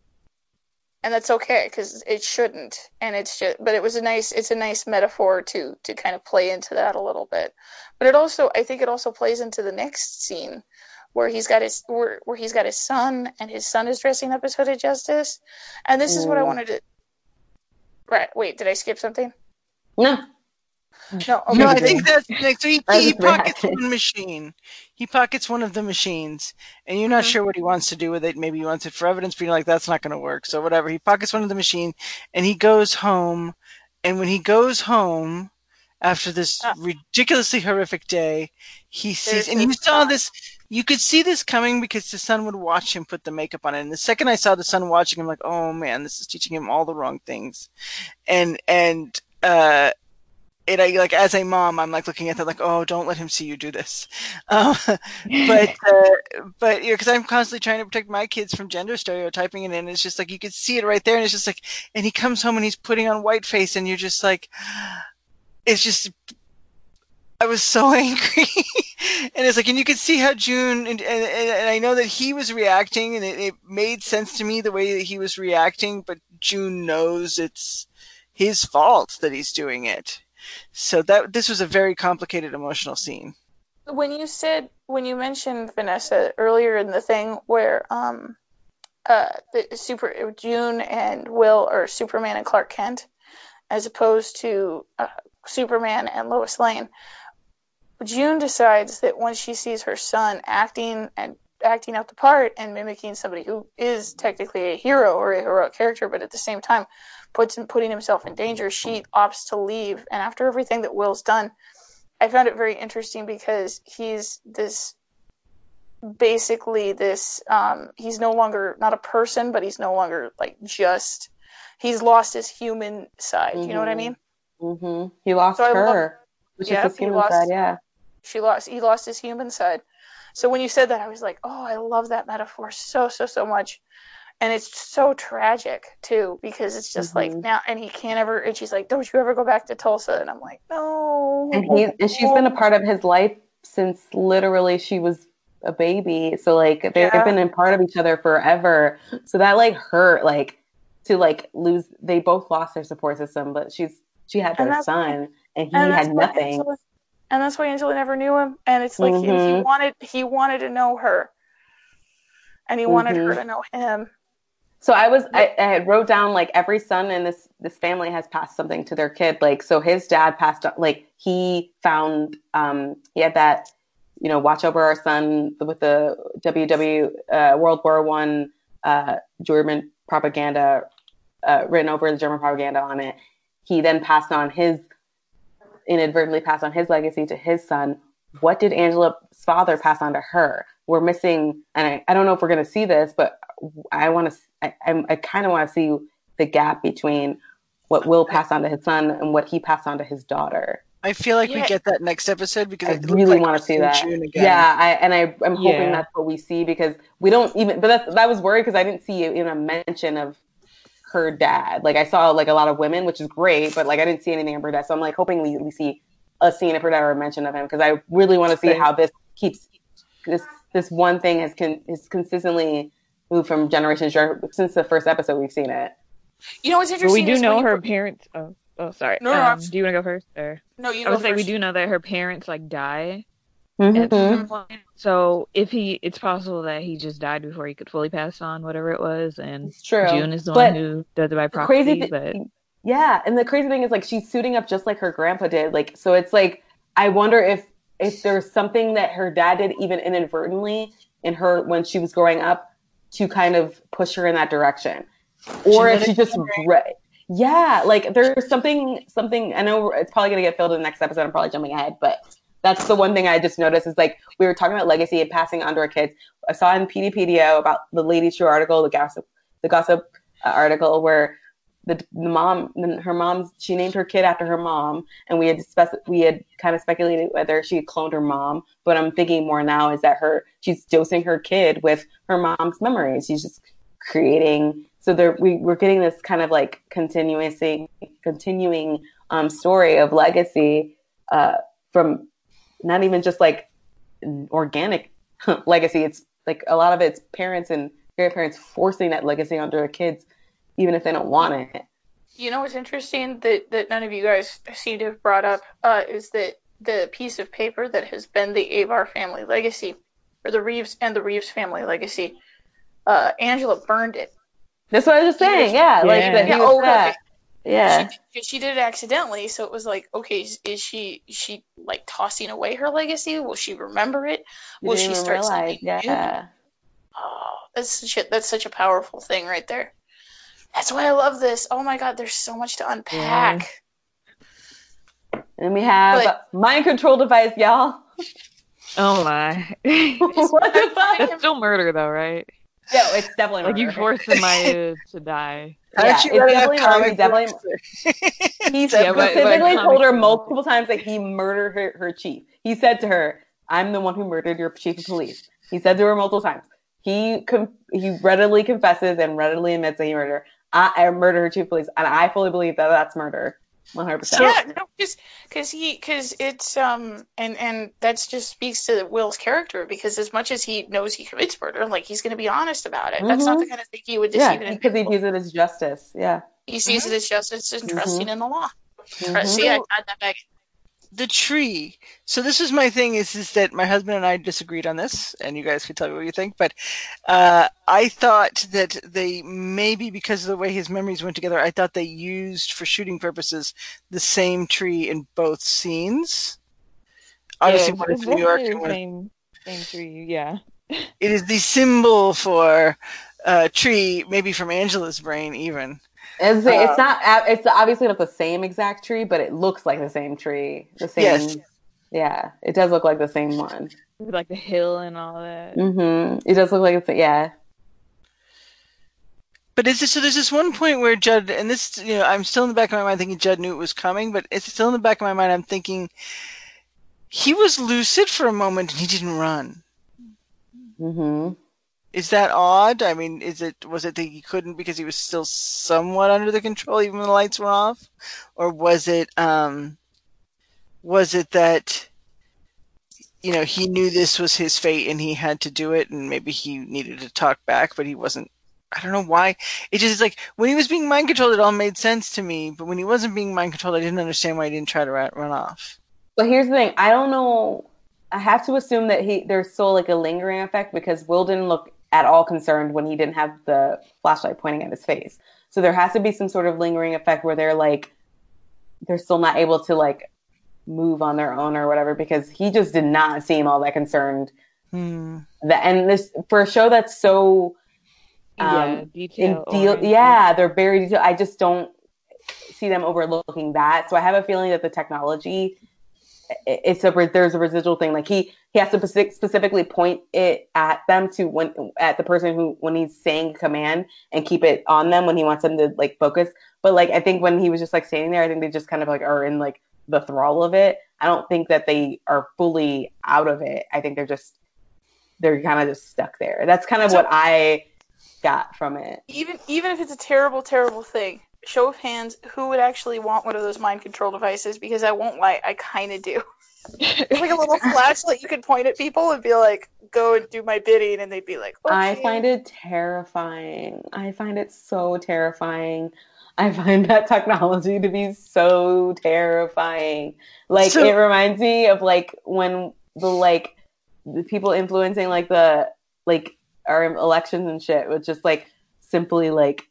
And that's okay, because it shouldn't. And it's just, but it was a nice, it's a nice metaphor to, to kind of play into that a little bit. But it also, I think it also plays into the next scene where he's got his, where, where he's got his son, and his son is dressing up as Hooded Justice. And this is what I wanted to, right, wait, did I skip something? No. No, okay. No, I think that's so he, he pockets one machine. He pockets one of the machines, and you're not mm-hmm. sure what he wants to do with it. Maybe he wants it for evidence, but you're like, that's not going to work. So whatever. He pockets one of the machine, and he goes home. And when he goes home after this ah. ridiculously horrific day, he sees, and you saw this. You could see this coming because the son would watch him put the makeup on it. And the second I saw the son watching him, like, oh man, this is teaching him all the wrong things. And and uh. It, I, like as a mom, I'm like looking at that like, oh, don't let him see you do this. Um, but uh, but you know, because I'm constantly trying to protect my kids from gender stereotyping, and, and it's just like you could see it right there, and it's just like, and he comes home and he's putting on white face, and you're just like, it's just, I was so angry, and it's like, and you could see how June, and, and, and I know that he was reacting, and it, it made sense to me the way that he was reacting, but June knows it's his fault that he's doing it. So that this was a very complicated emotional scene. When you said, when you mentioned Vanessa earlier in the thing where um, uh, the super June and Will are Superman and Clark Kent, as opposed to uh, Superman and Lois Lane. June decides that once she sees her son acting and acting out the part and mimicking somebody who is technically a hero or a heroic character, but at the same time puts him, putting himself in danger, she opts to leave. And after everything that Will's done, I found it very interesting because he's this, basically this, um, he's no longer, not a person, but he's no longer like just, he's lost his human side. Mm-hmm. You know what I mean? Mm-hmm. He lost so her, love, which yeah, is his human lost, side, yeah. She lost, he lost his human side. So when you said that, I was like, oh, I love that metaphor so, so, so much. And it's so tragic, too, because it's just mm-hmm. like now, and he can't ever, and she's like, don't you ever go back to Tulsa? And I'm like, no. And he, and she's been a part of his life since literally she was a baby. So, like, they've yeah. been a part of each other forever. So that, like, hurt, like, to, like, lose, they both lost their support system, but she's, she had their son, and he and had nothing. Angela, and that's why Angela never knew him. And it's like, mm-hmm. he, he wanted, he wanted to know her. And he wanted mm-hmm. her to know him. So I was, I, I wrote down, like, every son in this, this family has passed something to their kid. Like, so his dad passed, like, he found, um, he had that, you know, watch over our son with the W W, uh, World War One, uh, German propaganda, uh, written over the German propaganda on it. He then passed on his, inadvertently passed on his legacy to his son. What did Angela's father pass on to her? We're missing, and I, I don't know if we're going to see this, but I want to, I, I, I kind of want to see the gap between what Will passed on to his son and what he passed on to his daughter. I feel like yeah. we get that next episode because I really like want to see that. Yeah, I, and I, I'm hoping yeah. that's what we see because we don't even, but that's, that was worried because I didn't see even a mention of her dad. Like I saw like a lot of women, which is great, but like I didn't see anything of her dad. So I'm like hoping we, we see a scene of her dad or a mention of him because I really want to see how this keeps, this this one thing has con- is consistently moved from generation to generation since the first episode we've seen it. You know what's interesting? Well, we do know her put... parents. Oh, oh, sorry. No, um, no, do you want to go first? Or no, you. I would say we do know that her parents like die. Mm-hmm. At some point. So if he, it's possible that he just died before he could fully pass on whatever it was, and it's true. June is the but one who does it by proxy. Crazy th- but yeah, and the crazy thing is like she's suiting up just like her grandpa did. Like so, it's like I wonder if if there's something that her dad did even inadvertently in her when she was growing up to kind of push her in that direction, or if she just re- yeah, like there's something something. I know it's probably gonna get filled in the next episode. I'm probably jumping ahead, but. That's the one thing I just noticed is like we were talking about legacy and passing on to our kids. I saw in Peteypedia about the Lady True article, the gossip, the gossip uh, article where the, the mom, her mom, she named her kid after her mom, and we had spec- we had kind of speculated whether she had cloned her mom. But I'm thinking more now is that her she's dosing her kid with her mom's memories. She's just creating. So there we we're getting this kind of like continuing continuing um, story of legacy uh, from. Not even just like organic legacy. It's like a lot of it's parents and grandparents forcing that legacy onto their kids, even if they don't want it. You know what's interesting that, that none of you guys seem to have brought up uh, is that the piece of paper that has been the Avar family legacy, or the Reeves and the Reeves family legacy, uh, Angela burned it. That's what I was just saying. Yeah, yeah. like that. Yeah, he was oh, that. Okay. Yeah, she, she did it accidentally, so it was like, okay, is, is she is she like tossing away her legacy? Will she remember it? Will she start realize? Yeah. Oh, that's such a, that's such a powerful thing right there. That's why I love this. Oh my God, there's so much to unpack. Yeah. And we have but, mind control device, y'all. Oh my! What the fuck? That's still murder, though, right? Yeah, it's definitely murder. Like you forced Maya to die. Yeah, it's definitely murder. He definitely. He yeah, specifically but, but told her multiple times that he murdered her, her chief. He said to her, "I'm the one who murdered your chief of police." He said to her multiple times. He com- he readily confesses and readily admits that he murdered her. I, I murdered her chief of police, and I fully believe that that's murder. one hundred percent. Yeah, no, because he, because it's, um, and, and that just speaks to Will's character, because as much as he knows he commits murder, like, he's going to be honest about it. Mm-hmm. That's not the kind of thing he would deceive. Yeah, because he views it as justice. Yeah. He sees mm-hmm. it as justice and trusting mm-hmm. in the law. Mm-hmm. See, I got that back. the tree. So this is my thing is, is that my husband and I disagreed on this, and you guys can tell me what you think, but uh, I thought that they, maybe because of the way his memories went together, I thought they used, for shooting purposes, the same tree in both scenes. Obviously, Yeah, it's, one it's is New York definitely and the one is, same same tree. Yeah. it is the symbol for uh, tree, maybe from Angela's brain even. It's, it's Um, not. It's obviously not the same exact tree, but it looks like the same tree. The yes. same. Yeah, it does look like the same one. With, like the hill and all that. Mm-hmm. It does look like it's yeah. But is this, so there's this one point where Judd, and this, you know, I'm still in the back of my mind thinking Judd knew it was coming, but it's still in the back of my mind I'm thinking he was lucid for a moment and he didn't run. Mm-hmm. Is that odd? I mean, is it, was it that he couldn't because he was still somewhat under the control even when the lights were off? Or was it, um, was it that, you know, he knew this was his fate and he had to do it and maybe he needed to talk back, but he wasn't, I don't know why. It just is like, when he was being mind controlled, it all made sense to me, but when he wasn't being mind controlled, I didn't understand why he didn't try to run off. But here's the thing. I don't know. I have to assume that he there's still like a lingering effect because Will didn't look at all concerned when he didn't have the flashlight pointing at his face. So there has to be some sort of lingering effect where they're like, they're still not able to like move on their own or whatever because he just did not seem all that concerned. Hmm. That and this for a show that's so um, yeah, detail. in deal, yeah, they're very detailed. I just don't see them overlooking that. So I have a feeling that the technology, it's a there's a residual thing. Like he he has to specifically point it at them to when at the person who when he's saying a command and keep it on them when he wants them to like focus. But like I think when he was just like standing there, I think they just kind of like are in like the thrall of it. I don't think that they are fully out of it. I think they're just they're kind of just stuck there. That's kind of so, what I got from it. Even even if it's a terrible, terrible thing, show of hands, who would actually want one of those mind control devices? Because I won't lie, I kind of do. It's like a little flashlight you could point at people and be like, go and do my bidding, and they'd be like, okay. I find it terrifying. I find it so terrifying. I find that technology to be so terrifying. Like, so, it reminds me of, like, when the, like, the people influencing, like, the, like, our elections and shit was just, like, simply, like,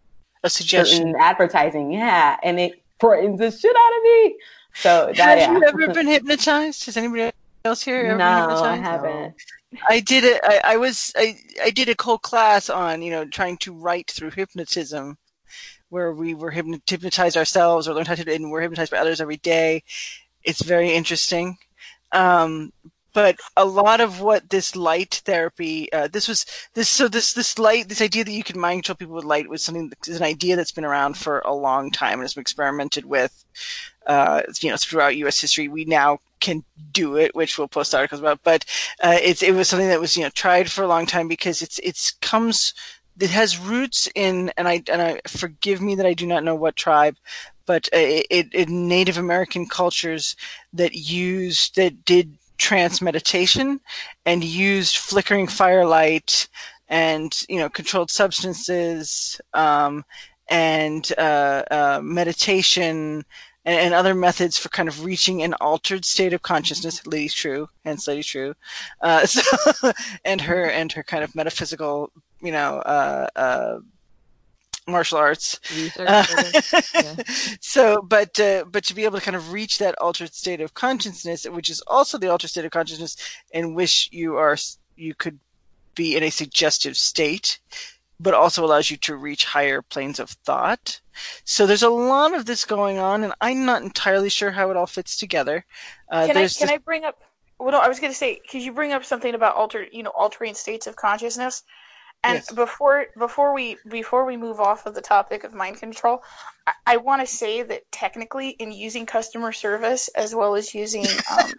a suggestion. Advertising, yeah. And it frightens the shit out of me. So, that, Have yeah. you ever been hypnotized? Has anybody else here ever no, been hypnotized? I haven't. No. I did it. I, I was. I, I did a whole class on, you know, trying to write through hypnotism, where we were hypnotized ourselves or learned how to, and we're hypnotized by others every day. It's very interesting. Um, but a lot of what this light therapy, uh, this was this. So this this light, this idea that you can mind control people with light was something that is an idea that's been around for a long time and has been experimented with. Uh, you know, throughout U S history, we now can do it, which we'll post articles about. But uh, it's it was something that was, you know, tried for a long time because it's it's comes it has roots in, and I and I forgive me that I do not know what tribe, but uh, it, it Native American cultures that used that did trance meditation and used flickering firelight and, you know, controlled substances um, and uh, uh, meditation. And other methods for kind of reaching an altered state of consciousness. Lady True, hence Lady True, uh, so, and her and her kind of metaphysical, you know, uh, uh, martial arts. Uh, yeah. So, but uh, but to be able to kind of reach that altered state of consciousness, which is also the altered state of consciousness in which you are, you could be in a suggestive state, but also allows you to reach higher planes of thought. So there's a lot of this going on, and I'm not entirely sure how it all fits together. Uh, can I can this... I bring up? Well, no, I was going to say, because you bring up something about alter, you know, altering states of consciousness, and yes. before before we before we move off of the topic of mind control, I, I want to say that technically, in using customer service as well as using, um,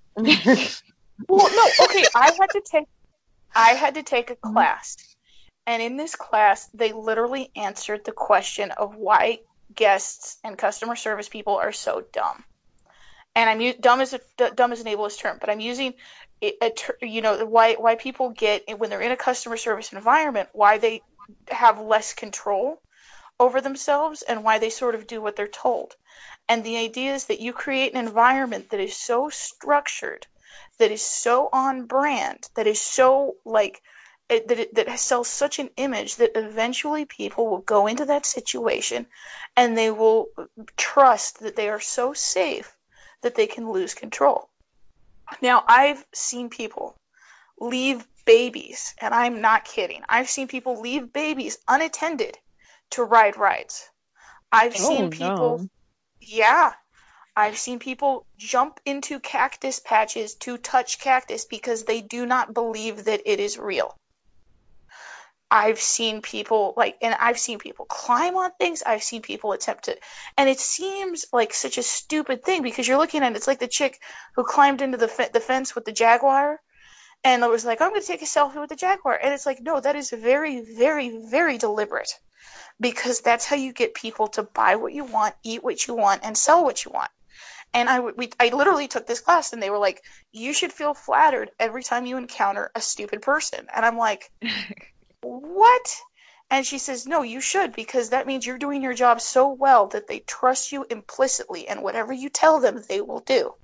well, no, okay, I had to take I had to take a class. And in this class, they literally answered the question of why guests and customer service people are so dumb. And I'm dumb as a dumb as an ableist term, but I'm using a, a, you know why why people get when they're in a customer service environment, why they have less control over themselves and why they sort of do what they're told. And the idea is that you create an environment that is so structured, that is so on brand, that is so like it, that it, that sells such an image that eventually people will go into that situation and they will trust that they are so safe that they can lose control. Now, I've seen people leave babies, and I'm not kidding. I've seen people leave babies unattended to ride rides. I've seen Oh, people, no. yeah, I've seen people jump into cactus patches to touch cactus because they do not believe that it is real. I've seen people like, and I've seen people climb on things. I've seen people attempt to, and it seems like such a stupid thing because you're looking at it, it's like the chick who climbed into the fe- the fence with the jaguar, and it was like, I'm going to take a selfie with the jaguar, and it's like, no, that is very, very, very deliberate, because that's how you get people to buy what you want, eat what you want, and sell what you want. And I we I literally took this class, and they were like, you should feel flattered every time you encounter a stupid person, and I'm like. What? And she says, no, you should, because that means you're doing your job so well that they trust you implicitly, and whatever you tell them, they will do.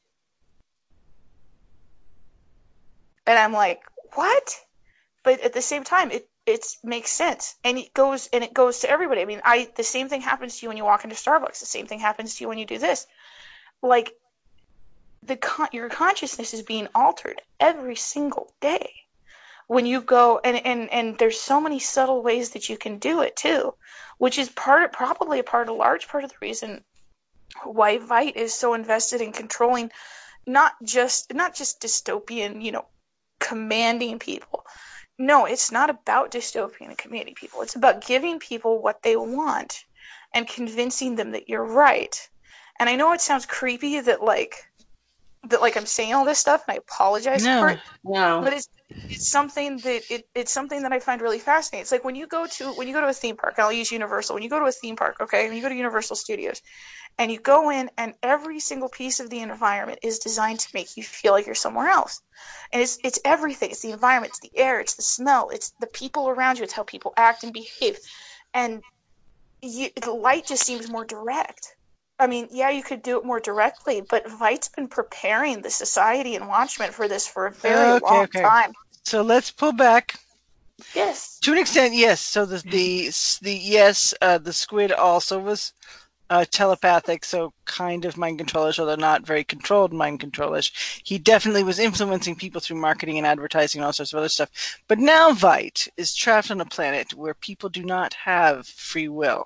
And I'm like, what? But at the same time, it it makes sense, and it goes and it goes to everybody. I mean, I the same thing happens to you when you walk into Starbucks. The same thing happens to you when you do this. Like, the con- your consciousness is being altered every single day. When you go, and, and, and there's so many subtle ways that you can do it too, which is part probably a part, a large part of the reason why Veidt is so invested in controlling not just not just dystopian, you know, commanding people. No, it's not about dystopian and commanding people. It's about giving people what they want and convincing them that you're right. And I know it sounds creepy that like that like I'm saying all this stuff, and I apologize No. for it. No. But it's it's something that it, it's something that I find really fascinating. It's like when you go to when you go to a theme park, and I'll use Universal. When you go to a theme park, okay, when you go to Universal Studios, and you go in, and every single piece of the environment is designed to make you feel like you're somewhere else. And it's it's everything. It's the environment, it's the air, it's the smell, it's the people around you, it's how people act and behave. And you, the light just seems more direct. I mean, yeah, you could do it more directly, but Veidt's been preparing the society and Watchmen for this for a very Okay, long okay. time. So let's pull back. Yes. To an extent, yes. So the the the yes, uh, the squid also was uh, telepathic, so kind of mind controllish, although not very controlled mind controllish. He definitely was influencing people through marketing and advertising and all sorts of other stuff. But now Veidt is trapped on a planet where people do not have free will.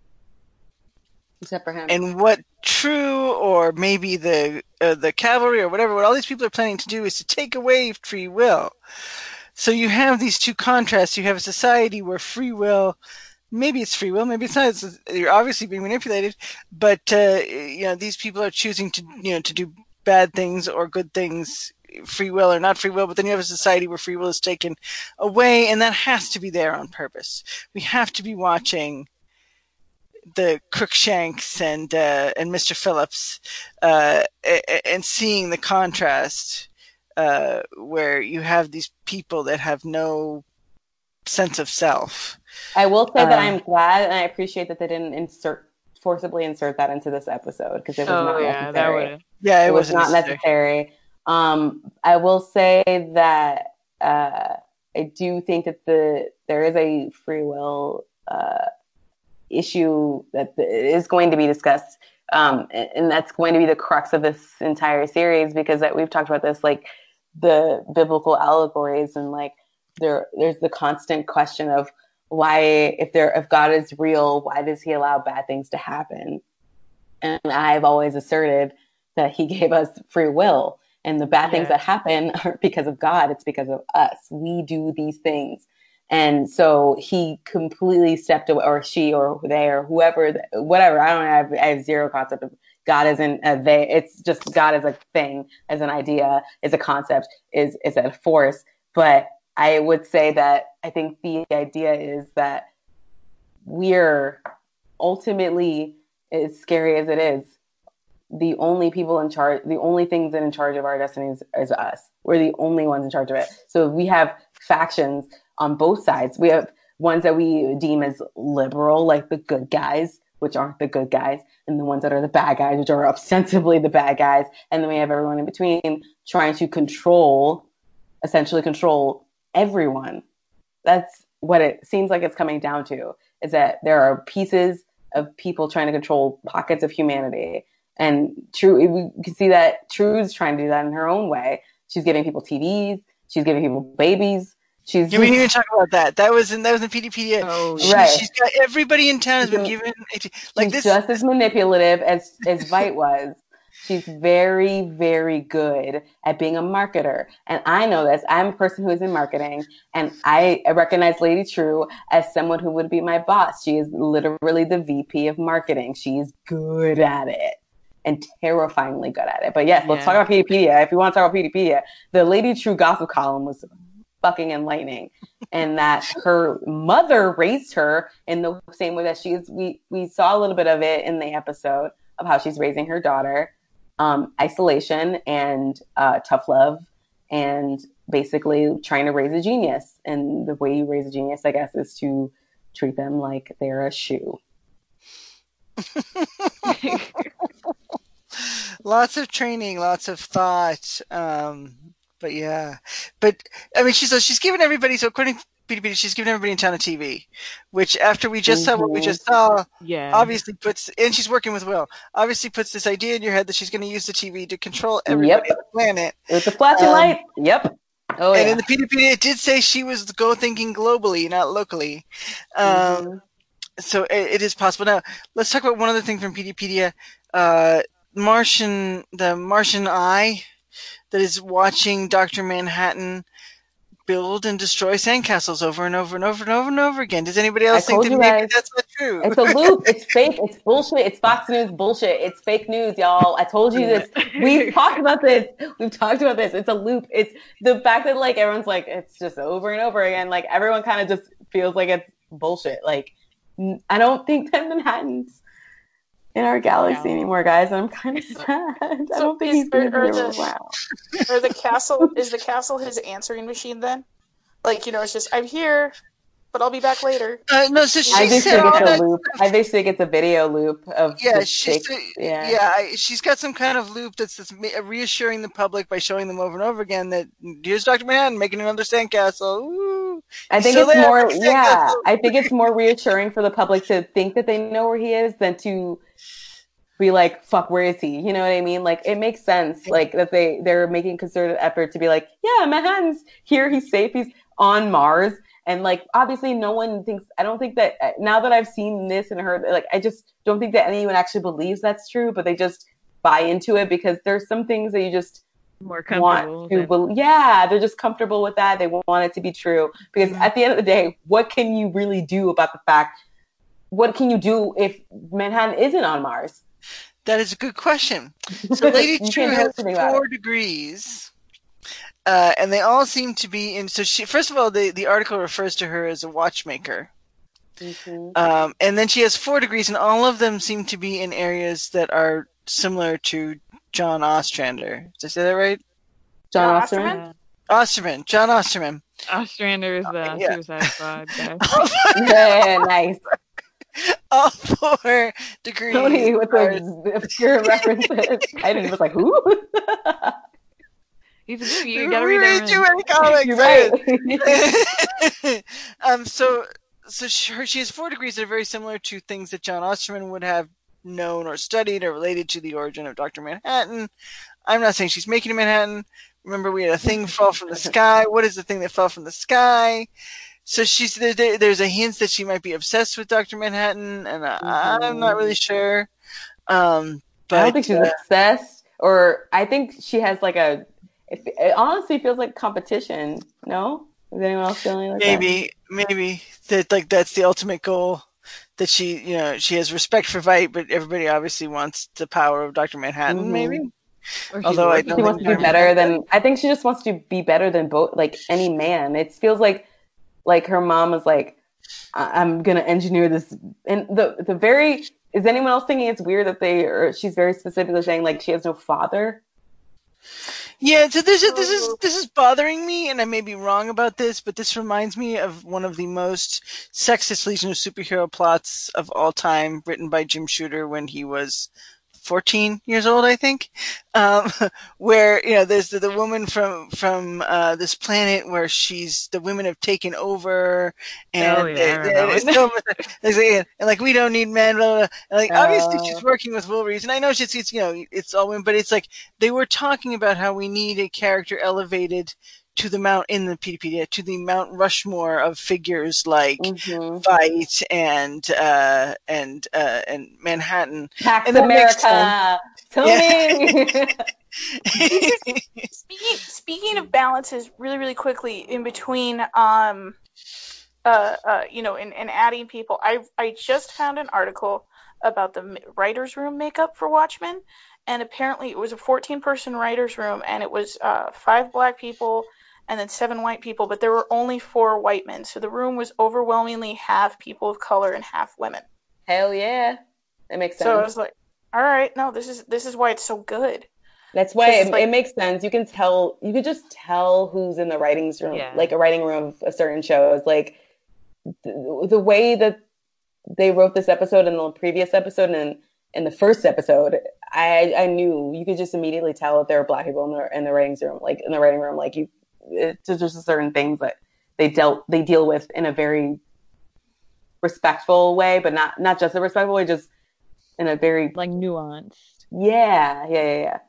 Except for him. And what True, or maybe the uh, the cavalry, or whatever, what all these people are planning to do is to take away free will. So you have these two contrasts. You have a society where free will, maybe it's free will, maybe it's not. It's, you're obviously being manipulated, but uh, you know, these people are choosing to you know to do bad things or good things, free will or not free will. But then you have a society where free will is taken away, and that has to be there on purpose. We have to be watching the Crookshanks and uh, and Mister Phillips, uh, and seeing the contrast uh, where you have these people that have no sense of self. I will say that Uh, I'm glad and I appreciate that they didn't insert forcibly insert that into this episode because it was Oh not yeah, that necessary. would. Yeah, it, It was wasn't not necessary. necessary. Um, I will say that uh, I do think that the there is a free will uh, issue that is going to be discussed, um, and, and that's going to be the crux of this entire series because that we've talked about this, like the biblical allegories, and like there there's the constant question of why, if there if God is real, why does He allow bad things to happen? And I've always asserted that He gave us free will. And the bad Yeah. things that happen aren't because of God. It's because of us. We do these things. And so He completely stepped away, or she, or they, or whoever, whatever. I don't know. I have, I have zero concept of God as in a they. It's just God as a thing, as an idea, as a concept, is, is a force. But I would say that I think the idea is that we're ultimately, as scary as it is, the only people in charge, the only things that in charge of our destinies is us. We're the only ones in charge of it. So we have factions on both sides. We have ones that we deem as liberal, like the good guys, which aren't the good guys, and the ones that are the bad guys, which are ostensibly the bad guys. And then we have everyone in between trying to control, essentially control everyone. That's what it seems like it's coming down to, is that there are pieces of people trying to control pockets of humanity. And True, we can see that True's trying to do that in her own way. She's giving people T Vs. She's giving people babies. She's. Yeah, we didn't even talk about that. That was in that was in Peteypedia. Oh, she, right. She's got everybody in town has been given like she's this. Just as manipulative as as Veidt was. She's very, very good at being a marketer. And I know this. I'm a person who is in marketing, and I recognize Lady True as someone who would be my boss. She is literally the V P of marketing. She's good at it. And terrifyingly good at it. But yes, let's Yeah. talk about Peteypedia. If you want to talk about Peteypedia, the Lady True gossip column was fucking enlightening. And that her mother raised her in the same way that she is. We, we saw a little bit of it in the episode of how she's raising her daughter. Um, isolation and uh, tough love and basically trying to raise a genius. And the way you raise a genius, I guess, is to treat them like they're a shoe. Lots of training, lots of thought. Um, but yeah, but I mean, she's so she's given everybody. So according to Peteypedia, she's given everybody in town a T V, which after we just mm-hmm. saw what we just saw, yeah, obviously puts. And she's working with Will. Obviously puts this idea in your head that she's going to use the T V to control everybody yep. on the planet. It's a flashing um, light. Yep. Oh, and yeah. in the Peteypedia, it did say she was go thinking globally, not locally. Um, mm-hmm. So it, it is possible. Now let's talk about one other thing from Peteypedia. Uh, Martian, the Martian eye that is watching Doctor Manhattan build and destroy sandcastles over and over and over and over and over again. Does anybody else think that maybe guys, that's not true? It's a loop. It's fake. It's bullshit. It's Fox News bullshit. It's fake news, y'all. I told you this. We've talked about this. We've talked about this. It's a loop. It's the fact that like everyone's like, it's just over and over again. Like everyone kind of just feels like it's bullshit. Like I don't think that Manhattan's in our galaxy yeah. anymore, guys. I'm kind of sad. So I don't think he's going to be around. Or the castle, is the castle his answering machine then? Like, you know, it's just, I'm here, but I'll be back later. Uh, no, so she I just said think all it's that a loop. stuff. I just think it's a video loop of yeah, she's fake, yeah, yeah, she's got some kind of loop that's, that's reassuring the public by showing them over and over again that here's Doctor Manhattan making another sandcastle. Ooh, I think it's there, more, yeah, I think it's more reassuring for the public to think that they know where he is than to be like, fuck, where is he? You know what I mean? Like, it makes sense, like, that they, they're making concerted effort to be like, yeah, Manhattan's here, he's safe, he's on Mars. And, like, obviously no one thinks, I don't think that, now that I've seen this and heard, like, I just don't think that anyone actually believes that's true, but they just buy into it because there's some things that you just more comfortable want to believe. Yeah, they're just comfortable with that. They want it to be true. Because mm-hmm. at the end of the day, what can you really do about the fact, what can you do if Manhattan isn't on Mars? That is a good question. So Lady True has four degrees, uh, and they all seem to be in. So she, first of all, the, the article refers to her as a watchmaker, mm-hmm. um, and then she has four degrees, and all of them seem to be in areas that are similar to John Ostrander. Did I say that right? John, John Osterman. Osterman. John Osterman. Ostrander is the uh, yeah. Suicide Squad guy. Yeah, nice. All four degrees. Tony with the obscure references. I didn't was like, who? He's a good. You gotta read, read too many comics. You're right. um. So, so she, she has four degrees that are very similar to things that John Osterman would have known or studied or related to the origin of Doctor Manhattan. I'm not saying she's making a Manhattan. Remember, we had a thing fall from the sky. What is the thing that fell from the sky? So she's there, there's a hint that she might be obsessed with Doctor Manhattan, and I, mm-hmm. I'm not really sure. Um, but, I don't think she's uh, obsessed, or I think she has like a. It, it honestly feels like competition. No, is anyone else feeling like maybe, that? Maybe, maybe that like that's the ultimate goal. That she, you know, she has respect for Veidt, but everybody obviously wants the power of Doctor Manhattan. Mm-hmm. Maybe. Although I don't she wants to be better than. I think she just wants to be better than both, like any man. It feels like. Like her mom was like, I'm going to engineer this. And the the very, is anyone else thinking it's weird that they, or she's very specifically saying like she has no father? Yeah, so this is this is this is bothering me, and I may be wrong about this, but this reminds me of one of the most sexist Legion of Superhero plots of all time, written by Jim Shooter when he was fourteen years old, I think, um, where, you know, there's the, the woman from, from, uh, this planet where she's, the women have taken over, and, oh, yeah, they, they, it's so much, and, and like, we don't need men, blah, blah, blah. And like, Oh. obviously she's working with Will Reeves, and I know she's, it's, you know, it's all women, but it's like, they were talking about how we need a character elevated to the Mount, in the Peteypedia, to the Mount Rushmore of figures like Mm-hmm. Fight and, uh, and, uh, and Manhattan. Pax And that makes America, Tony. Speaking, speaking of balances, really, really quickly, in between, um, uh, uh, you know, in, in adding people, I I just found an article about the writers' room makeup for Watchmen, and apparently it was a fourteen-person writers' room, and it was uh, five black people and then seven white people, but there were only four white men, so the room was overwhelmingly half people of color and half women. Hell yeah, that makes sense. So I was like, all right, no, this is this is why it's so good. That's why it, like, it makes sense. You can tell, you could just tell who's in the writing room, Yeah. like a writing room of a certain shows. Like the, the way that they wrote this episode and the previous episode and in the first episode, I I knew you could just immediately tell that there were black people in the in the writing room, like in the writing room. Like you, it's just certain things that they dealt they deal with in a very respectful way, but not not just a respectful way, just in a very like nuanced. Yeah, yeah, yeah, yeah.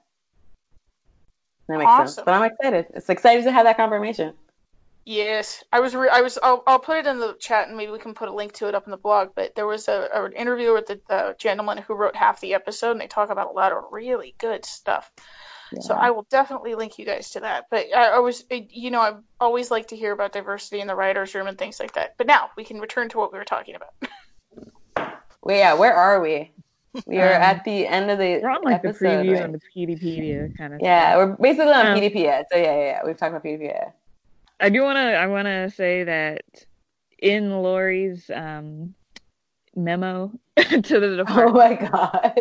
That makes awesome. sense. But I'm excited. It's excited to have that confirmation. Yes, I was. Re- I was. I'll, I'll put it in the chat, and maybe we can put a link to it up in the blog. But there was a, a an interview with the uh, gentleman who wrote half the episode, and they talk about a lot of really good stuff. Yeah. So I will definitely link you guys to that. But I, I was, you know, I always like to hear about diversity in the writers' room and things like that. But now we can return to what we were talking about. Well, yeah, where are we? We are um, at the end of the we're on like episode, the preview right? on the Peteypedia kind of. Yeah, stuff. we're basically on um, Peteypedia. So yeah, yeah, yeah, we've talked about Peteypedia. I do want to. I want to say that in Lori's um, memo to the department. Oh my god.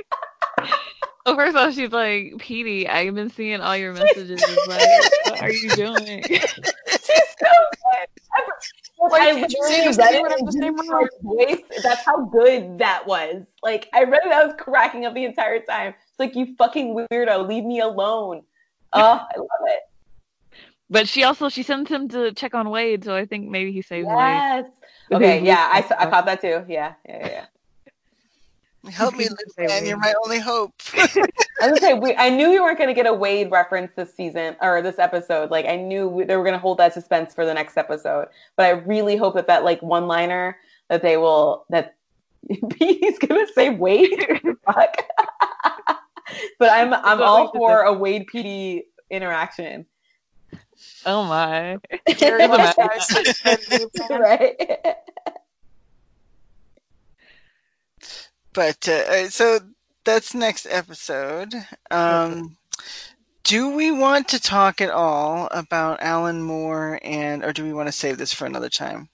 Well, first off, she's like, Petey, I've been seeing all your messages. Like, what are you doing? She's so good. Like, I literally read it in Jim's voice. That's how good that was. Like, I read it, I was cracking up the entire time. It's like, you fucking weirdo, leave me alone. Oh, I love it. But she also, she sends him to check on Wade, so I think maybe he saves yes. Wade. Okay, yeah, I, I caught that too. Yeah, yeah, yeah. Help me, man. You're my only hope. I was gonna say, we, I knew we weren't gonna get a Wade reference this season or this episode. Like, I knew we, they were gonna hold that suspense for the next episode. But I really hope that that like one liner that they will that he's gonna say Wade. Fuck. But I'm I'm all for a Wade P D interaction. Oh my! Right. But uh, so that's next episode. Um, do we want to talk at all about Alan Moore, and or do we want to save this for another time?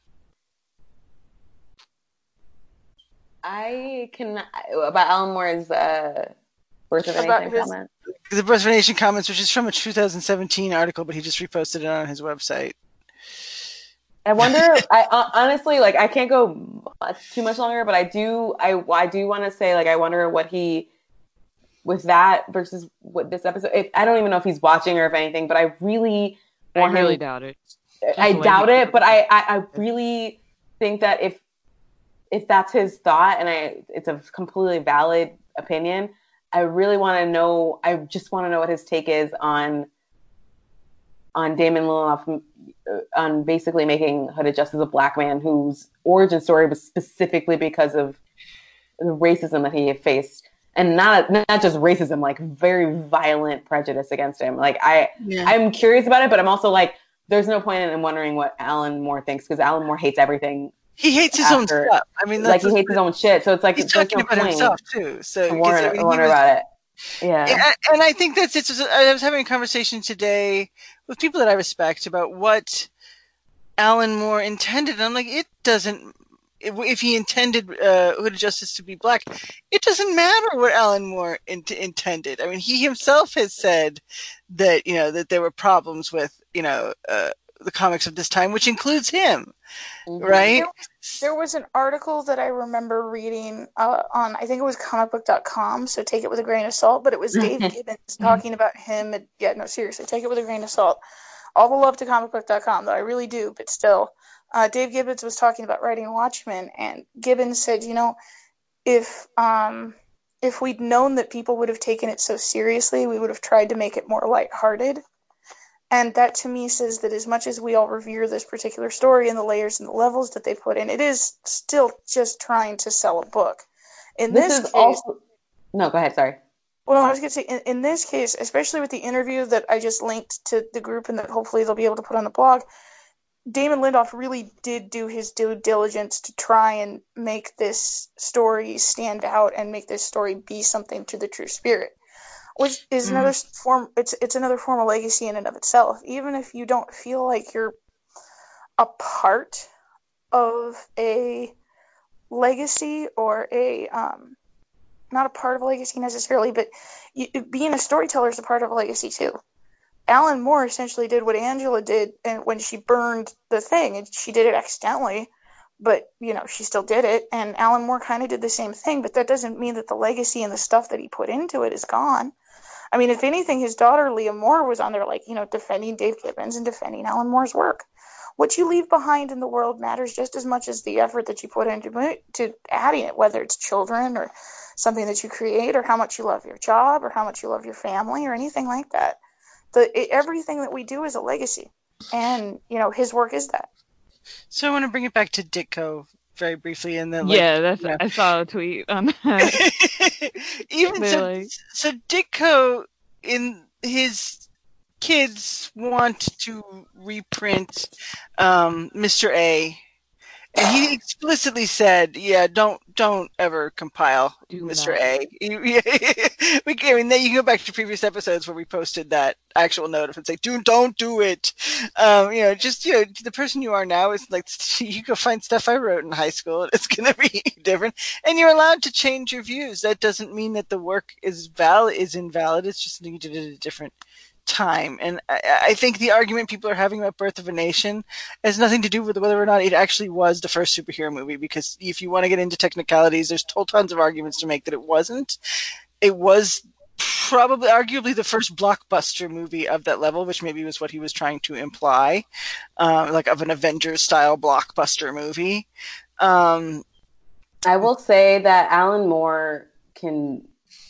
I can about Alan Moore's uh, Birth of a Nation comment. The Birth of a Nation comments, which is from a two thousand seventeen article, but he just reposted it on his website. I wonder. I uh, honestly like. I can't go much, too much longer, but I do. I I do want to say like. I wonder what he with that versus what this episode. If, I don't even know if he's watching or if anything, but I really want I really him, doubt it. I doubt it, but I, I I really think that if if that's his thought and I it's a completely valid opinion, I really want to know. I just want to know what his take is on. on Damon Lindelof, on basically making Hooded Justice a black man whose origin story was specifically because of the racism that he had faced. And not not just racism, like very violent prejudice against him. Like I, yeah. I'm curious about it, but I'm also like, there's no point in wondering what Alan Moore thinks because Alan Moore hates everything. He hates his after, own stuff. I mean, that's like he hates his own shit. So it's like he's it's talking no about point. himself too. So I wonder, I mean, I wonder was, about it. Yeah. And, and I think that's it's. I was having a conversation today with people that I respect about what Alan Moore intended. And I'm like, it doesn't if, if he intended uh, Hooded Justice to be black, it doesn't matter what Alan Moore in- intended. I mean, he himself has said that, you know, that there were problems with, you know, uh, the comics of this time, which includes him, mm-hmm. right? There was, there was an article that I remember reading uh, on, I think it was comic book dot com, so take it with a grain of salt, but it was Dave Gibbons talking about him. And, yeah, no, seriously, take it with a grain of salt. All the love to comic book dot com, though, I really do, but still. Uh, Dave Gibbons was talking about writing Watchmen, and Gibbons said, you know, if um, if we'd known that people would have taken it so seriously, we would have tried to make it more lighthearted. And that, to me, says that as much as we all revere this particular story and the layers and the levels that they put in, it is still just trying to sell a book. In this, this is case, also... No, go ahead, sorry. Well, I was going to say, in, in this case, especially with the interview that I just linked to the group and that hopefully they'll be able to put on the blog, Damon Lindelof really did do his due diligence to try and make this story stand out and make this story be something to the true spirit, which is mm. another form. It's it's another form of legacy in and of itself. Even if you don't feel like you're a part of a legacy or a um, not a part of a legacy necessarily, but you, being a storyteller is a part of a legacy too. Alan Moore essentially did what Angela did and when she burned the thing, and she did it accidentally, but, you know, she still did it, and Alan Moore kind of did the same thing, but that doesn't mean that the legacy and the stuff that he put into it is gone. I mean, if anything, his daughter, Leah Moore, was on there, like, you know, defending Dave Gibbons and defending Alan Moore's work. What you leave behind in the world matters just as much as the effort that you put into to adding it, whether it's children or something that you create or how much you love your job or how much you love your family or anything like that. The, it, everything that we do is a legacy, and you know his work is that. So I want to bring it back to Ditko very briefly, and then like, yeah, that's you know. I saw a tweet on that. Even so, like... so Ditko in his kids want to reprint um, Mister A. And he explicitly said, "Yeah, don't don't ever compile Do Mister not. A." we, I mean, you can go back to previous episodes where we posted that actual note and say, "Do don't do it." Um, you know, just you know, the person you are now is like you go find stuff I wrote in high school. And it's going to be different, and you're allowed to change your views. That doesn't mean that the work is valid is invalid. It's just that you did it at a different time. And I, I think the argument people are having about Birth of a Nation has nothing to do with whether or not it actually was the first superhero movie, because if you want to get into technicalities, there's whole tons of arguments to make that it wasn't. It was probably arguably the first blockbuster movie of that level, which maybe was what he was trying to imply, um, like of an Avengers style blockbuster movie. Um, I will say that Alan Moore can,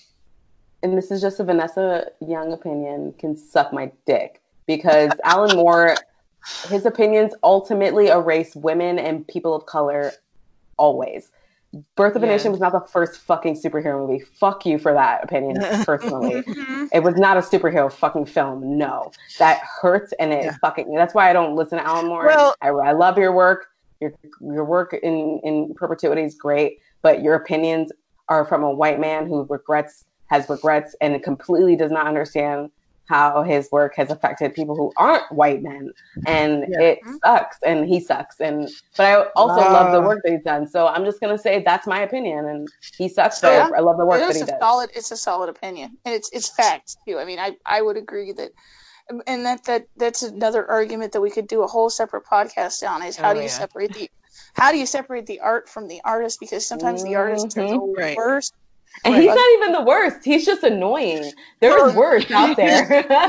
and this is just a Vanessa Young opinion, can suck my dick, because Alan Moore, his opinions ultimately erase women and people of color always. Birth of a yeah. Nation was not the first fucking superhero movie. Fuck you for that opinion, personally. It was not a superhero fucking film. No. That hurts, and it yeah. fucking, that's why I don't listen to Alan Moore. Well, I, I love your work. Your your work in, in perpetuity is great, but your opinions are from a white man who regrets has regrets and completely does not understand how his work has affected people who aren't white men. And yeah. it sucks, and he sucks. And but I also uh, love the work that he's done. So I'm just going to say that's my opinion. And he sucks, so but yeah, I love the work that he does. Solid, it's a solid opinion. And it's it's facts, too. I mean, I, I would agree that, and that, that that's another argument that we could do a whole separate podcast on, is how oh, do you yeah. separate the how do you separate the art from the artist? Because sometimes mm-hmm. the artist are the right. worst. And right. he's not even the worst. He's just annoying. There's worse out there.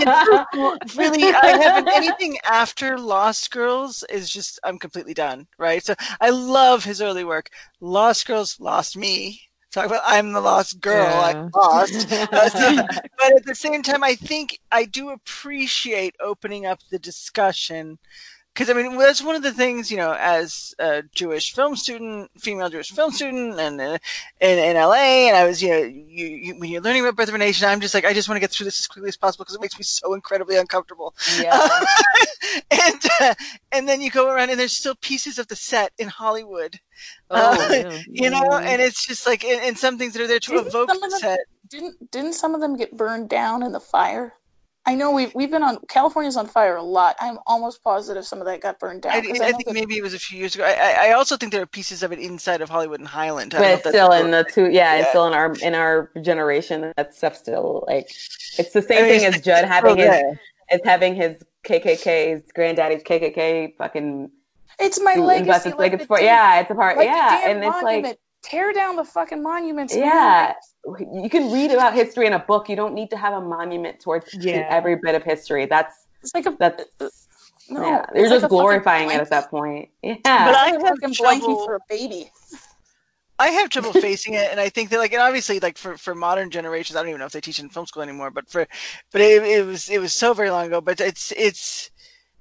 Really, I haven't anything after Lost Girls is just, I'm completely done, right? So I love his early work. Lost Girls lost me. Talk about I'm the lost girl. Yeah. I'm lost. Uh, so, but at the same time, I think I do appreciate opening up the discussion. Because, I mean, that's one of the things, you know, as a Jewish film student, female Jewish film student, and uh, in, in L A, and I was, you know, you, you, when you're learning about Birth of a Nation, I'm just like, I just want to get through this as quickly as possible because it makes me so incredibly uncomfortable. Yeah. Uh, and uh, and then you go around, and there's still pieces of the set in Hollywood. Oh, uh, yeah. You know, and it's just like, and, and some things that are there to didn't evoke the them, set. Didn't, didn't some of them get burned down in the fire? I know we've we've been on California's on fire a lot. I'm almost positive some of that got burned down. I, I, I know think that, maybe it was a few years ago. I, I also think there are pieces of it inside of Hollywood and Highland. I But don't know it's if still that's in the two, yeah, yeah. it's still in our in our generation. That stuff still like it's the same I mean, thing it's as Judd still having his there. as having his K K K, his granddaddy's K K K fucking. it's my do- legacy. It's Like like it's the for damn, yeah, it's a part like yeah, the damn and it's monument. like Tear down the fucking monuments, man. yeah, you can read about history in a book. You don't need to have a monument towards Yeah. every bit of history. That's It's like a that's no. yeah, It's you're like just a fucking glorifying it blanket. at that point. Yeah, But I It's like a have fucking trouble. blankie for a baby. I have trouble facing it, and I think that, like, and obviously, like for, for modern generations, I don't even know if they teach in film school anymore. But for, but it, it was it was so very long ago. But it's it's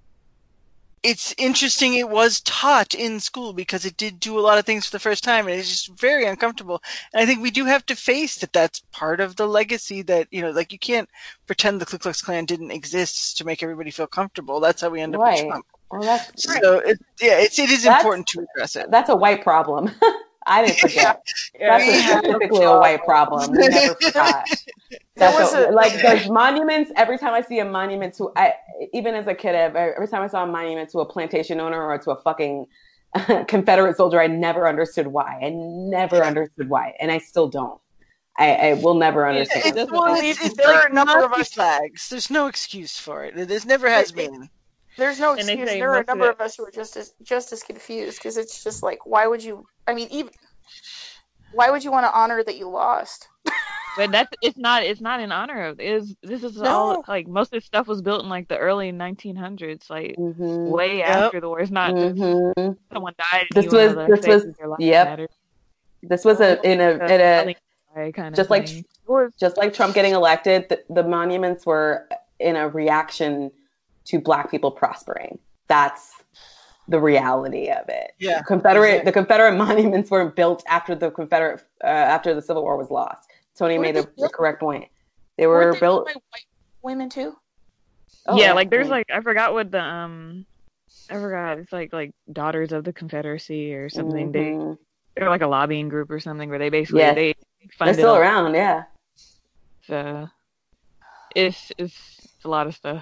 it's interesting. It was taught in school because it did do a lot of things for the first time, and it's just very uncomfortable. And I think we do have to face that. That's part of the legacy. That you know, like you can't pretend the Ku Klux Klan didn't exist to make everybody feel comfortable. That's how we end up with right. Trump. Well, that's So it, yeah, it's it is That's- important to address it. that's a white problem. I didn't forget. Yeah. That's We a have specifically a white problem. We never forgot. There That's was a, a- like those monuments. Every time I see a monument to, I even as a kid, every every time I saw a monument to a plantation owner or to a fucking Confederate soldier, I never understood why. I never understood why, and I still don't. I, I will never understand. It's, well, it's, it's There are like a number of Nazi us- flags. There's no excuse for it. There never has It- it- been. There's no And they excuse. say There are a most of number it- of us who are just as just as confused because it's just like, why would you? I mean, even why would you want to honor that you lost? But that's it's not it's not in honor of is this is No. all like most of this stuff was built in like the early nineteen hundreds, like Mhm. way Yep. after the war. It's not just Mhm. someone died. And This you wanna, was- like, this say was- their life yep. mattered. This was a in a in a kind just of like thing. just like Trump getting elected. The, the monuments were in a reaction to Black people prospering. That's the reality of it. Yeah, Confederate exactly. the Confederate monuments were built after the Confederate uh, after the Civil War was lost. Tony Were made they a, built- a correct point. They Weren't were they built. by white women too? Oh, yeah, like there's Mm. like I forgot what the um I forgot it's like like Daughters of the Confederacy or something. Mhm. They they're like a lobbying group or something where they basically Yes. they They're funded still all- around. Yeah. So it's it's, it's a lot of stuff.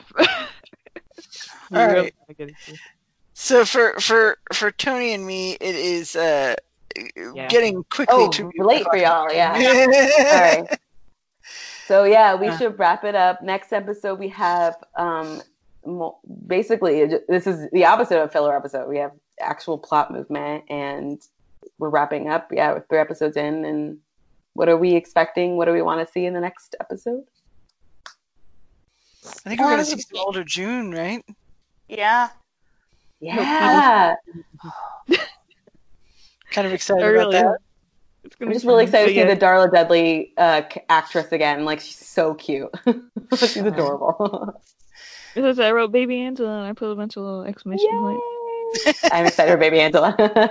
All We really right. gotta get into it. So for for for Tony and me, it is uh, Yeah. getting quickly Oh, to late for y'all. Yeah. All All right. So yeah, we Yeah. should wrap it up. Next episode we have um mo- basically it- this is the opposite of a filler episode. We have actual plot movement and we're wrapping up. Yeah, with three episodes in, and what are we expecting? What do we want to see in the next episode? I think we're gonna Uh, see some older June, right? Yeah. Yeah. Kind of excited I about really that. It's gonna I'm be just really fun. excited to So, see yeah, the Darla Dudley uh, c- actress again. Like she's so cute. She's adorable. As I said, I wrote Baby Angela and I put a bunch of little exclamation points. Yay! I'm excited for Baby Angela.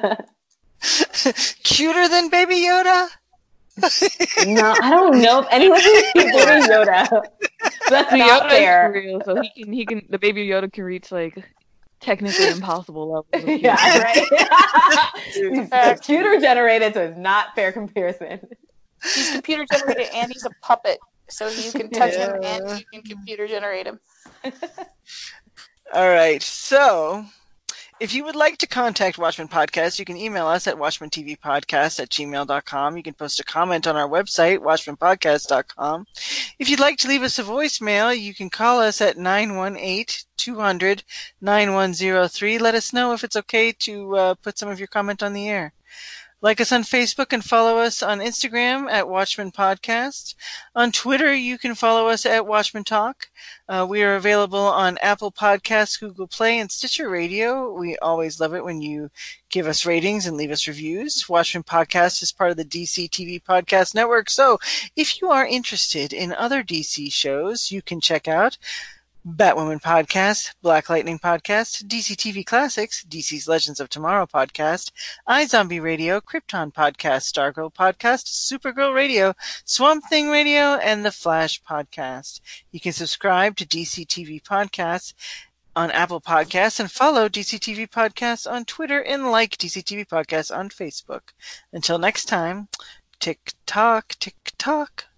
Cuter than Baby Yoda. No, I don't know if anyone's Baby Yoda. That's So not Yoda fair. is real, so he can he can the Baby Yoda can reach like technically impossible levels. Of cuteness. Yeah, right. Dude. He's computer generated, so it's not fair comparison. He's computer generated and he's a puppet. So you can touch him Yeah. and you can computer generate him. All right. So, if you would like to contact Watchmen Podcast, you can email us at watchmen t v podcast at gmail dot com. You can post a comment on our website, watchmen podcast dot com. If you'd like to leave us a voicemail, you can call us at nine one eight, two hundred, nine one zero three. Let us know if it's okay to uh, put some of your comment on the air. Like us on Facebook and follow us on Instagram at Watchmen Podcast. On Twitter, you can follow us at Watchmen Talk. Uh, we are available on Apple Podcasts, Google Play, and Stitcher Radio. We always love it when you give us ratings and leave us reviews. Watchmen Podcast is part of the D C T V Podcast Network. So if you are interested in other D C shows, you can check out Batwoman Podcast, Black Lightning Podcast, D C T V Classics, D C's Legends of Tomorrow Podcast, iZombie Radio, Krypton Podcast, Stargirl Podcast, Supergirl Radio, Swamp Thing Radio, and The Flash Podcast. You can subscribe to D C T V Podcasts on Apple Podcasts and follow D C T V Podcasts on Twitter and like D C T V Podcasts on Facebook. Until next time, tick tock, tick tock.